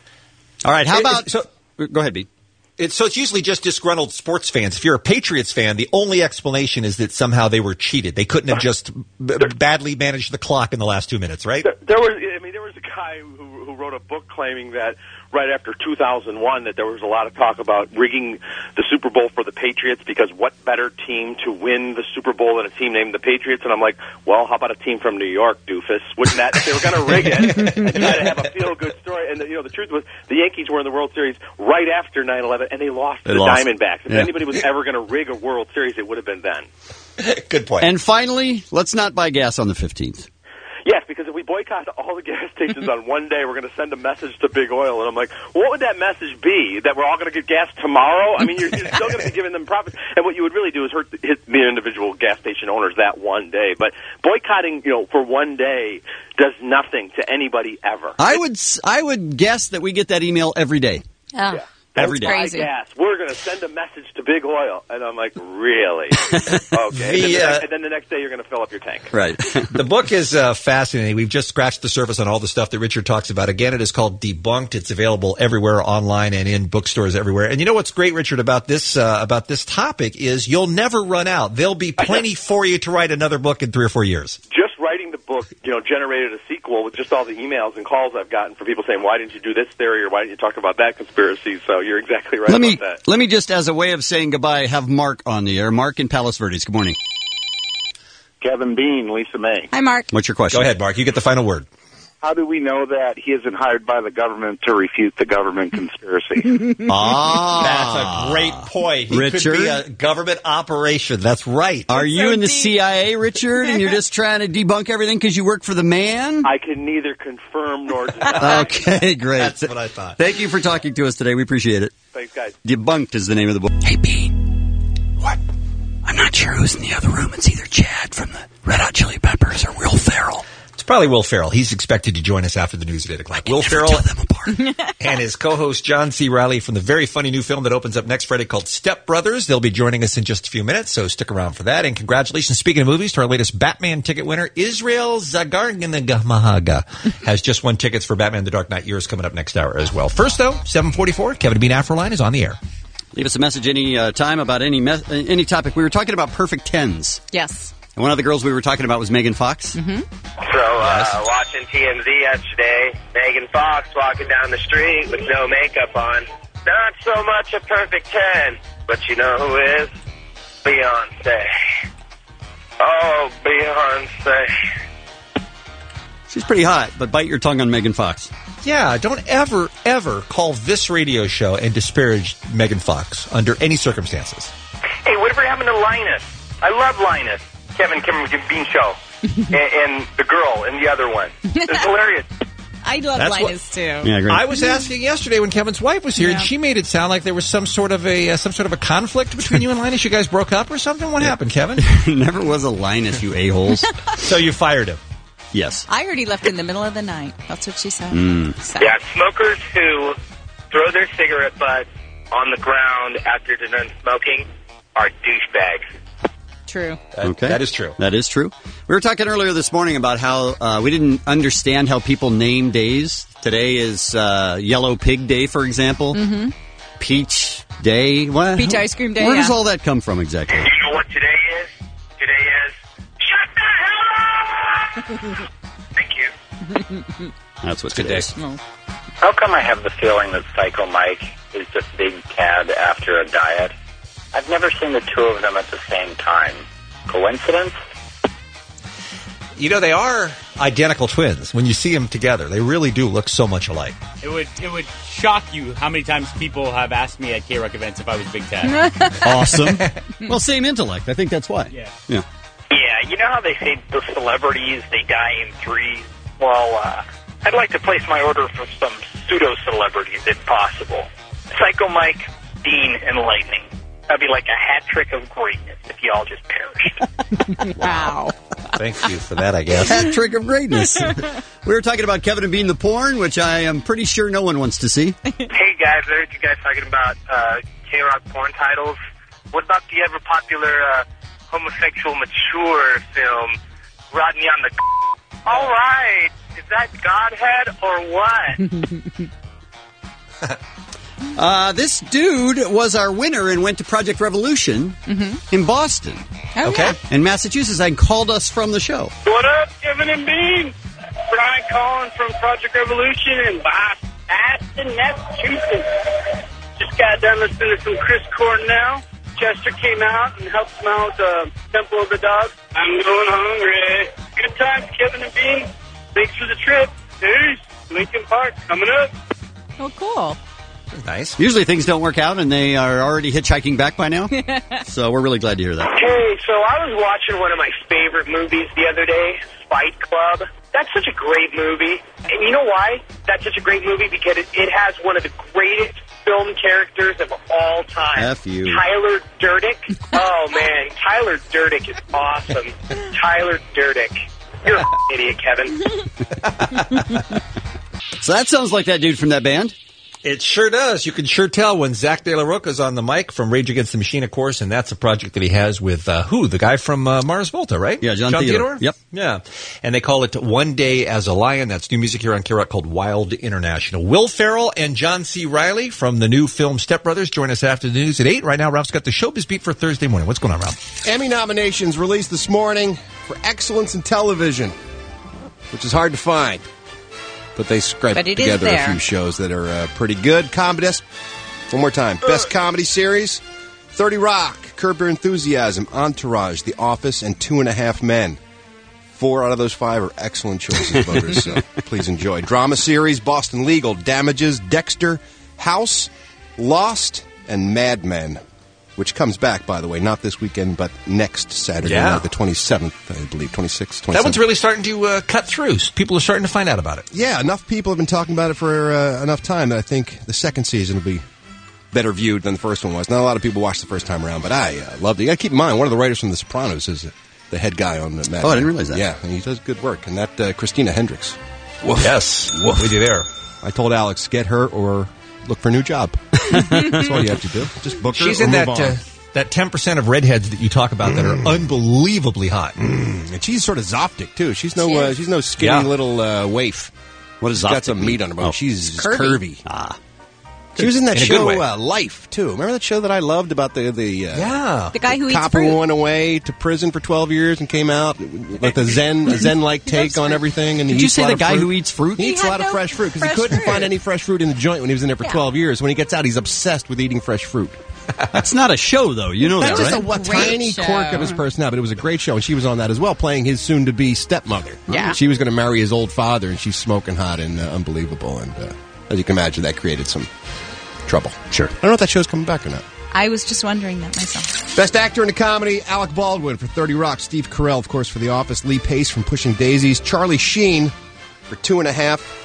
All right, how It- about... so, go ahead, B. It's, so it's usually just disgruntled sports fans. If you're a Patriots fan, the only explanation is that somehow they were cheated. They couldn't have just b- badly managed the clock in the last two minutes, right? There, there was, I mean, there was a guy who, who wrote a book claiming that right after two thousand one that there was a lot of talk about rigging the Super Bowl for the Patriots because what better team to win the Super Bowl than a team named the Patriots? And I'm like, well, how about a team from New York, doofus? Wouldn't that, if they were going to rig it and try to have a feel-good story? And, the, you know, the truth was the Yankees were in the World Series right after nine eleven, and they lost to They the lost. Diamondbacks. If Yeah. anybody was ever going to rig a World Series, it would have been then. Good point. And finally, let's not buy gas on the fifteenth. Yes, because if we boycott all the gas stations on one day, we're going to send a message to Big Oil. And I'm like, what would that message be? That we're all going to get gas tomorrow? I mean, you're, you're still going to be giving them profits. And what you would really do is hurt the, hit the individual gas station owners that one day. But boycotting, you know, for one day does nothing to anybody ever. I would s- I would guess that we get that email every day. Oh, Every day. Buy gas. We're going to send a message to Big Oil. And I'm like, really? Okay. and, then The, the uh, next, and then the next day you're going to fill up your tank. Right. The book is uh, fascinating. We've just scratched the surface on all the stuff that Richard talks about. Again, it is called Debunked. It's available everywhere online and in bookstores everywhere. And you know what's great, Richard, about this uh, about this topic is you'll never run out. There'll be plenty for you to write another book in three or four years. Just writing the book, you know, generated a sequel with just all the emails and calls I've gotten from people saying, why didn't you do this theory or why didn't you talk about that conspiracy? So you're exactly right Let about me that. let me just, as a way of saying goodbye, have Mark on the air. Mark in Palos Verdes. Good morning. Kevin Bean, Lisa May. Hi, Mark. What's your question? Go ahead, Mark. You get the final word. How do we know that he isn't hired by the government to refute the government conspiracy? Ah, That's a great point. He Richard? could be a government operation. That's right. Are you in the C I A, Richard, and you're just trying to debunk everything because you work for the man? I can neither confirm nor deny. Okay, great. That's what I thought. Thank you for talking to us today. We appreciate it. Thanks, guys. Debunked is the name of the book. Hey, Bean. What? I'm not sure who's in the other room. It's either Chad from the Red Hot Chili Peppers or Will Ferrell. It's probably Will Ferrell. He's expected to join us after the news at eight o'clock. Will Ferrell and his co-host John C. Reilly from the very funny new film that opens up next Friday called Step Brothers. They'll be joining us in just a few minutes, so stick around for that. And congratulations, speaking of movies, to our latest Batman ticket winner, Israel Zagarnagahaga has just won tickets for Batman The Dark Knight Years coming up next hour as well. First, though, seven forty-four, Kevin Bean Afroline is on the air. Leave us a message any uh, time about any me- any topic. We were talking about perfect tens. Yes. And one of the girls we were talking about was Megan Fox. Mm-hmm. So, uh, watching T M Z yesterday, Megan Fox walking down the street with no makeup on. Not so much a perfect ten, but you know who is? Beyonce. Oh, Beyonce. She's pretty hot, but bite your tongue on Megan Fox. Yeah, don't ever, ever call this radio show and disparage Megan Fox under any circumstances. Hey, whatever happened to Linus? I love Linus. Kevin Kim Bean Show. and, and the girl and the other one. It's hilarious. I love That's Linus what- too. Yeah, great. I was asking yesterday when Kevin's wife was here, Yeah. and she made it sound like there was some sort of a uh, some sort of a conflict between you and Linus. You guys broke up or something? What happened, Kevin? Never was a Linus, you a-holes. So you fired him? Yes. I heard he left in the middle of the night. That's what she said. Mm. So. Yeah, smokers who throw their cigarette butts on the ground after they're done smoking are douchebags. True. That, Okay. That is true. That is true. We were talking earlier this morning about how uh, we didn't understand how people name days. Today is uh, Yellow Pig Day, for example. Mm-hmm. Peach Day. What? Peach ice cream day, Where does yeah. all that come from exactly? You know what today is? Today is shut the hell up! Thank you. That's what today is. How come I have the feeling that Psycho Mike is just Big Cad after a diet? I've never seen the two of them at the same time. Coincidence? You know, they are identical twins. When you see them together, they really do look so much alike. It would it would shock you how many times people have asked me at K-Rock events if I was Big Ted. Awesome. Well, same intellect. I think that's why. Yeah. Yeah. Yeah, you know how they say the celebrities, they die in threes? Well, uh, I'd like to place my order for some pseudo-celebrities, if possible. Psycho Mike, Dean, and Lightning. That'd be like a hat trick of greatness if you all just perished. Wow. Thank you for that, I guess. Hat trick of greatness. We were talking about Kevin and Bean the porn, which I am pretty sure no one wants to see. Hey, guys, I heard you guys talking about uh, K-Rock porn titles. What about the ever-popular uh, homosexual mature film, Rodney on the... All right, is that Godhead or what? Uh, this dude was our winner and went to Project Revolution Mm-hmm. in Boston. Oh, okay. yeah. In Massachusetts, and called us from the show. What up, Kevin and Bean? Brian calling from Project Revolution in Boston, Massachusetts. Just got done listening to some Chris Cornell. Chester came out and helped him out with the Temple of the Dog. I'm going hungry. Good times, Kevin and Bean. Thanks for the trip. Peace. Lincoln Park coming up. Oh, cool. Nice. Usually things don't work out, and they are already hitchhiking back by now. So we're really glad to hear that. Hey, so I was watching one of my favorite movies the other day, Fight Club. That's such a great movie. And you know why that's such a great movie? Because it, it has one of the greatest film characters of all time. F you. Tyler Durden. Oh, man. Tyler Durden is awesome. Tyler Durden. You're an idiot, Kevin. So that sounds like that dude from that band. It sure does. You can sure tell when Zach De La Roca's on the mic from Rage Against the Machine, of course, and that's a project that he has with, uh, who? The guy from uh, Mars Volta, right? Yeah, John Theodore. Yep. Yeah. And they call it One Day as a Lion. That's new music here on K-Rock called Wild International. Will Ferrell and John C. Reilly from the new film Step Brothers join us after the news at eight. Right now, Ralph's got the Showbiz Beat for Thursday morning. What's going on, Ralph? Emmy nominations released this morning for excellence in television, which is hard to find. But they scraped But it is together a there. few shows that are uh, pretty good. Comedy, one more time. Best comedy series, thirty Rock, Curb Your Enthusiasm, Entourage, The Office, and Two and a Half Men. Four out of those five are excellent choices, voters, so please enjoy. Drama series, Boston Legal, Damages, Dexter, House, Lost, and Mad Men, which comes back, by the way, not this weekend, but next Saturday Yeah. night, the twenty-seventh, I believe, twenty-sixth, twenty-seventh. That one's really starting to uh, cut through. People are starting to find out about it. Yeah, enough people have been talking about it for uh, enough time that I think the second season will be better viewed than the first one was. Not a lot of people watched the first time around, but I uh, loved it. You got to keep in mind, one of the writers from The Sopranos is the head guy on the Mad Oh, I Men. didn't realize that. Yeah, and he does good work. And that uh, Christina Hendricks. Yes. What we do there. I told Alex, get her or look for a new job. That's all you have to do. Just book her She's or in move that on. uh, that ten percent of redheads that you talk about that are unbelievably hot. Mm. And she's sort of Zoptic, too. She's no She uh, is. she's no skinny Yeah. little uh, waif. What does She's got Zoptic some mean? meat on her bone. Oh. She's Curvy. curvy. Ah. She was in that In a good show, way. uh, Life, too. Remember that show that I loved about the the uh, Yeah. The guy who eats cop who fruit. went away to prison for twelve years and came out with a zen a zen like take on everything. And he Did you eats say a lot the of guy fruit. who eats fruit? He, He eats a had lot of no fresh fruit because he fresh couldn't fruit. find any fresh fruit in the joint when he was in there for Yeah. twelve years. When he gets out, he's obsessed with eating fresh fruit. That's not a show, though. You know That's that, just right? a what, Great tiny show. quirk of his personality. But it was a great show, and she was on that as well, playing his soon-to-be stepmother. Yeah. She was going to marry his old father, and she's smoking hot and uh, unbelievable. And uh, as you can imagine, that created some trouble. Sure. I don't know if that show's coming back or not. I was just wondering that myself. Best actor in a comedy, Alec Baldwin for thirty Rock, Steve Carell, of course, for The Office, Lee Pace from Pushing Daisies, Charlie Sheen for Two and a Half,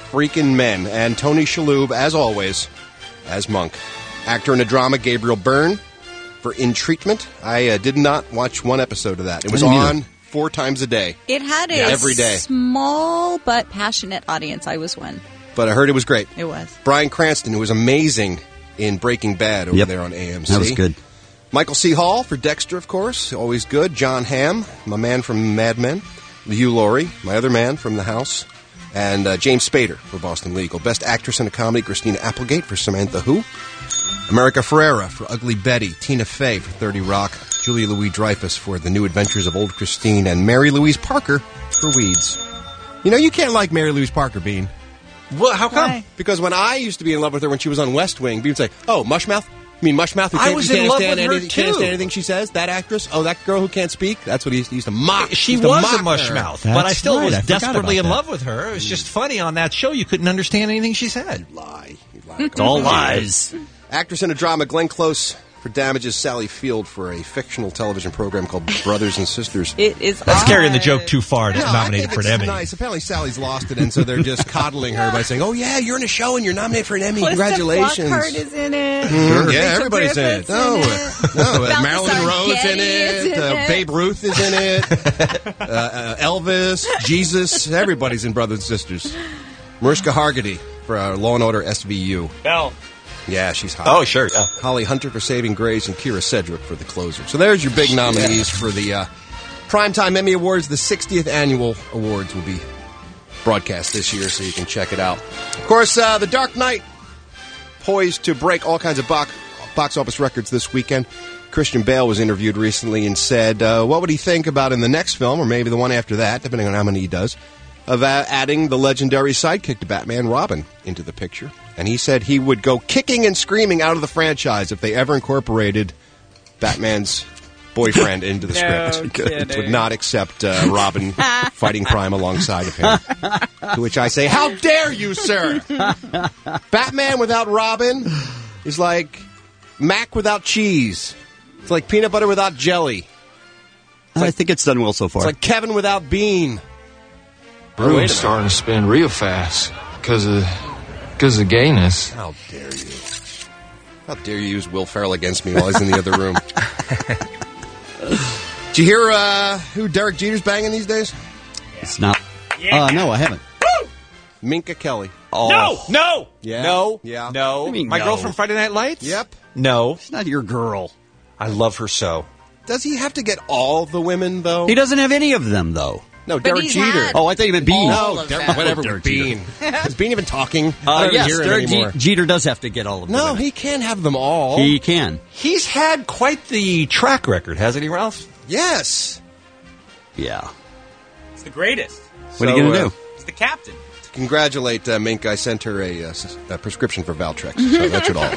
freaking men. And Tony Shalhoub, as always, as Monk. Actor in a drama, Gabriel Byrne, for In Treatment. I uh, did not watch one episode of that. It was I didn't on either. four times a day. It had a Yeah, every day. small but passionate audience. I was one. But I heard it was great. It was. Bryan Cranston, who was amazing in Breaking Bad over Yep. there on A M C. That was good. Michael C. Hall for Dexter, of course. Always good. John Hamm, my man from Mad Men. Hugh Laurie, my other man from The House. And uh, James Spader for Boston Legal. Best Actress in a Comedy, Christina Applegate for Samantha Who. America Ferrera for Ugly Betty. Tina Fey for thirty Rock. Julia Louis-Dreyfus for The New Adventures of Old Christine. And Mary Louise Parker for Weeds. You know, you can't like Mary Louise Parker, Bean. Well, how come? Why? Because when I used to be in love with her when she was on West Wing, Bean would say, oh, Mushmouth? You mean Mushmouth? Who I can't, was you in can't love stand with her, anything, can't too. stand anything she says? That actress? Oh, that girl who can't speak? That's what he used, he used to mock. She He used to was mock a mush her. mouth, but I That's still right, was I forgot desperately about in that. love with her. It was just funny on that show. You couldn't understand anything she said. You lie. You lie. It's all lies. Actress in a drama, Glenn Close for Damages, Sally Field for a fictional television program called Brothers and Sisters. It is That's odd. carrying the joke too far to No, I nominate think for an it's Emmy. nice. Apparently Sally's lost it, and so they're just coddling her by saying, oh, yeah, you're in a show and you're nominated for an Emmy. Calista Congratulations. Flockhart is in it. Mhm. Yeah, Rachel everybody's in it. Griffith's No, in uh, it. no, uh, Balthazar Marilyn Rose in Getty is it. in Uh, it. Babe Ruth is in it. uh, uh, Elvis, Jesus, everybody's in Brothers and Sisters. Mariska Hargitay for uh, Law and Order S V U. Bell. Yeah, she's hot. Oh, sure, yeah. Holly Hunter for Saving Grace and Kira Sedgwick for The Closer. So there's your big nominees for the uh, Primetime Emmy Awards. The sixtieth Annual Awards will be broadcast this year, so you can check it out. Of course, uh, The Dark Knight, poised to break all kinds of box, box office records this weekend. Christian Bale was interviewed recently and said, uh, what would he think about in the next film, or maybe the one after that, depending on how many he does, of uh, adding the legendary sidekick to Batman, Robin, into the picture. And he said he would go kicking and screaming out of the franchise if they ever incorporated Batman's boyfriend into the No script. kidding. Would not accept uh, Robin fighting crime alongside of him. To which I say, how dare you, sir? Batman without Robin is like mac without cheese. It's like peanut butter without jelly. I think it's done well so far. It's like Kevin without Bean. Broom's starting to spin real fast because of because of gayness. How dare you? How dare you use Will Ferrell against me while he's in the other room? Did you hear uh, who Derek Jeter's banging these days? It's not. Uh, no, I haven't. Minka Kelly. Oh. No, no, Yeah. no, Yeah. no. What do you mean, My no? girl from Friday Night Lights? Yep. No. It's not your girl. I love her so. Does he have to get all the women, though? He doesn't have any of them, though. No, But Derek he's Jeter. had Oh, I thought you meant Bean. all No, of Derek, them. whatever Derek with Bean. Is Bean even talking? I Uh, don't even yes, hear him Derek anymore. Je- Jeter does have to get all of them. No, he can't have them all. He can. He's had quite the track record, hasn't he, Ralph? Yes. Yeah. It's the greatest. What are you going to So, uh, do? It's the captain. Congratulate uh, Mink. I sent her a, uh, s- a prescription for Valtrex. So that should all.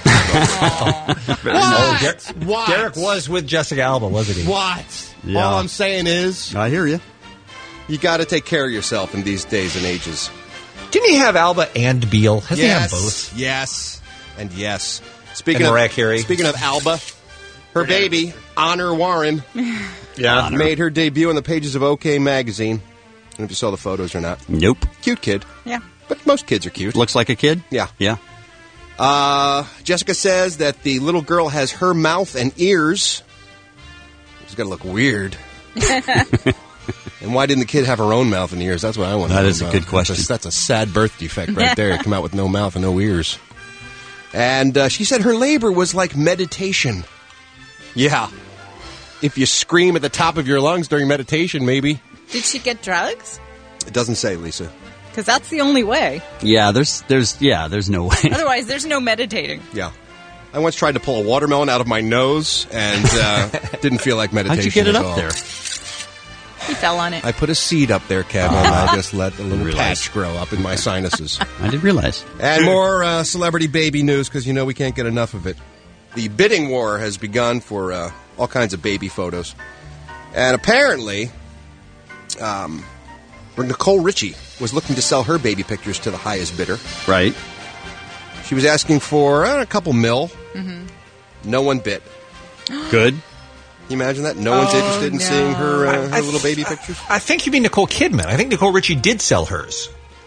What? What? Derek was with Jessica Alba, wasn't he? What? Yeah. All I'm saying is, I hear you. you got to take care of yourself in these days and ages. Didn't he have Alba and Beal? Has he had yes, both? yes, and yes. Speaking And of Mariah Carey. Speaking of Alba, her baby Honor Warren Yeah. Honor. made her debut on the pages of OK Magazine. I don't know if you saw the photos or not. Nope. Cute kid, Yeah. but most kids are cute. Looks like a kid? Yeah. Yeah. Uh, Jessica says that the little girl has her mouth and ears. She's got to look weird. And why didn't the kid have her own mouth and ears? That's what I want to know. That is a about. good question. That's a, that's a sad birth defect right there. Come out with no mouth and no ears. And uh, she said her labor was like meditation. Yeah. If you scream at the top of your lungs during meditation, maybe. Did she get drugs? It doesn't say, Lisa. Because that's the only way. Yeah, there's, there's, yeah, there's no way. Otherwise, there's no meditating. Yeah. I once tried to pull a watermelon out of my nose and uh, didn't feel like meditation. How'd you get it at up all. there? He fell on it. I put a seed up there, Kevin. I just let a little Realize. patch grow up in my sinuses. I didn't realize. And more uh, celebrity baby news because you know we can't get enough of it. The bidding war has begun for uh, all kinds of baby photos. And apparently, um, Nicole Richie was looking to sell her baby pictures to the highest bidder. Right. She was asking for uh, a couple mil. Mm-hmm. No one bid. Good. Can you imagine that? No one's Oh, interested in no. seeing her, uh, I- her I- little baby pictures? I think you mean Nicole Kidman. I think Nicole Richie did sell hers.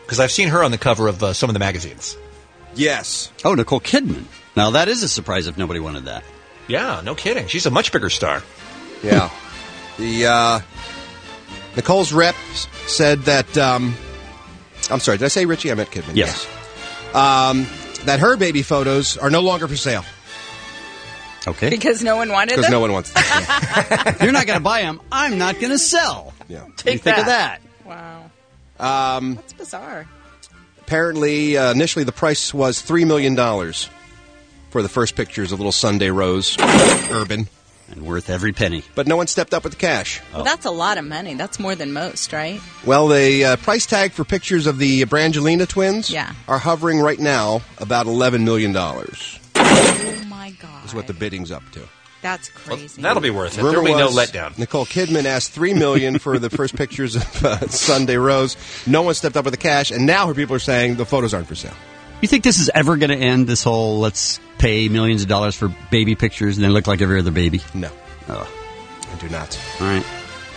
Because I've seen her on the cover of uh, some of the magazines. Yes. Oh, Nicole Kidman. Now, that is a surprise if nobody wanted that. Yeah, no kidding. She's a much bigger star. Yeah. The uh, Nicole's rep said that... Um, I'm sorry, did I say Richie? I meant Kidman. Yes. yes. Um, that her baby photos are no longer for sale. Okay. Because no one wanted them? Because no one wants them. If you're not going to buy them, I'm not going to sell. Yeah. Take you think of that. that. Wow. Um, That's bizarre. Apparently, uh, initially the price was three million dollars for the first pictures of little Sunday Rose, urban. And worth every penny. But no one stepped up with the cash. Well, that's a lot of money. That's more than most, right? Well, the uh, price tag for pictures of the Brangelina twins Yeah. are hovering right now about eleven million dollars. Oh, my God. Is what the bidding's up to. That's crazy. That'll be worth it. Rumor There'll be no was letdown. Nicole Kidman asked three million dollars for the first pictures of uh, Sunday Rose. No one stepped up with the cash, and now her people are saying the photos aren't for sale. You think this is ever going to end, this whole let's pay millions of dollars for baby pictures and they look like every other baby? No. Oh. I do not. All right.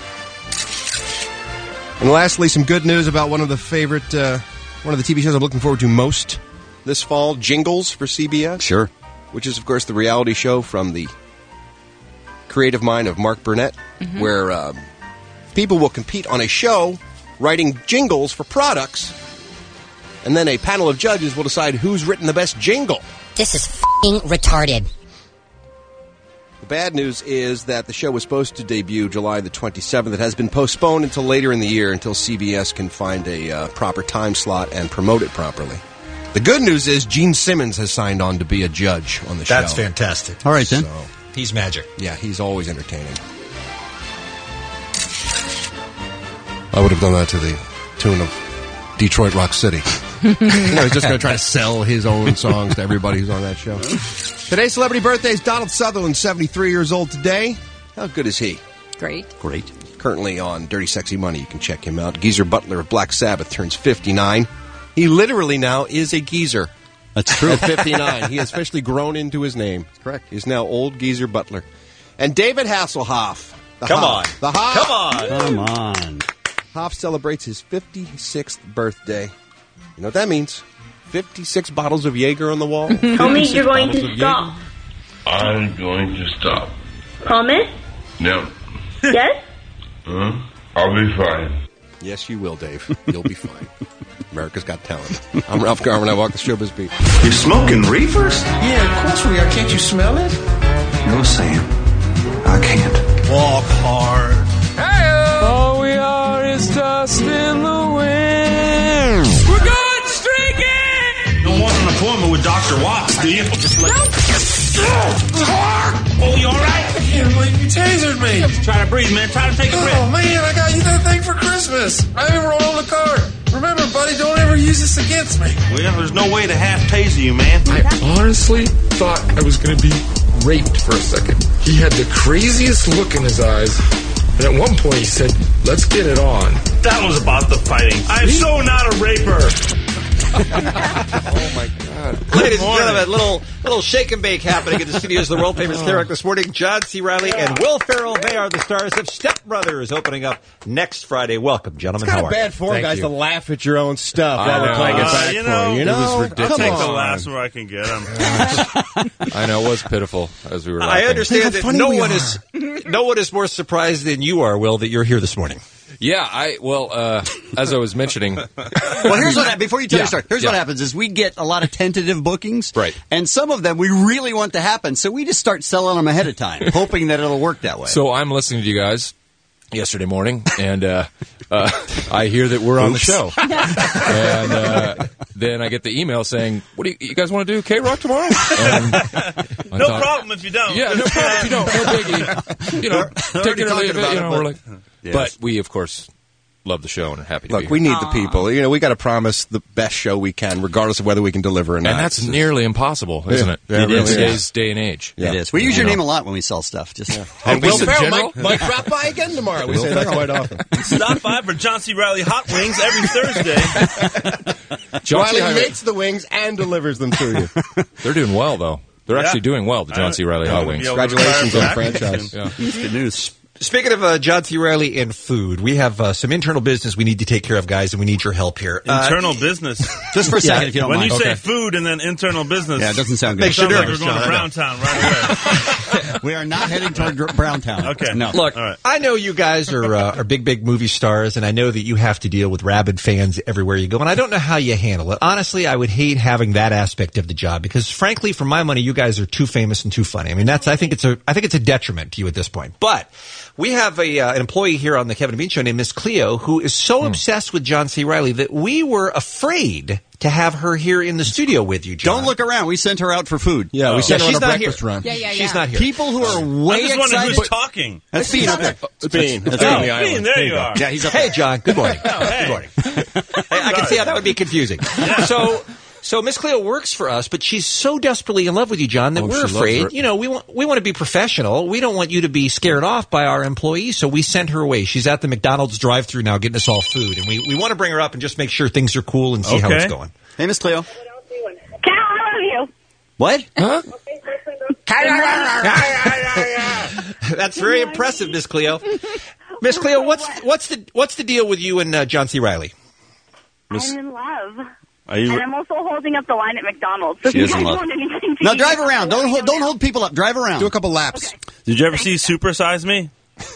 And lastly, some good news about one of the favorite, uh, one of the T V shows I'm looking forward to most this fall, Jingles for C B S. Sure. Which is, of course, the reality show from the creative mind of Mark Burnett, Mm-hmm. where um, people will compete on a show writing jingles for products, and then a panel of judges will decide who's written the best jingle. This is f***ing retarded. The bad news is that the show was supposed to debut July the twenty-seventh. It has been postponed until later in the year, until C B S can find a uh, proper time slot and promote it properly. The good news is Gene Simmons has signed on to be a judge on the show. That's fantastic. All right, then. So, he's magic. Yeah, he's always entertaining. I would have done that to the tune of Detroit Rock City. You know, he's just going to try to sell his own songs to everybody who's on that show. Today's celebrity birthday is Donald Sutherland, seventy-three years old today. How good is he? Great. Great. Currently on Dirty Sexy Money. You can check him out. Geezer Butler of Black Sabbath turns fifty-nine. He literally now is a geezer. That's true. At fifty-nine. He has officially grown into his name. That's correct. He's now Old Geezer Butler. And David Hasselhoff. The Come Hoff. on. The Hoff. Come on. Come on. Hoff celebrates his fifty-sixth birthday. You know what that means? fifty-six bottles of Jaeger on the wall. Tell me you're going bottles to of stop. I'm going to stop. Promise? No. Yes? Huh? I'll be fine. Yes, you will, Dave. You'll be fine. America's Got Talent. I'm Ralph Garman. I walk the showbiz beat. You're smoking reefers? Yeah, of course we are. Can't you smell it? No, Sam. I can't. Walk hard. Hey, all we are is dust in the wind. We're going streaking! You don't want an appointment with Doctor Watts, do you? Just like... Oh, you all right? I can't believe you tasered me. Try to breathe, man. Try to take a breath. Oh, man, I got you that thing for Christmas. I even wrote on the card. Remember, buddy, don't ever use this against me. Well, there's no way to half taser you, man. I honestly thought I was going to be raped for a second. He had the craziest look in his eyes. And at one point he said, let's get it on. That was about the fighting. I'm so not a raper. Oh, my God. Ladies and gentlemen, little little shake and bake happening in the studios of the world famous K-Rock this morning. John C. Reilly and Will Ferrell, they are the stars of Step Brothers, opening up next Friday. Welcome, gentlemen. It's kind How of are bad you? form, Thank guys, you. to laugh at your own stuff I while we're know. playing it Uh, back you for know, you. You it was know? ridiculous. I'll Come take the on. last where I can get them. I know it was pitiful as we were I laughing. understand How that funny no we one are. is no one is more surprised than you are, Will, that you're here this morning. Yeah, I well, uh, as I was mentioning, Well, here's what hap- before you tell Yeah, your story. Here's yeah. what happens: is we get a lot of tentative bookings, Right. And some of them we really want to happen, so we just start selling them ahead of time, hoping that it'll work that way. so I'm listening to you guys yesterday morning, and uh, uh, I hear that we're on the Oops. show, and uh, then I get the email saying, "What do you, you guys want to do? K-Rock tomorrow?" And I No thought, problem if you don't. Yeah, no problem if you don't. No biggie. You know, take it or leave it. about You it, know, but- we're like, Yes. but we of course love the show and are happy to Look, be we here. need the people. You know, we got to promise the best show we can, regardless of whether we can deliver or not. And that's nearly impossible, isn't it? Yeah, it in really today's is. day and age. It is. We use your name a lot when we sell stuff. Just And Will Will Ferrell, Ferrell Mike- might, might drop by again tomorrow. We say that quite often. Stop by for John C. Reilly Hot Wings every Thursday. John C. Riley Reilly- makes the wings and delivers them to you. They're doing well, though. They're Yeah. actually doing well, the John C. Reilly Uh, Hot Wings. yeah, Congratulations on the Practice. franchise. Yeah. that's good news. Speaking of uh, John C. Reilly and food, we have uh, some internal business we need to take care of, guys, and we need your help here. Uh, Internal business. Just for a second, Yeah. if you don't When mind. you say Okay. food and then internal business, Yeah, it doesn't sound good. It Makes you sounds like nervous, we're going John, to I know. Browntown right away. We are not heading toward Gr- Browntown. Okay. No. Look, I know you guys are uh, are big, big movie stars, and I know that you have to deal with rabid fans everywhere you go, and I don't know how you handle it. Honestly, I would hate having that aspect of the job because, frankly, for my money, you guys are too famous and too funny. I mean, that's I think it's a I think it's a detriment to you at this point. But we have a uh, an employee here on the Kevin and Bean Show named Miss Cleo who is so obsessed with John C. Reilly that we were afraid to have her here in the studio with you, John. Don't look around. We sent her out for food. Yeah, we sent her on she's a not breakfast here. run. Yeah, yeah, She's yeah. not here. People who are way I'm just wondering excited. who's talking. That's Bean up there. It's Bean. That's It's Bean. on the Oh, island. Bean, there you are. Yeah, he's up Hey, there. John. Good morning. Oh, hey. Good morning. Hey, I can see how that would be confusing. So, so Miss Cleo works for us, but she's so desperately in love with you, John, that Oh, she we're loves afraid. her. You know, we want we want to be professional. We don't want you to be scared off by our employees, so we sent her away. She's at the McDonald's drive-thru now, getting us all food, and we, we want to bring her up and just make sure things are cool and see how Okay. it's going. Hey, Miss Cleo. Cal, I love you. What? Huh? That's very impressive, Miss Cleo. Miss Cleo, what's what's the what's the deal with you and uh, John C. Reilly? I'm in love. Are you? And I'm also holding up the line at McDonald's. So She if is you in guys love. want anything to Now eat, drive around. Don't hold, don't hold people up. Drive around. Do a couple laps. Did you ever see Super Size Me?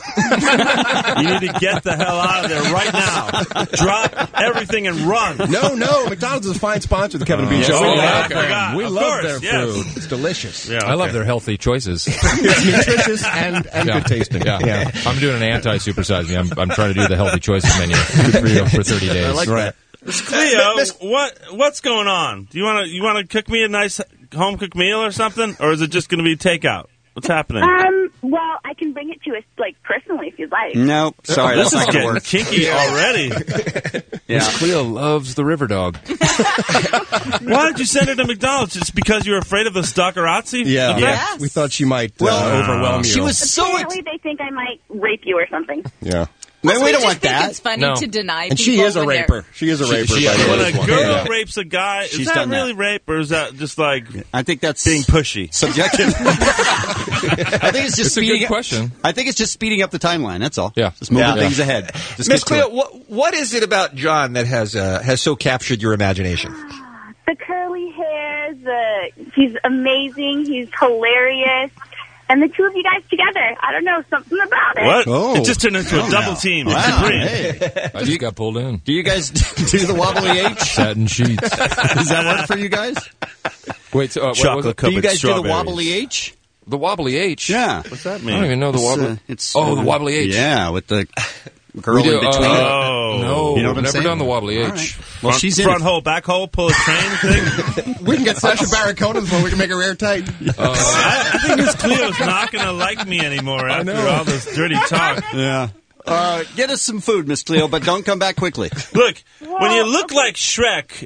You need to get the hell out of there right now. Drop everything and run. No, no. McDonald's is a fine sponsor of the Kevin and Bean Yes, Show. we We love love them. them. We Of love course, their yes. food. It's delicious. Yeah, I love okay. their healthy choices. It's nutritious and, and Yeah. good tasting. Yeah. I'm doing an anti-supersize me. I'm, I'm trying to do the healthy choices menu for, you know, for thirty days. I like that. Miss Cleo, what what's going on? Do you want to you want to cook me a nice home cooked meal or something, or is it just going to be takeout? What's happening? Um, well, I can bring it to us, like, personally if you'd like. No, sorry, this that's is not getting gonna work. kinky already. Yeah. Miss Cleo loves the river dog. Why did you send her to McDonald's? Just because you were afraid of the stalkerazzi? Yeah. effect? Yes. We thought she might uh, Well, overwhelm you. She was so. Apparently, they think I might rape you or something. Yeah. Man, we I don't just want think that. It's funny No. to deny And she people is a when they're- raper. She is a raper. she- by the When way. a girl Yeah. rapes a guy, is She's that done that. really rape, or is that just like I think that's being pushy? subjective. I think it's just It's a good speeding. question. I think it's just speeding up the timeline. That's all. Yeah. just moving Yeah. things ahead. Just Miss get to Cleo, it. what what is it about John that has uh, has so captured your imagination? The curly hair, the he's amazing, he's hilarious. And the two of you guys together, I don't know, something about it. What? Oh. It just turned into a Oh, double no. team. Wow, Supreme. hey. I just got pulled in. Do you guys do the wobbly H? Satin sheets. Does that work for you guys? Wait, so, uh, what was Chocolate it? covered Do you guys do the strawberries. wobbly H? The wobbly H? Yeah. What's that I mean? don't even know the It's, wobbly. uh, it's, oh, the uh, wobbly H. Yeah, with the girl We do- in between. uh, Oh. No, You know what I'm never saying? done the wobbly H. All right. Well, Front, she's in front it. hole, back hole, pull a train thing. We can get Sasha Baron Cohen before we can make her airtight. I, I think Miss Cleo's not going to like me anymore after know. all this dirty talk. Yeah. Uh, get us some food, Miss Cleo, but don't come back quickly. Look, when you look like Shrek,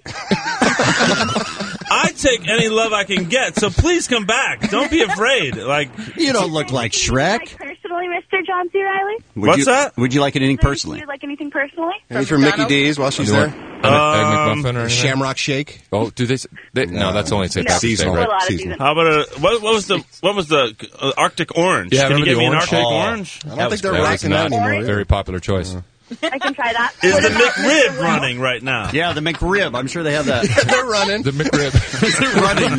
I take any love I can get. So please come back. Don't be afraid. Like You don't look like Shrek. Like personally, Mister John C. Reilly? Would What's you, that? Would you like anything personally? Would you like anything personally? Anything from Mickey D's while she's You there? want an egg Um, McMuffin or anything? Shamrock Shake. Oh, do they? s- they no, that's only Saint No. Patrick's Day, Seasonal. right? A lot of Seasonal. how about a what, what was the what was the uh, Arctic Orange? Yeah, Can you remember give the me an orange Arctic shake? Orange? I don't That think was- they're that was rocking that not anymore. a Very popular choice. I can try that. Is What the about- McRib running right now? Yeah, the McRib. I'm sure they have that. They're running. The McRib. They're running.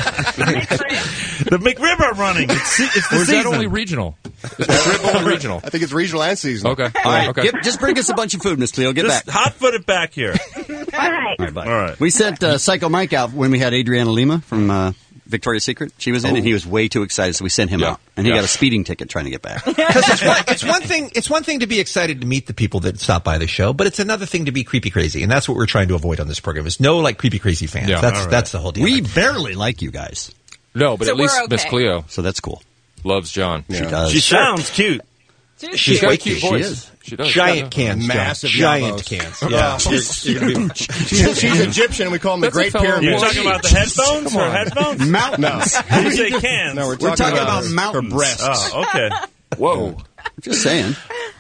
The McRib are running. It's, se- it's the Or is that season. only regional? Is McRib only regional? I think it's regional and seasonal. Okay. All right, Okay. get- just bring us a bunch of food, Miss Cleo. Get Just back. hot foot it back here. All right. All right, bye. All right. We sent uh, Psycho Mike out when we had Adriana Lima from uh, Victoria's Secret. She was in, and he was way too excited, so we sent him Yeah. out. And he Yeah. got a speeding ticket trying to get back. Because it's one, it's one thing. It's one thing to be excited to meet the people that stop by the show, but it's another thing to be creepy crazy, and that's what we're trying to avoid on this program. Is no like creepy crazy fans. Yeah. That's All right. that's the whole deal. We barely like you guys, No, but So at least we're okay. Miss Cleo so that's cool. loves John. She does. She sounds cute. She's got a cute She voice. is. She does. giant Yeah. cans, John. Massive giant yabos. cans. Yeah, She's, You're gonna be- she's, she's Egyptian, and we call them the That's a Great fellow Pyramid. You're Well, talking she- about the headphones? Come Her on. headphones? Mountains. When you say cans. No, we're We're talking, talking about, about her mountains. breasts. Oh, okay. Whoa. Just saying.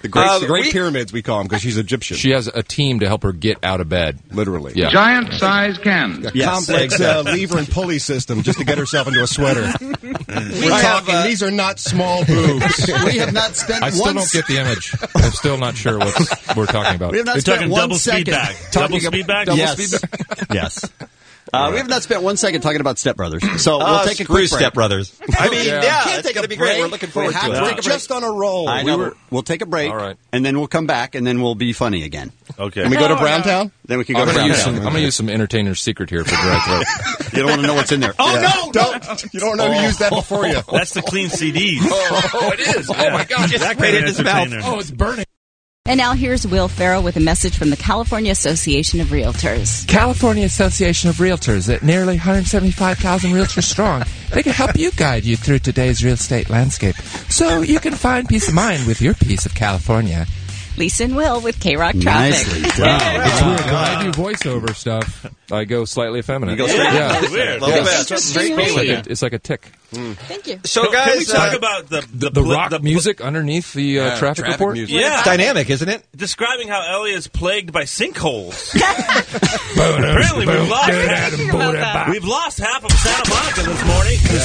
The Great, Uh, the great we- Pyramids, we call them, because she's Egyptian. She has a team to help her get out of bed. Literally. Yeah. Giant-sized can. A Yes. complex uh, lever and pulley system just to get herself into a sweater. We're have, talking, uh, these are not small boobs. We have not spent I still one don't get the image. I'm still not sure what we're talking about. We have not You're spent talking one double speed second bag. talking Double ab- speed bag? Double Yes. speed bag? Yes. Uh, we have not spent one second talking about Step Brothers, so we'll Uh, take a screw quick break. Step Brothers. I mean, yeah, Can't it's take going a to be great. break. We're looking forward We have to it. to take a break. Just on a roll. I We know. were- We'll take a break, All right. and then we'll come back, and then we'll be funny again. Okay. Can we go to Browntown? Then we can go I'm to going to use Browntown. some. I'm going to use some entertainer's secret here for dry throat. You don't want to know what's in there. Oh Yeah. no! Don't! You don't know who used that before you. That's the clean C Ds. Oh, it is. Oh my God! That sprayed kind it of in his mouth. entertainer. Oh, it's burning. And now here's Will Farrell with a message from the California Association of Realtors. California Association of Realtors, at nearly one hundred seventy-five thousand realtors strong, they can help you guide you through today's real estate landscape so you can find peace of mind with your piece of California. Lisa and Will with K-Rock Traffic. Nicely It's done. weird. When I do voiceover stuff, I go slightly effeminate. You go straight- yeah. That's weird. Little bit. Interesting It's like, read. a, it's like a tick. Thank you. So, Can we guys, talk uh, about the The, the, the pl- rock the pl- music underneath the uh, Yeah, traffic, traffic report? music. Yeah, it's dynamic, isn't it? describing how Elliot is plagued by sinkholes. Apparently, we've lost, we've lost half of Santa Monica this morning to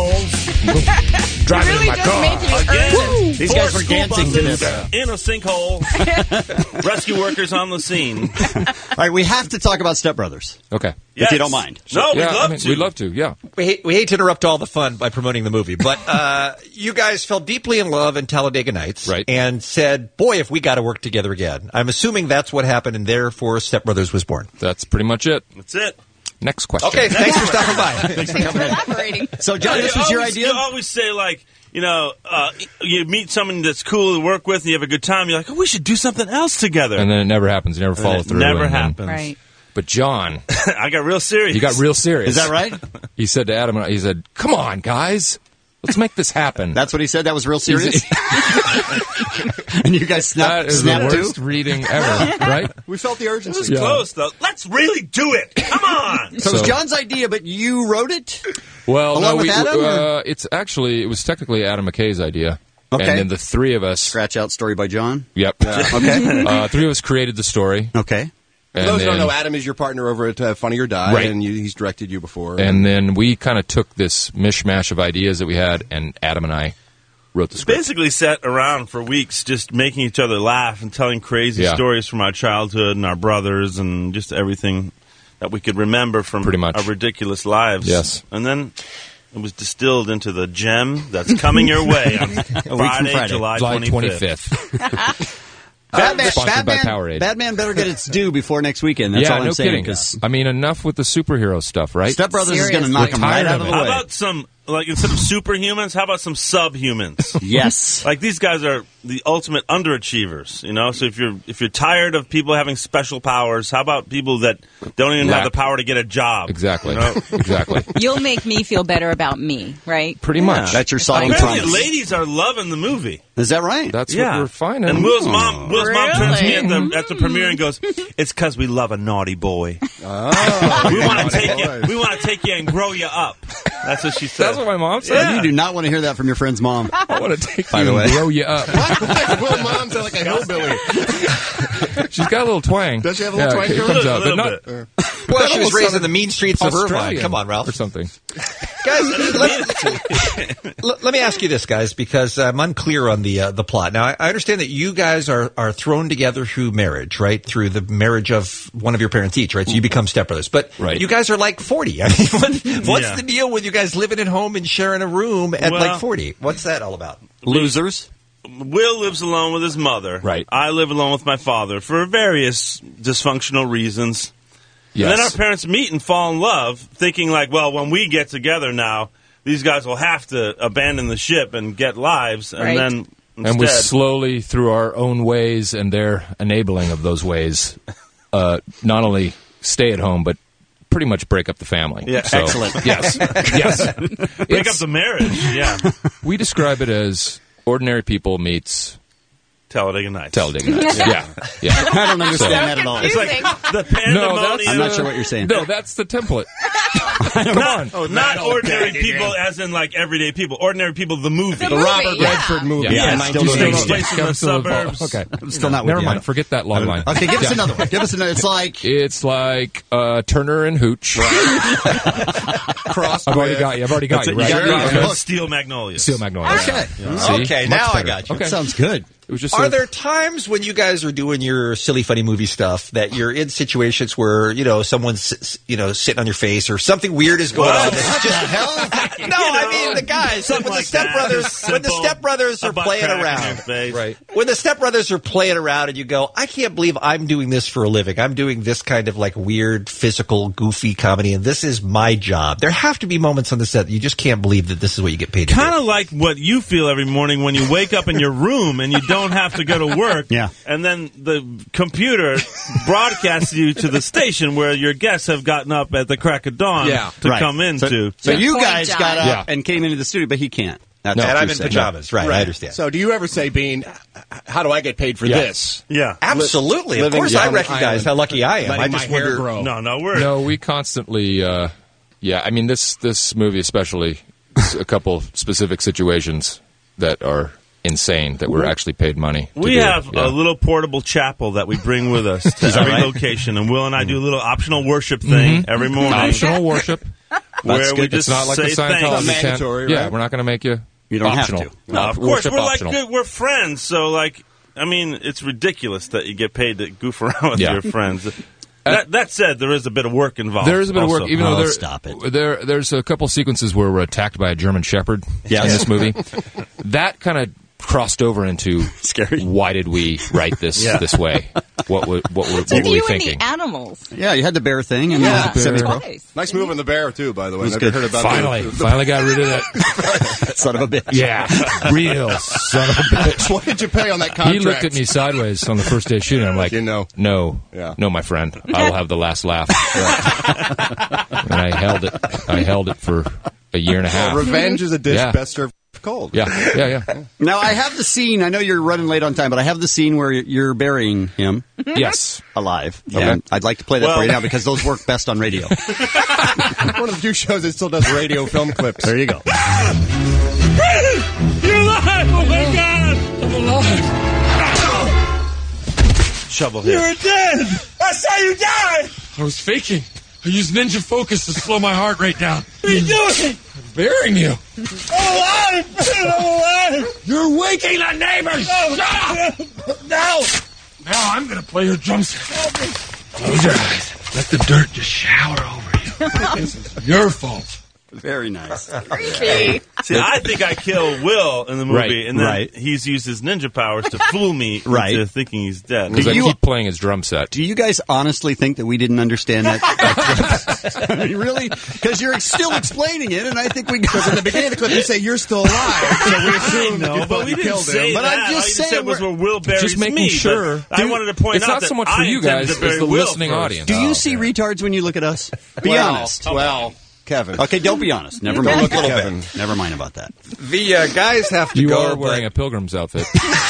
sinkholes. Driving really in my does car. make you Again, These four guys were school dancing to buses this. in a sinkhole. Rescue workers on the scene. All right, we have to talk about Step Brothers, Okay. if Yes. you don't mind. No, we'd yeah, love I mean, to. We'd love to, yeah. We hate, we hate to interrupt all the fun by promoting the movie, but uh, you guys fell deeply in love in Talladega Nights, Right. and said, "Boy, if we got to work together again." I'm assuming that's what happened, and therefore Step Brothers was born. That's pretty much it. That's it. Next question. Okay, thanks for stopping by. Thanks for elaborating. So, John, You this was your always- idea? You always say, like, you know, uh, you meet someone that's cool to work with and you have a good time. You're like, oh, we should do something else together. And then it never happens. You never And follow it through. never and then- happens. Right. But John, I got real serious. he got real serious. Is that right? He said to Adam, and I- he said, "Come on, guys, let's make this happen." That's what he said? That was real serious? And you guys That snapped, is the snapped too? worst reading ever, right? We felt the It urgency. was Yeah. close, though. Let's really do it. Come on. So, it was So- John's idea, but you wrote it? Well, Along no, with we, Adam, or- uh, it's actually it was technically Adam McKay's idea, Okay. and then the three of us. Scratch out story by John? Yep. Okay. uh, three of us created the story. Okay. For And those who don't then- know, Adam is your partner over at uh, Funny or Die, Right. and you, he's directed you before. And then we kind of took this mishmash of ideas that we had, and Adam and I wrote the script. Basically sat around for weeks just making each other laugh and telling crazy Yeah. stories from our childhood and our brothers and just everything that we could remember from Pretty much. our ridiculous lives. Yes. And then it was distilled into the gem that's coming your way on Friday, Friday. July July twenty-fifth. twenty-fifth. Batman, Sponsored by Batman, Powerade. Batman better get its due before next weekend. That's yeah, all I'm no saying. kidding. 'cause I mean, enough with the superhero stuff, right? Step Brothers is going to Seriously. knock them We're right tired out of of it. the How way. about some, like, instead of superhumans, how about some subhumans? Yes. Like, these guys are the ultimate underachievers, you know? So if you're if you're tired of people having special powers, how about people that don't even Lack- have the power to get a job? Exactly. You know? Exactly. You'll make me feel better about me, right? Pretty Yeah. much. That's your solemn Apparently, promise. ladies are loving the movie. Is that right? That's Yeah. what we're finding. And Will's mom, Will's mom turns to me at Really? the at the premiere and goes, "It's because we love a naughty boy. Oh, we want to naughty take you. boys. We want to take you and grow you up." That's what she said. That's what my mom said. Yeah. You do not want to hear that from your friend's mom. I want to take By you the and way. grow you up. Will Mom sound like a hillbilly. She's got a little twang. Does she have a little yeah, twang It to her? comes A out, but little not bit. Well, she was almost raised in sounded the mean streets of Irvine. Australian Come on, or Ralph. something. Guys, let, let- let me ask you this, guys, because I'm unclear on the uh, the plot. Now, I, I understand that you guys are, are thrown together through marriage, right? Through the marriage of one of your parents each, right? So you become stepbrothers. But Right. you guys are like forty. I mean, what, what's Yeah. the deal with you guys living at home and sharing a room at Well- like forty? What's that all about? Losers. Will lives alone with his mother. Right. I live alone with my father for various dysfunctional reasons. Yes. And then our parents meet and fall in love, thinking like, well, when we get together now, these guys will have to abandon the ship and get lives, and Right. then instead, And we slowly, through our own ways and their enabling of those ways, uh, not only stay at home, but pretty much break up the family. Yeah. So, Excellent. Yes. Yes. break It's- up the marriage. Yeah, We describe it as ordinary people meets Talladega Nights. Talladega Nights. Yeah. Yeah. I don't understand So- that at all. It's like the No, pandemonium. that's I'm not sure what you're saying. No, that's the template. Come on. Oh, not ordinary people as in like everyday people. Ordinary people, the movie. The, the Robert yeah. Redford movie. Yeah, Yeah, yeah. still Still doing takes it. place in the Still suburbs. involved. Okay. I'm still not with Never you. mind. Forget that log line. Okay, give us Yeah. another one. Give us another. It's like It's like uh, Turner and Hooch. Crossed I've already with- got you. I've already got That's you. it. Right? You got Yeah. it. Yeah. Steel Magnolias. Steel Magnolia. Okay. Yeah. See? Okay, Much now I better. got you. Okay. sounds good. It was just Are a- there times when you guys are doing your silly, funny movie stuff that you're in situations where, you know, someone's, you know, sitting on your face or something weird is going on? That's just hell. No, You know, I mean the guys. When something the like Step that. Brothers, Just when the simple, Step Brothers a are butt playing crack in your around, face. Right. when the Step Brothers are playing around, and you go, I can't believe I'm doing this for a living. I'm doing this kind of like weird, physical, goofy comedy, and this is my job. There have to be moments on the set that you just can't believe that this is what you get paid to do. Kind of like what you feel every morning when you wake up in your room and you don't have to go to work. Yeah. And then the computer broadcasts you to the station where your guests have gotten up at the crack of dawn Yeah. to Right. come into. So, so Good you point, guys John. got up Yeah. and came into the studio, but he can't. That's No, what and I'm you're in saying. pajamas. Right, I understand. So, do you ever say, Bean, how do I get paid for Yeah. this? Yeah. Absolutely. Of Living course, down I on recognize island, how lucky I am. letting I my just hair wonder. grow. No, no, we're. No, we constantly. Uh, yeah, I mean this this movie especially, is a couple specific situations that are insane that we're actually paid money. To We do. have Yeah. a little portable chapel that we bring with us to every right? location, and Will and I do a little optional worship thing Mhm. every morning. Optional worship. where That's we good. just It's not like say the Scientology thanks. tent. mandatory, Yeah, right? we're not going to make you. You don't have optional. to. No, of course, Worship we're optional. like good, we're friends. So, like, I mean, it's ridiculous that you get paid to goof around with Yeah. your friends. That, that said, there is a bit of work involved. There is a bit also. of work, even Oh, though there, stop it. there there's a couple sequences where we're attacked by a German Shepherd Yes. in this movie. That kind of crossed over into Scary. Why did we write this Yeah. this way? What were, what were, It's what were we you and thinking? the animals. Yeah, you had the bear thing and Yeah. the semi-pro. Twice. Nice move on the bear, too, by the way. It was Never good. heard about Finally, the, finally got rid of that. Son of a bitch. Yeah, real son of a bitch. What did you pay on that He contract? looked at me sideways on the first day of shooting. I'm like, You know. no, Yeah. no, my friend, I will have the last laugh. And I held it. I held it for a year and a half. Revenge is a dish Yeah. best served cold. Yeah, yeah, yeah. Now, I have the scene. I know you're running late on time, but I have the scene where you're burying him Yes. alive. Okay. And I'd like to play that Well- for you now because those work best on radio. One of the few shows that still does radio film clips. There you go. You're alive! Oh my God! I'm alive. Shovel hit. You're dead! I saw you die! I was faking. I used ninja focus to slow my heart rate down. What are you doing? I'm burying you. I'm alive! I'm alive! You're waking the neighbors! No! Shut up! No! Now I'm gonna play your drum set. Close your eyes. Let the dirt just shower over you. This is your fault. Very nice. Creepy. See, I think I kill Will in the movie, Right, and then right. he's used his ninja powers to fool me Right. into thinking he's dead. Because I you- keep playing his drum set. Do you guys honestly think that we didn't understand that? that clip? I mean, really? Because you're still explaining it, and I think we got Because in the beginning of the clip, you say you're still alive, so we assume that No, you but thought we you didn't killed say him. But that. I'm just All you saying said was we're- where Will buries Just making me. sure. but I Dude, wanted to point it's out not that so much I for you intended guys to bury as the Will listening first. audience. Do you Oh, see retards when you look at us? Be well, honest. Well, Kevin. Okay, don't be honest. Never Don't mind. look at Little Kevin. bit. Never mind about that. The uh, guys have to You go. are wearing but a pilgrim's outfit.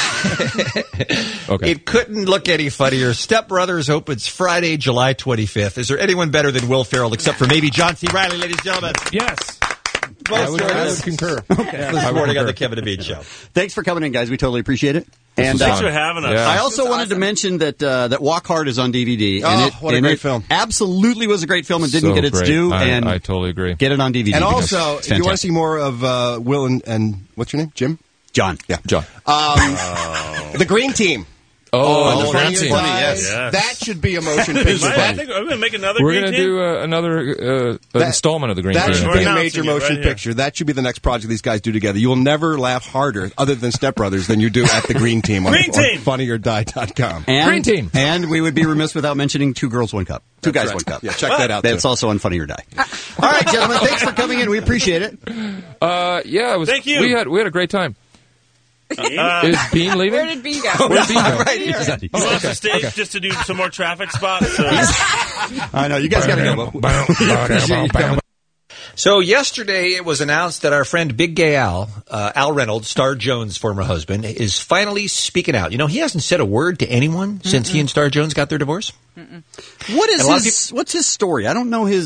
Okay. It couldn't look any funnier. Step Brothers opens Friday, July twenty-fifth. Is there anyone better than Will Ferrell except for maybe John C. Reilly, ladies and gentlemen? Yes. Most I would, I joyous would concur. Okay. this I would morning on concur. the Kevin and Bean Show. Thanks for coming in, guys. We totally appreciate it. This And was uh, Thanks fun. for having us. Yeah. I also This is wanted to awesome. mention that uh, that Walk Hard is on D V D. and Oh, it, what a and great it film. Absolutely was a great film and didn't So get its great. due. I, and I totally agree. get it on D V D. And because also, it's if you want to fantastic. see more of uh, Will and, and what's your name? Jim? John. Yeah. John. Um, The Green Team. Oh, the the Funny Green Your Team. Die. Yes. That should be a motion picture. I think we're going to make another We're green going to team? do uh, another uh, That- installment of the Green That Team. should We're be a announcing major it motion right here. picture. That should be the next project these guys do together. You will never laugh harder, other than Step Brothers, than you do at the Green Team on, Green on Team! funny or die dot com. And, Green Team. And we would be remiss without mentioning Two Girls, One Cup. Two That's Guys, right. One Cup. Yeah, check that out, That's too. also on Funny or Die. All right, gentlemen. Thanks for coming in. We appreciate it. Uh, yeah, it was. Thank you. We had we had a great time. Uh, Is Bean leaving? Where did Bean go? Where'd Bean go? Right. you want us to stage just to do some more traffic spots? Or? I know. You guys got to go. So yesterday it was announced that our friend Big Gay Al, uh, Al Reynolds, Star Jones' former husband, is finally speaking out. You know, he hasn't said a word to anyone since he and Star Jones got their divorce. What is And a lot of his? What's his story? I don't know his.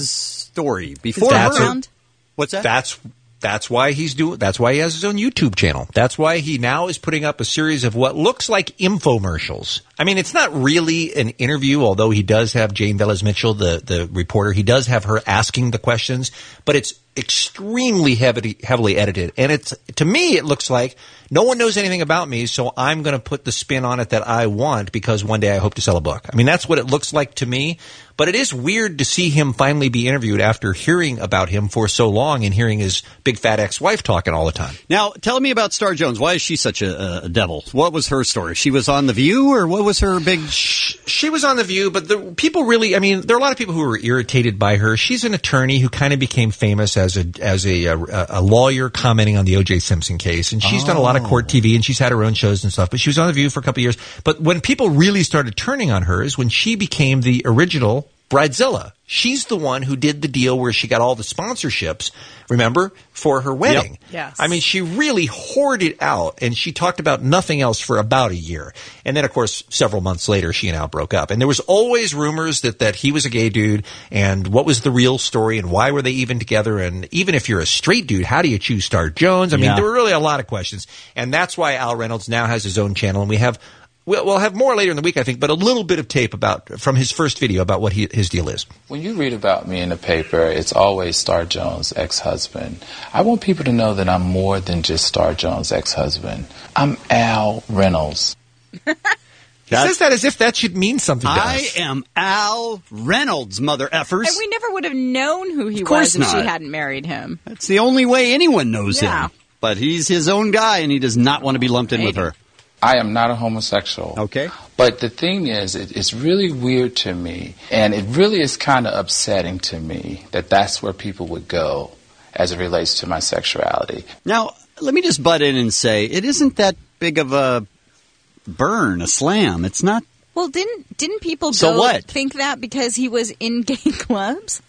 story before That's her. a- What's that? That's that's why he's doing. That's why he has his own YouTube channel. That's why he now is putting up a series of what looks like infomercials. I mean, it's not really an interview, although he does have Jane Velez Mitchell, the the reporter. He does have her asking the questions, but it's extremely heavily heavily edited. And it's to me, it looks like no one knows anything about me, so I'm going to put the spin on it that I want because one day I hope to sell a book. I mean, that's what it looks like to me. But it is weird to see him finally be interviewed after hearing about him for so long and hearing his big fat ex-wife talking all the time. Now, tell me about Star Jones. Why is she such a, a devil? What was her story? She was on The View, or what was her big... She was on The View, but the people really, I mean, there are a lot of people who were irritated by her. She's an attorney who kind of became famous as a as a, a, a lawyer commenting on the O J Simpson case. And she's oh. done a lot of court T V, and she's had her own shows and stuff. But she was on The View for a couple of years. But when people really started turning on her is when she became the original Bridezilla. She's the one who did the deal where she got all the sponsorships, remember, for her wedding. Yep. Yes. I mean, she really hoarded out, and she talked about nothing else for about a year. And then, of course, several months later, she and Al broke up. And there was always rumors that, that he was a gay dude, and what was the real story, and why were they even together? And even if you're a straight dude, how do you choose Star Jones? I mean, Yeah. there were really a lot of questions. And that's why Al Reynolds now has his own channel, and we have... We'll, we'll have more later in the week, I think, but a little bit of tape about from his first video about what he, his deal is. When you read about me in the paper, it's always Star Jones' ex-husband. I want people to know that I'm more than just Star Jones' ex-husband. I'm Al Reynolds. He says that as if that should mean something to I us. am Al Reynolds, mother effers. And we never would have known who he Of course was if she not. hadn't married him. That's the only way anyone knows Yeah. him. But he's his own guy, and he does not want to be lumped in with her. I am not a homosexual. Okay. But the thing is, it, it's really weird to me, and it really is kind of upsetting to me that that's where people would go as it relates to my sexuality. Now, let me just butt in and say, it isn't that big of a burn, a slam. It's not. Well, didn't didn't people So go what? think that because he was in gay clubs?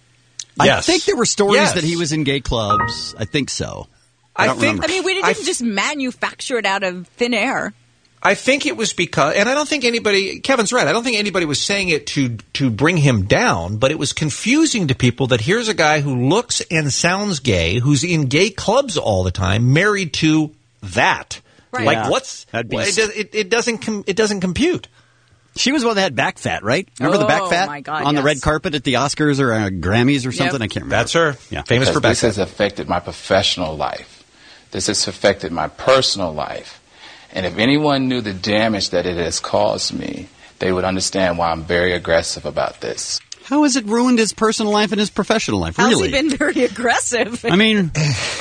I think there were stories Yes. that he was in gay clubs. I think so. I, I don't think- remember. I mean, we didn't just manufacture it out of thin air. I think it was because, and I don't think anybody, Kevin's right, I don't think anybody was saying it to to bring him down, but it was confusing to people that here's a guy who looks and sounds gay, who's in gay clubs all the time, married to that. Right. Like, Yeah. what's, That'd be well, it, s- does, it, it, doesn't com, it doesn't compute. She was one that had back fat, right? Remember the back Oh, fat my God, on the yes. red carpet at the Oscars or uh, Grammys or something? I can't remember. That's her. Yeah. Famous Because for back this has affected my professional life. This has affected my personal life. And if anyone knew the damage that it has caused me, they would understand why I'm very aggressive about this. How has it ruined his personal life and his professional life? How's Really? he been very aggressive? I mean,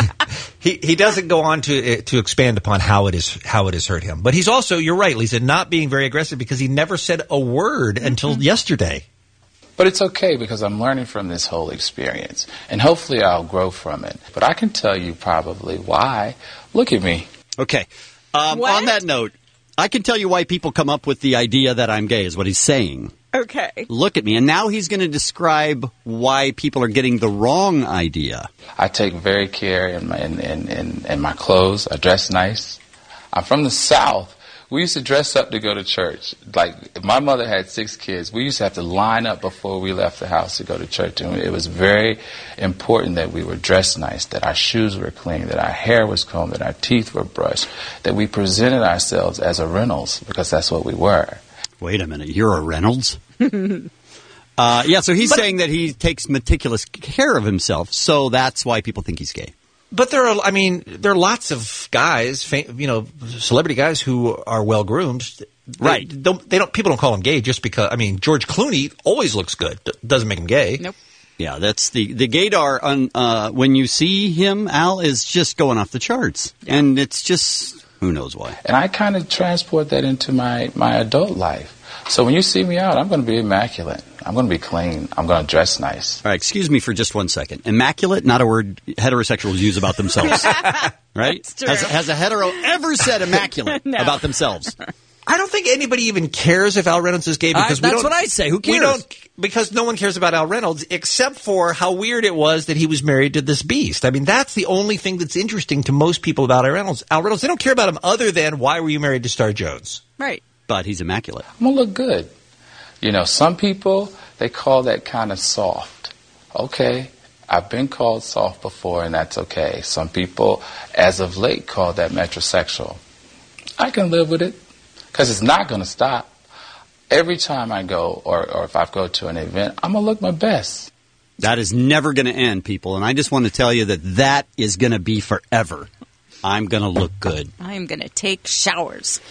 He he doesn't go on to to expand upon how it is how it has hurt him, but he's also, you're right, Lisa, not being very aggressive because he never said a word until yesterday. But it's okay because I'm learning from this whole experience. And hopefully I'll grow from it. But I can tell you probably why. Look at me. Okay. Um, on that note, I can tell you why people come up with the idea that I'm gay, is what he's saying. Okay. Look at me. And now he's going to describe why people are getting the wrong idea. I take very care in my in, in, in, in my clothes. I dress nice. I'm from the South. We used to dress up to go to church. Like, if my mother had six kids, we used to have to line up before we left the house to go to church. And it was very important that we were dressed nice, that our shoes were clean, that our hair was combed, that our teeth were brushed, that we presented ourselves as a Reynolds, because that's what we were. Wait a minute. You're a Reynolds? uh, yeah, so he's saying that he takes meticulous care of himself, so that's why people think he's gay. But there are, I mean, there are lots of guys, fa- you know, celebrity guys who are well groomed. Right. They don't, they don't. People don't call him gay just because. I mean, George Clooney always looks good. D- doesn't make him gay. Nope. Yeah, that's the the gaydar. On uh, when you see him, Al is just going off the charts, and it's just who knows why. And I kind of transport that into my, my adult life. So when you see me out, I'm going to be immaculate. I'm going to be clean. I'm going to dress nice. All right, excuse me for just one second. Immaculate, not a word heterosexuals use about themselves. Right? That's true. Has, has a hetero ever said immaculate No. about themselves? I don't think anybody even cares if Al Reynolds is gay because I- we that's don't, what I say. Who We cares? don't, because no one cares about Al Reynolds except for how weird it was that he was married to this beast. I mean, that's the only thing that's interesting to most people about Al Reynolds. Al Reynolds, they don't care about him other than why were you married to Star Jones? Right. But he's immaculate. I'm going to look good. You know, some people, they call that kind of soft. Okay, I've been called soft before, and that's okay. Some people, as of late, call that metrosexual. I can live with it because it's not going to stop. Every time I go, or, or if I go to an event, I'm going to look my best. That is never going to end, people. And I just want to tell you that that is going to be forever. I'm going to look good. I'm going to take showers.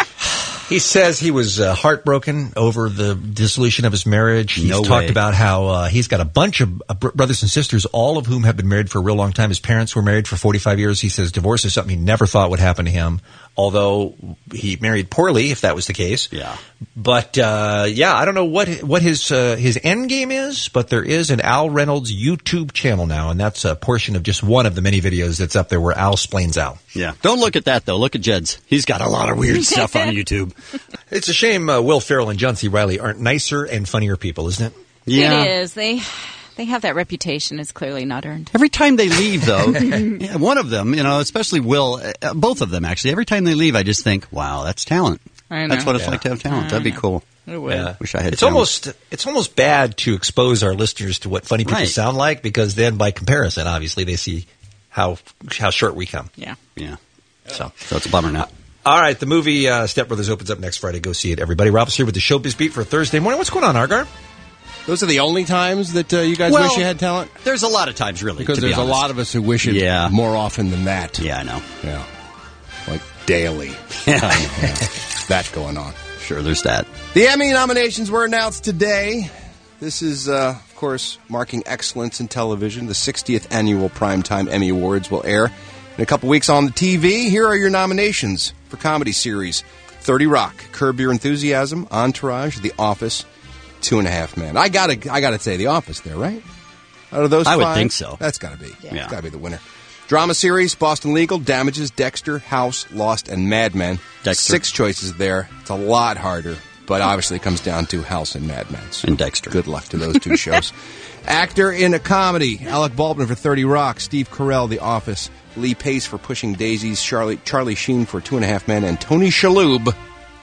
He says he was uh, heartbroken over the dissolution of his marriage. He's No talked way. about how uh, he's got a bunch of uh, br- brothers and sisters, all of whom have been married for a real long time. His parents were married for forty-five years. He says divorce is something he never thought would happen to him, although he married poorly, if that was the case. Yeah. But, uh, yeah, I don't know what what his uh, his end game is, but there is an Al Reynolds YouTube channel now, and that's a portion of just one of the many videos that's up there where Al splains Al. Yeah. Don't look at that, though. Look at Jed's. He's got a lot of weird stuff on YouTube. It's a shame uh, Will Ferrell and John C. Reilly aren't nicer and funnier people, isn't it? Yeah. It is. They they have that reputation. It's clearly not earned. Every time they leave, though, yeah, one of them, you know, especially Will, uh, both of them, actually, every time they leave, I just think, wow, that's talent. I know. That's what it's Yeah. like to have talent. I That'd be know. cool. It would. Yeah. Wish I had It's talent. almost it's almost bad to expose our listeners to what funny people Right. sound like, because then by comparison, obviously, they see how how short we come. Yeah. Yeah. So, So it's a bummer now. all right, the movie uh, Step Brothers opens up next Friday. Go see it, everybody. Ralph's here with the Showbiz Beat for Thursday morning. What's going on, Argar? Those are the only times that uh, you guys Well, wish you had talent? There's a lot of times, really, Because to be there's a honest. lot of us who wish it Yeah. more often than that. Yeah, I know. Yeah. Like daily. Yeah, I know. Yeah. That going on. Sure, there's that. The Emmy nominations were announced today. This is, uh, of course, marking excellence in television. The sixtieth annual Primetime Emmy Awards will air in a couple weeks on the T V. Here are your nominations for comedy series: thirty Rock, Curb Your Enthusiasm, Entourage, The Office, Two and a Half Men. I gotta, I gotta say, The Office there, right? Out of those, I would five, think so. That's gotta be, Yeah. That's gotta be the winner. Drama series: Boston Legal, Damages, Dexter, House, Lost, and Mad Men. Dexter. Six choices there. It's a lot harder, but obviously it comes down to House and Mad Men. So And Dexter. good luck to those two shows. Actor in a comedy: Alec Baldwin for thirty Rock, Steve Carell, The Office, Lee Pace for Pushing Daisies, Charlie, Charlie Sheen for Two and a Half Men, and Tony Shalhoub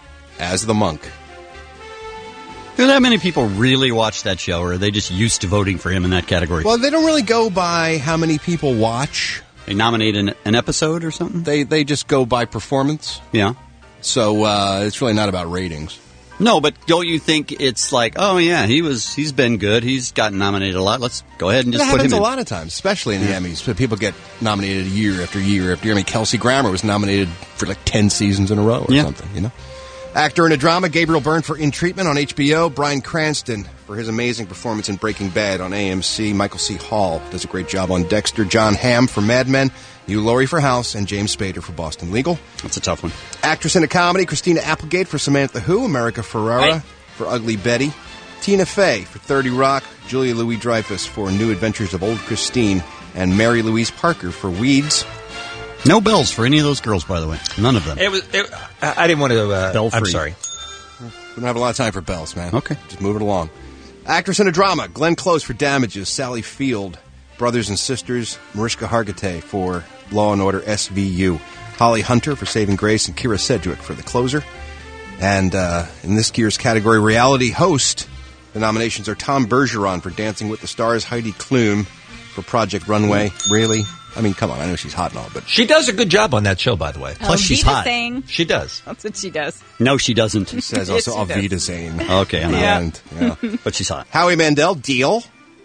as the monk. Do that many people really watch that show, or are they just used to voting for him in that category? Well, they don't really go by how many people watch. They nominate an, an episode or something? They they just go by performance. Yeah. So uh, it's really not about ratings. No, but don't you think it's like, oh yeah, he was, he's been good, he's gotten nominated a lot. Let's go ahead and just That put happens him a in. lot of times, especially in the Emmys. But people get nominated year after year after year. I mean, Kelsey Grammer was nominated for like ten seasons in a row or Yeah. something, you know? Actor in a drama: Gabriel Byrne for In Treatment on H B O, Bryan Cranston for his amazing performance in Breaking Bad on A M C, Michael C. Hall does a great job on Dexter, John Hamm for Mad Men, Hugh Laurie for House, and James Spader for Boston Legal. That's a tough one. Actress in a comedy: Christina Applegate for Samantha Who, America Ferrera Right. for Ugly Betty, Tina Fey for thirty Rock, Julia Louis-Dreyfus for New Adventures of Old Christine, and Mary Louise Parker for Weeds. No bells for any of those girls, by the way. None of them. It was. It, I I didn't want to. Uh, Bell I'm free. sorry. We don't have a lot of time for bells, man. Okay. Just move it along. Actress in a drama: Glenn Close for Damages, Sally Field, Brothers and Sisters, Mariska Hargitay for Law and Order S V U, Holly Hunter for Saving Grace, and Kira Sedgwick for The Closer. And uh, in this year's category, reality host, the nominations are Tom Bergeron for Dancing with the Stars, Heidi Klum for Project Runway. Really? I mean, come on, I know she's hot and all, but She does a good job on that show, by the way. Plus, she's hot. Thing. She does. That's what she does. No, she doesn't. she says Yes, also she Avita Zane. Okay, I know. Yeah. And, yeah. But she's hot. Howie Mandel, deal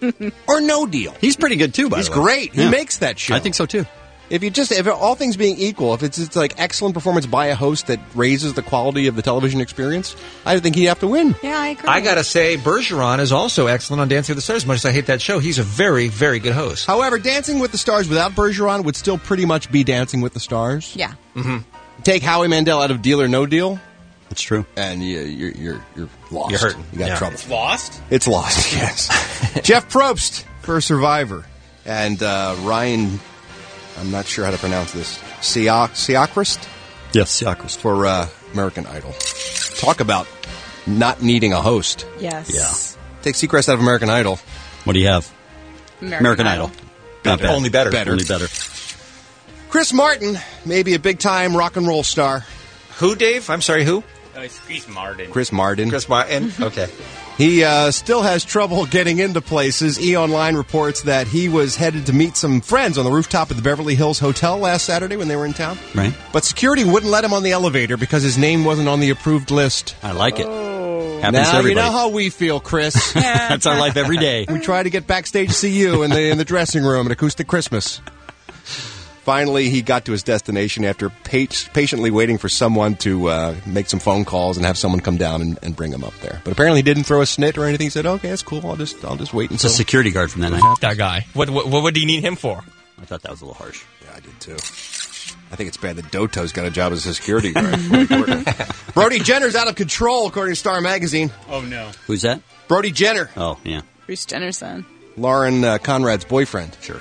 or no deal? He's pretty good, too, by He's the way. great. He Yeah. makes that show. I think so, too. If you just, if all things being equal, if it's, it's like excellent performance by a host that raises the quality of the television experience, I think he'd have to win. Yeah, I agree. I gotta say, Bergeron is also excellent on Dancing with the Stars. As much as I hate that show, he's a very, very good host. However, Dancing with the Stars without Bergeron would still pretty much be Dancing with the Stars. Yeah. Mm-hmm. Take Howie Mandel out of Deal or No Deal, That's true. and you, you're you're you're lost. You're hurting. You got Yeah. trouble. It's lost? It's lost. Yes. Jeff Probst for Survivor, and uh, Ryan. I'm not sure how to pronounce this. Siak- Seacrest Yes, Siakos. for uh, American Idol. Talk about not needing a host. Yes. Yeah. Take Seacrest out of American Idol. What do you have? American, American Idol. Not bad. Only better. Better. Only better. Chris Martin, maybe a big-time rock and roll star. Who, Dave? I'm sorry, who? Oh, it's Chris Martin. Chris Martin. Chris Martin. Okay. He uh, still has trouble getting into places. E! Online reports that he was headed to meet some friends on the rooftop of the Beverly Hills Hotel last Saturday when they were in town. Right. But security wouldn't let him on the elevator because his name wasn't on the approved list. I like it. Oh. Happens now to everybody. you know how we feel, Chris. That's our life every day. We try to get backstage to see you in the in the dressing room at Acoustic Christmas. Finally, he got to his destination after pat- patiently waiting for someone to uh, make some phone calls and have someone come down and, and bring him up there. But apparently, he didn't throw a snit or anything. He said, "Okay, that's cool. I'll just I'll just wait." It's until a security guard from that night. That guy. What, what what would you need him for? I thought that was a little harsh. Yeah, I did too. I think it's bad that Doto's got a job as a security guard. Brody Jenner's out of control, according to Star Magazine. Oh, no. Who's that? Brody Jenner. Oh, yeah. Bruce Jenner's son. Lauren uh, Conrad's boyfriend. Sure.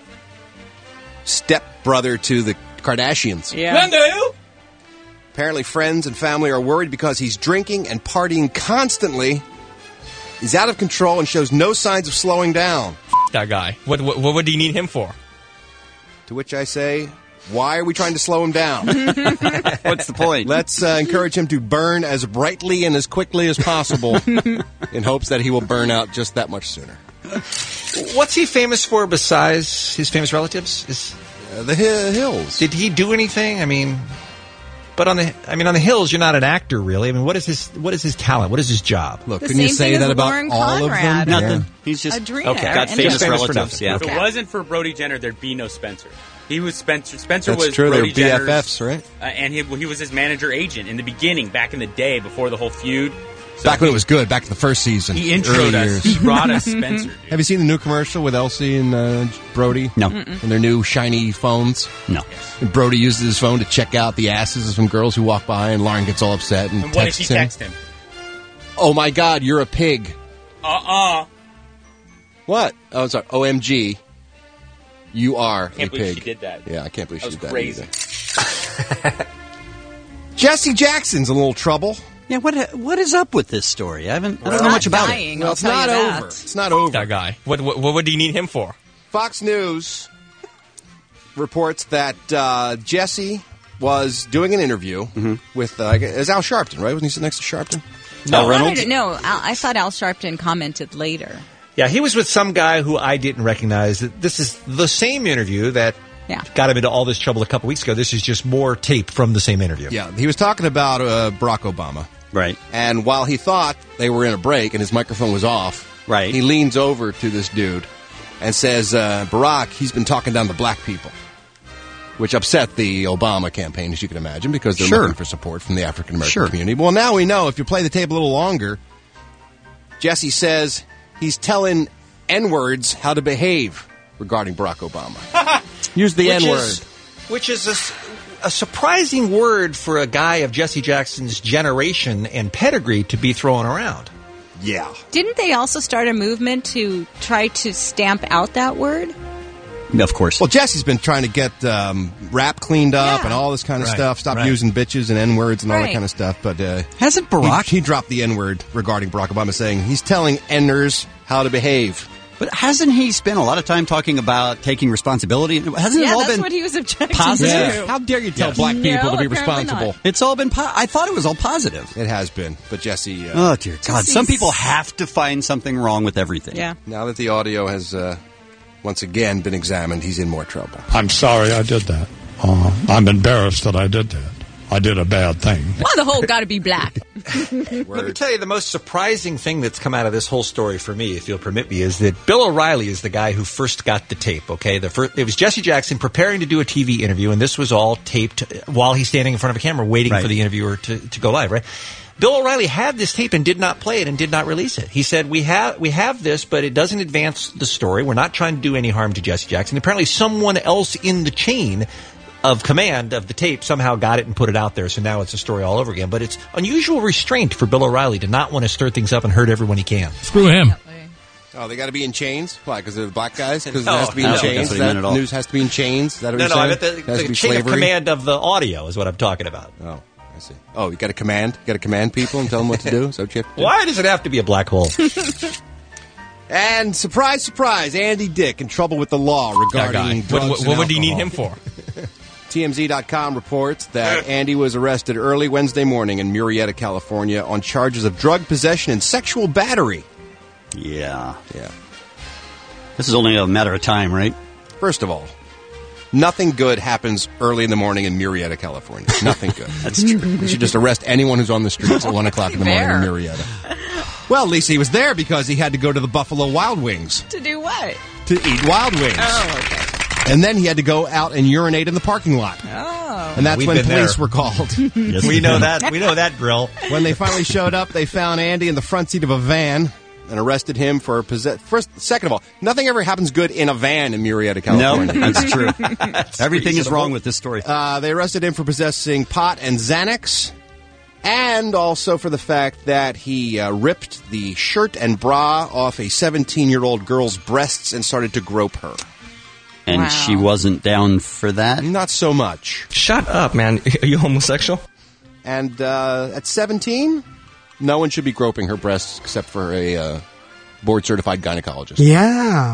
Step-brother to the Kardashians. Yeah. Apparently, friends and family are worried because he's drinking and partying constantly. He's out of control and shows no signs of slowing down. That guy. What, what what would you need him for? To which I say, why are we trying to slow him down? What's the point? Let's uh, encourage him to burn as brightly and as quickly as possible in hopes that he will burn out just that much sooner. What's he famous for besides his famous relatives? Is uh, the hi- Hills. Did he do anything? I mean, but on the I mean on the Hills, you're not an actor, really. I mean, what is his what is his talent? What is his job? Look, The couldn't you same say thing that as about Lauren all Conrad. of them? Nothing. Yeah. He's just Adrena. okay. Got And famous just famous for relatives. nothing. Yeah. If it wasn't for Brody Jenner, there'd be no Spencer. He was Spencer. Spencer That's was true. They Brody were B F Jenner's, Fs, right? Uh, and he, he was his manager agent in the beginning, back in the day, before the whole feud. So Back when it was good, back to the first season. He early introed us. years. He brought us Spencer. Dude. Have you seen the new commercial with Elsie and uh, Brody? No. Mm-mm. And their new shiny phones? No. And Brody uses his phone to check out the asses of some girls who walk by, and Lauren gets all upset and, And what did texts she him. text him? Oh my God, you're a pig. Uh-uh. What? Oh, sorry. O M G. You are I can't a believe pig. she did that. Yeah, I can't believe That she was did that crazy. either. Jesse Jackson's in a little trouble. Yeah, what what is up with this story? I haven't. I don't We're know not much about dying, it. Well, I'll it's tell not you that. over. It's not over. That guy. What what what would you need him for? Fox News reports that uh, Jesse was doing an interview with uh, is Al Sharpton, right? Wasn't he sitting next to Sharpton? Al I Reynolds. don't know. Al, I thought Al Sharpton commented later. Yeah, he was with some guy who I didn't recognize. This is the same interview that Yeah. got him into all this trouble a couple weeks ago. This is just more tape from the same interview. Yeah, he was talking about uh, Barack Obama. Right. And while he thought they were in a break and his microphone was off, Right. he leans over to this dude and says, uh, Barack, he's been talking down to black people, which upset the Obama campaign, as you can imagine, because they're Sure. looking for support from the African-American Sure. community. Well, now we know, if you play the tape a little longer, Jesse says he's telling N-words how to behave regarding Barack Obama. Use the Which N-word. is- Which is a, s- a surprising word for a guy of Jesse Jackson's generation and pedigree to be thrown around. Yeah. Didn't they also start a movement to try to stamp out that word? Of course. Well, Jesse's been trying to get um, rap cleaned up Yeah. and all this kind of Right, stuff. Stop right. using bitches and N-words and all that Right. kind of stuff. But uh, Hasn't Barack? He, he dropped the N-word regarding Barack Obama, saying he's telling N-ers how to behave. But hasn't he spent a lot of time talking about taking responsibility? Hasn't Yeah, it all that's been what he was objecting positive? to. How dare you tell Yes. black people No, to be apparently responsible? not. It's all been. Po- I thought it was all positive. It has been. But Jesse, uh, Oh dear God! Some Jesse's- people have to find something wrong with everything. Yeah. now that the audio has uh, once again been examined, he's in more trouble. I'm sorry I did that. Uh, I'm embarrassed that I did that. I did a bad thing. Why the whole got to be black? Let me tell you the most surprising thing that's come out of this whole story for me, if you'll permit me, is that Bill O'Reilly is the guy who first got the tape, okay? The first, it was Jesse Jackson preparing to do a T V interview, and this was all taped while he's standing in front of a camera waiting Right. for the interviewer to, to go live, right? Bill O'Reilly had this tape and did not play it and did not release it. He said, we have we have this, but it doesn't advance the story. We're not trying to do any harm to Jesse Jackson. Apparently someone else in the chain of command of the tape somehow got it and put it out there, so now it's a story all over again. But it's unusual restraint for Bill O'Reilly to not want to stir things up and hurt everyone he can. Screw him. Oh, they got to be in chains? Why? Because they're the black guys? Because No, it has to be in I don't think chains? that's what he meant That at all. news has to be in chains? Is that what No, you're no, I saying? meant It the, has the to be chain slavery? of command of the audio is what I'm talking about. Oh, I see. Oh, you got to command? You got to command people and tell them what to do? Is that what you have to do? Why does it have to be a black hole? And surprise, surprise, Andy Dick in trouble with the law regarding What, drugs what, and what would you need alcohol. him for? T M Z dot com reports that Andy was arrested early Wednesday morning in Murrieta, California on charges of drug possession and sexual battery. Yeah. Yeah. This is only a matter of time, right? First of all, nothing good happens early in the morning in Murrieta, California. Nothing good. That's true. You should just arrest anyone who's on the streets at one o'clock in the morning in Murrieta. Well, at least he was there because he had to go to the Buffalo Wild Wings To do what? to eat Wild Wings. Oh, okay. And then he had to go out and urinate in the parking lot. Oh. And that's We've when been police there. were called. Yes, we know that. We know that drill. When they finally showed up, they found Andy in the front seat of a van and arrested him for possess. First, second of all, nothing ever happens good in a van in Murrieta, California. No, that's true. That's Everything is reasonable. wrong with this story. Uh, they arrested him for possessing pot and Xanax, and also for the fact that he uh, ripped the shirt and bra off a seventeen-year-old girl's breasts and started to grope her. And Wow. she wasn't down for that? Not so much. Shut up, man. Are you homosexual? And uh, at seventeen, no one should be groping her breasts except for a uh, board-certified gynecologist. Yeah.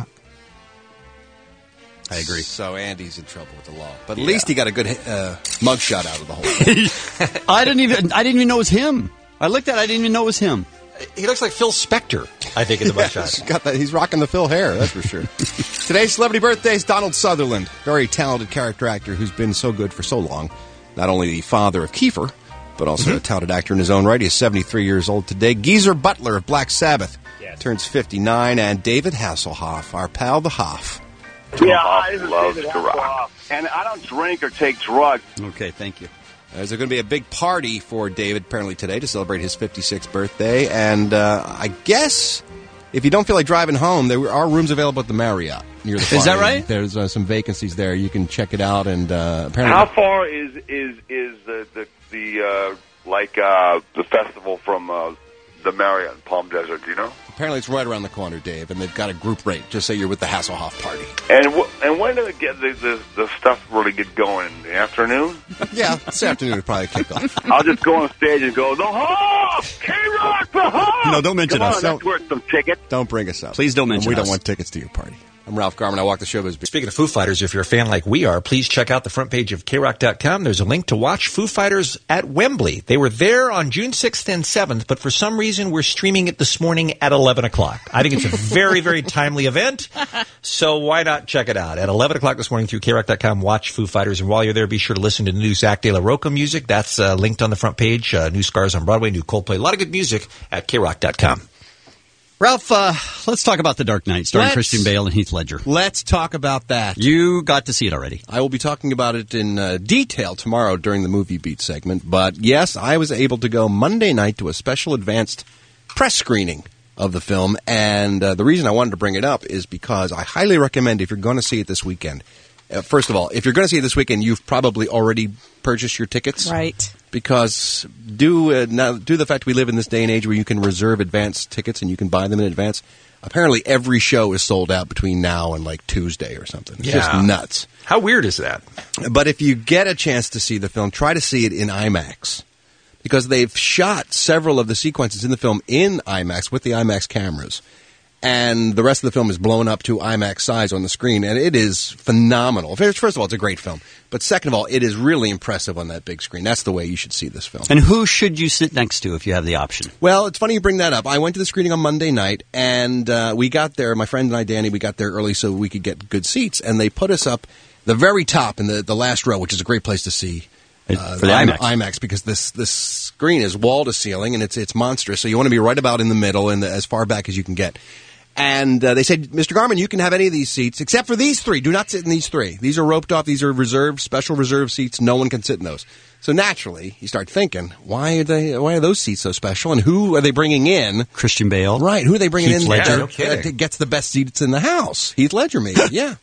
I agree. So Andy's in trouble with the law, but at least he got a good uh, mugshot out of the whole thing. I didn't even I didn't even know it was him. I looked at it, I didn't even know it was him. He looks like Phil Spector, I think, in the Yes, mugshot. got that. He's rocking the Phil hair, that's for sure. Today's celebrity birthday is Donald Sutherland, very talented character actor who's been so good for so long. Not only the father of Kiefer, but also Mm-hmm. a talented actor in his own right. He's seventy-three years old today. Geezer Butler of Black Sabbath turns fifty-nine, and David Hasselhoff, our pal the Hoff. Yeah, I love to rock. And I don't drink or take drugs. Okay, thank you. There's going to be a big party for David apparently today to celebrate his fifty-sixth birthday, and uh, I guess if you don't feel like driving home, there are rooms available at the Marriott near the party. Is that right? There's uh, some vacancies there. You can check it out, and uh, apparently, How far is is is the the, the uh, like uh, the festival from uh, the Marriott in Palm Desert? Do you know? apparently it's right around the corner, Dave, and they've got a group rate. Just say you're with the Hasselhoff party. And w- and when do they get the, the the stuff really get going? In the afternoon? Yeah, this afternoon would probably kick off. I'll just go on stage and go, the Hoff! K-Rock, the Hoff! No, don't mention Come us. on, Don't- that's worth some tickets. Don't bring us up. Please don't mention We don't us. want tickets to your party. I'm Ralph Garman. I walk the showbiz. Speaking of Foo Fighters, if you're a fan like we are, please check out the front page of K rock dot com. There's a link to watch Foo Fighters at Wembley. They were there on June sixth and seventh, but for some reason we're streaming it this morning at eleven o'clock. I think it's a very, very timely event, so why not check it out? At eleven o'clock this morning through K rock dot com, watch Foo Fighters, and while you're there, be sure to listen to the new Zach De La Rocca music. That's uh, linked on the front page. Uh, new Scars on Broadway, new Coldplay. A lot of good music at K rock dot com. Ralph, uh, let's talk about The Dark Knight, starring Let's. Christian Bale and Heath Ledger. Let's talk about that. You got to see it already. I will be talking about it in uh, detail tomorrow during the Movie Beat segment. But yes, I was able to go Monday night to a special advanced press screening of the film. And uh, the reason I wanted to bring it up is because I highly recommend, if you're going to see it this weekend, uh, first of all, if you're going to see it this weekend, you've probably already purchased your tickets. Right. Because due, uh, now, due to the fact we live in this day and age where you can reserve advance tickets and you can buy them in advance, apparently every show is sold out between now and like Tuesday or something. It's Yeah. just nuts. How weird is that? But if you get a chance to see the film, try to see it in IMAX. Because they've shot several of the sequences in the film in IMAX with the IMAX cameras. And the rest of the film is blown up to IMAX size on the screen, and it is phenomenal. First first of all, it's a great film. But second of all, it is really impressive on that big screen. That's the way you should see this film. And who should you sit next to if you have the option? Well, it's funny you bring that up. I went to the screening on Monday night, and uh, we got there, my friend and I, Danny, we got there early so we could get good seats. And they put us up the very top in the, the last row, which is a great place to see uh, For the IMAX. IMAX, because this this screen is wall to ceiling, and it's it's monstrous. So you want to be right about in the middle and as far back as you can get. And uh, they said, Mister Garman, you can have any of these seats except for these three. Do not sit in these three. These are roped off. These are reserved, special reserved seats. No one can sit in those. So naturally, you start thinking, why are they? Why are those seats so special? And who are they bringing in? Christian Bale. Right. Who are they bringing Heath in Ledger. that, No kidding. that gets the best seats in the house? Heath Ledger, maybe. Yeah.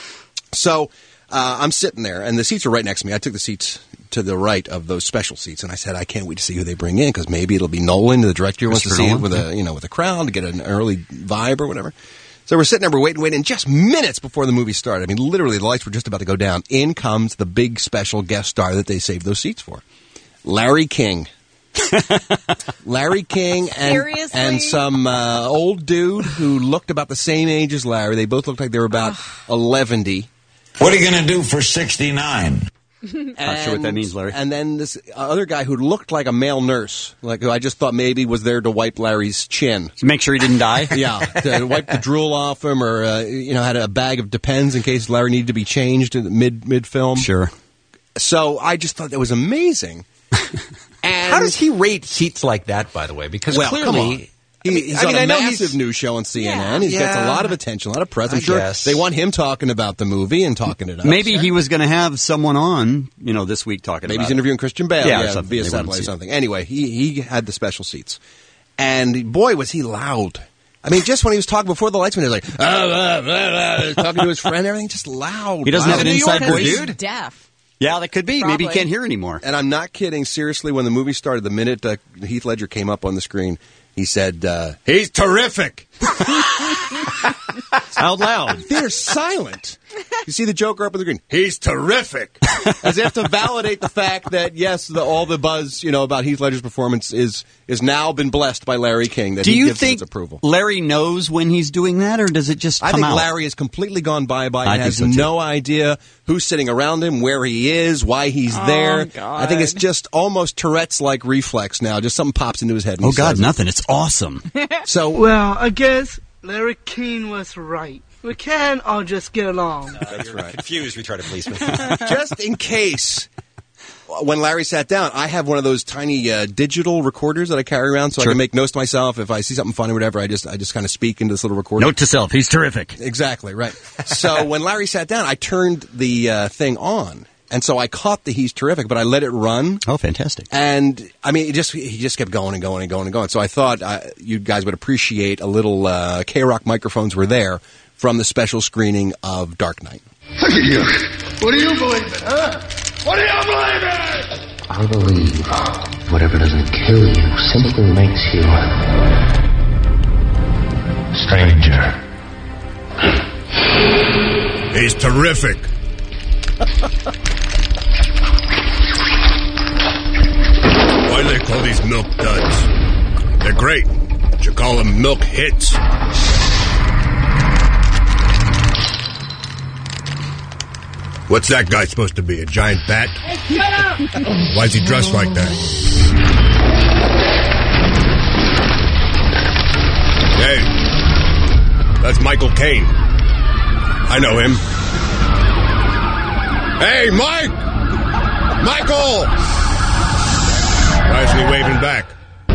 So uh, I'm sitting there, and the seats are right next to me. I took the seats to the right of those special seats, and I said, I can't wait to see who they bring in, because maybe it'll be Nolan, the director, who wants to Christopher see it Nolan, with a you know with a crowd to get an early vibe or whatever. So we're sitting there, we're waiting, waiting, and just minutes before the movie started, I mean, literally, the lights were just about to go down. In comes the big special guest star that they saved those seats for, Larry King. Larry King and, Seriously? and some uh, old dude who looked about the same age as Larry. They both looked like they were about eleven. What are you going to do for sixty-nine? Not sure what that means, Larry. And then this other guy who looked like a male nurse, like who I just thought maybe was there to wipe Larry's chin. To make sure he didn't die? Yeah, to wipe the drool off him, or, uh, you know, had a bag of Depends in case Larry needed to be changed in the mid, mid-film. Sure. So I just thought that was amazing. And how does he rate seats like that, by the way? Because well, come on. clearly... He, I mean, he's I mean, on a I know massive he's- news show on C N N. Yeah. He gets a Yeah. lot of attention, a lot of press. I'm I sure guess. they want him talking about the movie and talking it up. Maybe he was going to have someone on, you know, this week talking Maybe about he's interviewing Christian Bale, Yeah, or yeah, something. via They wanted satellite to or see it. something. Anyway, he, he had the special seats. And boy, was he loud. I mean, just when he was talking before the lights went, he was like, ah, blah, blah, blah, talking to his friend, everything just loud. He doesn't loud. have an inside voice. He's deaf. Yeah, that could be. Maybe he Probably. can't hear anymore. And I'm not kidding. Seriously, when the movie started, the minute uh, Heath Ledger came up on the screen, he said, uh, he's terrific. Out loud. They're silent. You see the Joker up on the screen. He's terrific. As if to validate the fact that, yes, the, all the buzz, you know, about Heath Ledger's performance is is now been blessed by Larry King. That Do he you gives think his approval. Larry knows when he's doing that, or does it just I come think out? Larry has completely gone bye-bye I and think has so, too. no idea who's sitting around him, where he is, why he's Oh, there. God. I think it's just almost Tourette's-like reflex now. Just something pops into his head. And Oh, he God, says it. nothing. It's awesome. So, Well, I guess Larry King was right. We can't all just get along. That's right. Confused retarded policeman. just in case, when Larry sat down, I have one of those tiny uh, digital recorders that I carry around, so Sure. I can make notes to myself. If I see something funny or whatever, I just I just kind of speak into this little recorder. Note to self, he's terrific. Exactly, right. So when Larry sat down, I turned the uh, thing on. And so I caught the he's terrific, but I let it run. Oh, fantastic. And, I mean, it just he just kept going and going and going and going. So I thought uh, you guys would appreciate a little uh, K-Rock microphones were there from the special screening of Dark Knight. Look at you. What do you believe in, huh? What do you believe in? I believe whatever doesn't kill you simply makes you stranger. He's terrific. Why do they call these milk duds? They're great. You call them milk hits. What's that guy supposed to be? A giant bat? Hey, shut up! Why's he dressed like that? Hey, that's Michael Caine. I know him. Hey, Mike! Michael! Why isn't he waving back?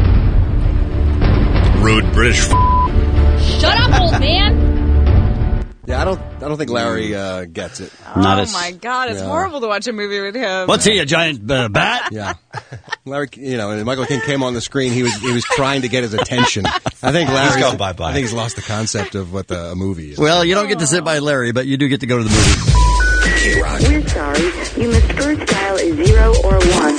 Rude British f***. Shut up, old man! Yeah, I don't I don't think Larry uh, gets it. Not oh as- my God, it's Yeah. horrible to watch a movie with him. What's he, a giant uh, bat? Yeah, Larry. You know, when Michael King came on the screen, he was he was trying to get his attention. I think Larry's He's gone bye-bye. I think he's lost the concept of what the, a movie is. Well, you don't get to sit by Larry, but you do get to go to the movie. We're sorry. You must first dial a zero or one.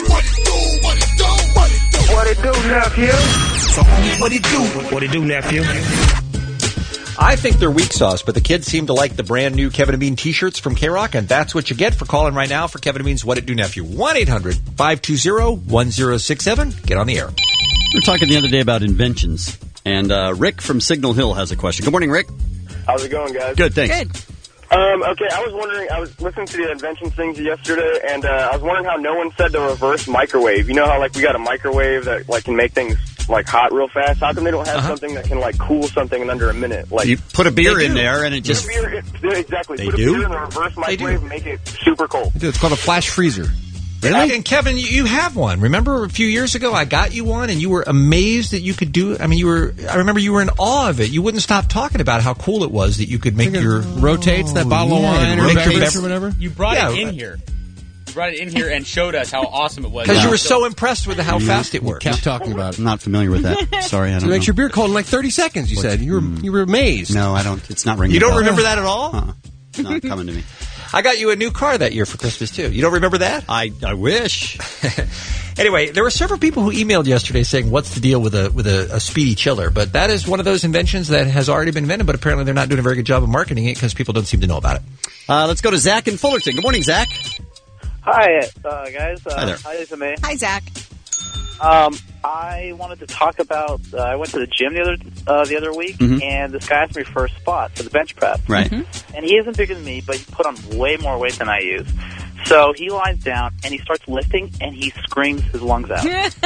What it do, nephew? So, what it do? What it do, nephew? I think they're weak sauce, but the kids seem to like the brand new Kevin and Bean t-shirts from K-Rock, and that's what you get for calling right now for Kevin and Bean's What It Do Nephew. one eight hundred five two zero one zero six seven. Get on the air. We were talking the other day about inventions, and uh, Rick from Signal Hill has a question. Good morning, Rick. How's it going, guys? Good, thanks. Good. Um, okay, I was wondering, I was listening to the invention things yesterday, and uh, I was wondering how no one said the reverse microwave. You know how, like, we got a microwave that, like, can make things, like, hot real fast? How come they don't have Uh-huh. something that can, like, cool something in under a minute? Like, You put a beer They in do. there, and it just... Put a beer in- yeah, exactly. They Put a do? beer in the reverse microwave and make it super cold. It's called a flash freezer. Really? And Kevin, you, you have one. Remember a few years ago I got you one and you were amazed that you could do it? I mean, you were, I remember you were in awe of it. You wouldn't stop talking about how cool it was that you could make your... rotates that bottle of wine or make your beverage bev- or whatever. You brought Yeah. it in here. You brought it in here and showed us how awesome it was. Because you were so impressed with how fast it worked. Kept talking about it. I'm not familiar with that. Sorry, I So don't it makes know. your beer cold in like thirty seconds, you said. You were you were amazed. No, I don't. It's not ringing. You a don't bell. remember that at all? Uh-uh. It's not coming to me. I got you a new car that year for Christmas, too. You don't remember that? I, I wish. Anyway, there were several people who emailed yesterday saying, what's the deal with a with a, a speedy chiller? But that is one of those inventions that has already been invented, but apparently they're not doing a very good job of marketing it because people don't seem to know about it. Uh, let's go to Zach in Fullerton. Good morning, Zach. Hi, uh, guys. Uh, Hi there. Hi, Isame. Hi, Zach. Um, I wanted to talk about. Uh, I went to the gym the other uh, the other week, Mhm. and this guy asked me for a spot for the bench press. Right. And he isn't bigger than me, but he put on way more weight than I use. So he lies down and he starts lifting and he screams his lungs out.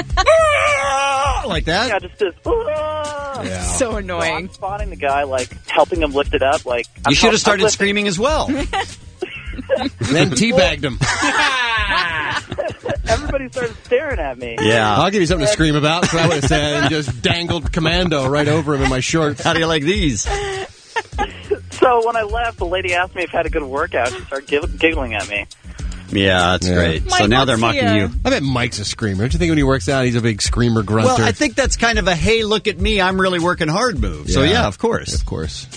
Like that? Yeah, just this. Yeah. So annoying. So I'm spotting the guy, like, helping him lift it up. Like I'm You should have help- started I'm lifting. screaming as well. Then teabagged him. Everybody started staring at me. I'll give you something to scream about. That's what I would have said. And just dangled Commando right over him in my shorts. How do you like these? So when I left, the lady asked me if I had a good workout. She started gigg- giggling at me. Yeah, that's Yeah. great. Mike, so now let's they're see mocking ya. you. I bet Mike's a screamer. Don't you think when he works out, he's a big screamer grunter? Well, I think that's kind of a, hey, look at me, I'm really working hard move. So, Yeah. yeah, of course. Of course.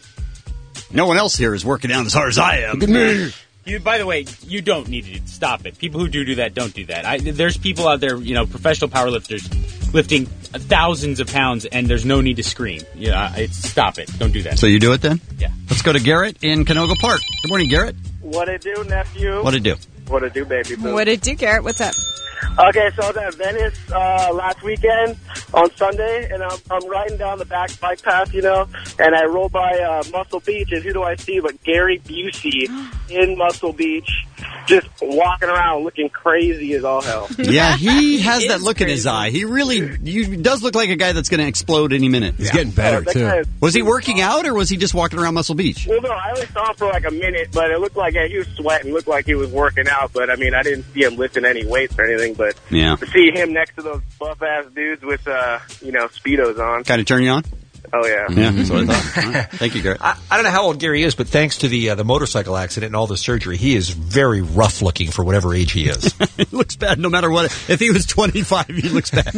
No one else here is working out as hard as I am. Look at me. You, by the way, you don't need to stop it. People who do do that don't do that. I, there's people out there, you know, professional powerlifters lifting thousands of pounds, and there's no need to scream. Yeah, it's stop it. Don't do that. So you do it then? Yeah. Let's go to Garrett in Canoga Park. Good morning, Garrett. What it do, nephew? What'd it do? What it do, baby boo? What did it do, Garrett? What's up? Okay, so I was at Venice uh, last weekend on Sunday, and I'm, I'm riding down the back bike path, you know, and I roll by uh, Muscle Beach, and who do I see but Gary Busey in Muscle Beach, just walking around looking crazy as all hell. Yeah, he has that look in his eye. He really he does look like a guy that's going to explode any minute. He's getting better, Oh, that too. guy is- Was he working out, or was he just walking around Muscle Beach? Well, no, I only saw him for like a minute, but it looked like yeah, he was sweating, looked like he was working out, but I mean, I didn't see him lifting any weights or anything, but Yeah. to see him next to those buff-ass dudes with, uh, you know, Speedos on. Kind of turn you on? Oh, yeah. Yeah, that's what I thought. All right. Thank you, Garrett. I, I don't know how old Gary is, but thanks to the uh, the motorcycle accident and all the surgery, he is very rough looking for whatever age he is. He looks bad no matter what. If he was twenty-five, he looks bad.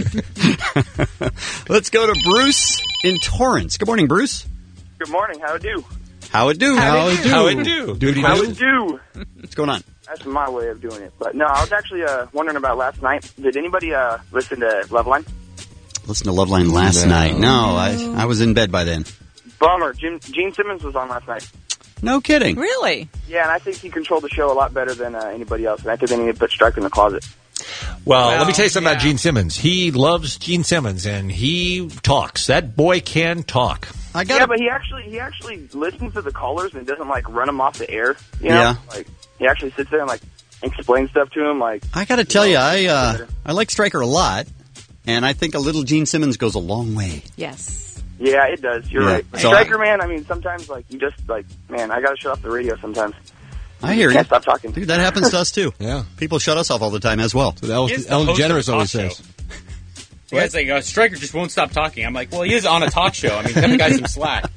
Let's go to Bruce in Torrance. Good morning, Bruce. Good morning. How do? How it do? How it do? How it do? Duty How it do? What's going on? That's my way of doing it. But no, I was actually uh, wondering about last night. Did anybody uh, listen to Loveline? Listen to Loveline last No. night. No, I I was in bed by then. Bummer. Jim, Gene Simmons was on last night. No kidding. Really? Yeah, and I think he controlled the show a lot better than uh, anybody else. And I think they need to put Stryker in the closet. Well, Well, let me tell you something about Gene Simmons. He loves Gene Simmons, and he talks. That boy can talk. I Yeah, but he actually he actually listens to the callers and doesn't like run them off the air. You know? Yeah. Like he actually sits there and like explains stuff to him. Like I got to tell you, I uh, I like Stryker a lot, and I think a little Gene Simmons goes a long way. Yes. yeah, it does. You're Yeah. right. So- Stryker, man. I mean, sometimes like you just like man, I got to shut off the radio sometimes. I hear you. Can't stop talking. Dude, that happens to us too. Yeah. People shut us off all the time as well. So Ellen, He is the Ellen host of DeGeneres a always talk says. The guy's like, uh, Stryker just won't stop talking. I'm like, well, he is on a talk show. I mean, cut the guy some slack.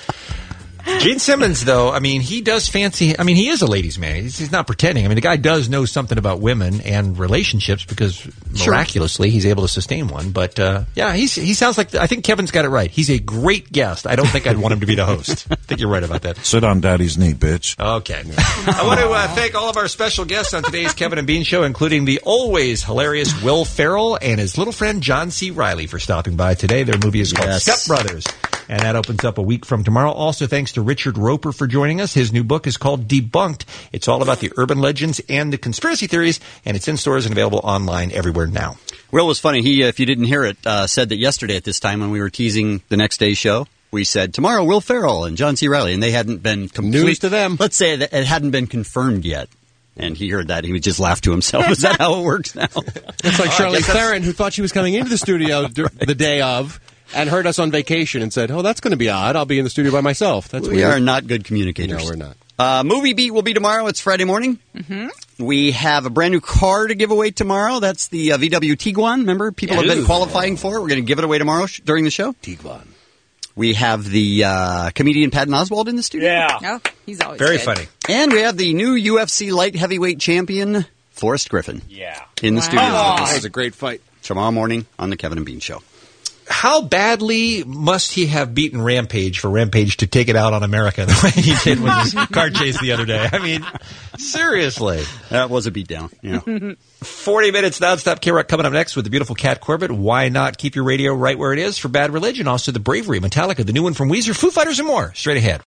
Gene Simmons, though, I mean, he does fancy. I mean, he is a ladies' man. He's, he's not pretending. I mean, the guy does know something about women and relationships because Sure. miraculously he's able to sustain one. But uh, yeah, he's he sounds like I think Kevin's got it right. He's a great guest. I don't think I'd want him to be the host. I think you're right about that. Sit on Daddy's knee, bitch. Okay. I want to uh, thank all of our special guests on today's Kevin and Bean Show, including the always hilarious Will Ferrell and his little friend John C. Reilly for stopping by today. Their movie is called Yes. Step Brothers, and that opens up a week from tomorrow. Also, thanks to Richard Roper for joining us. His new book is called Debunked. It's all about the urban legends and the conspiracy theories, and it's in stores and available online everywhere now. Will was funny. He, if you didn't hear it, uh, said that yesterday at this time when we were teasing the next day's show, we said tomorrow Will Ferrell and John C. Reilly, and they hadn't been complete, News to them. Let's say that it hadn't been confirmed yet. And he heard that, he would just laugh to himself. Is that how it works now? It's like Oh, I Charlie guess that's- Theron, who thought she was coming into the studio dur- the day of and heard us on vacation and said, oh, that's going to be odd. I'll be in the studio by myself. That's we weird. are not good communicators. No, we're not. Uh, Movie Beat will be tomorrow. It's Friday morning. Mm-hmm. We have a brand new car to give away tomorrow. That's the uh, V W Tiguan. Remember, people Yeah. have been qualifying for it. We're going to give it away tomorrow sh- during the show. Tiguan. We have the uh, comedian Patton Oswalt in the studio. Yeah. Oh, he's always Very good. funny. And we have the new U F C light heavyweight champion, Forrest Griffin, Yeah. in the Wow. studio. That was a great fight. Tomorrow morning on the Kevin and Bean Show. How badly must he have beaten Rampage for Rampage to take it out on America the way he did with his car chase the other day? I mean, seriously. That was a beatdown. Yeah. forty minutes nonstop K-Rock coming up next with the beautiful Cat Corbett. Why not keep your radio right where it is for Bad Religion? Also, The Bravery, Metallica, the new one from Weezer, Foo Fighters, and more. Straight ahead.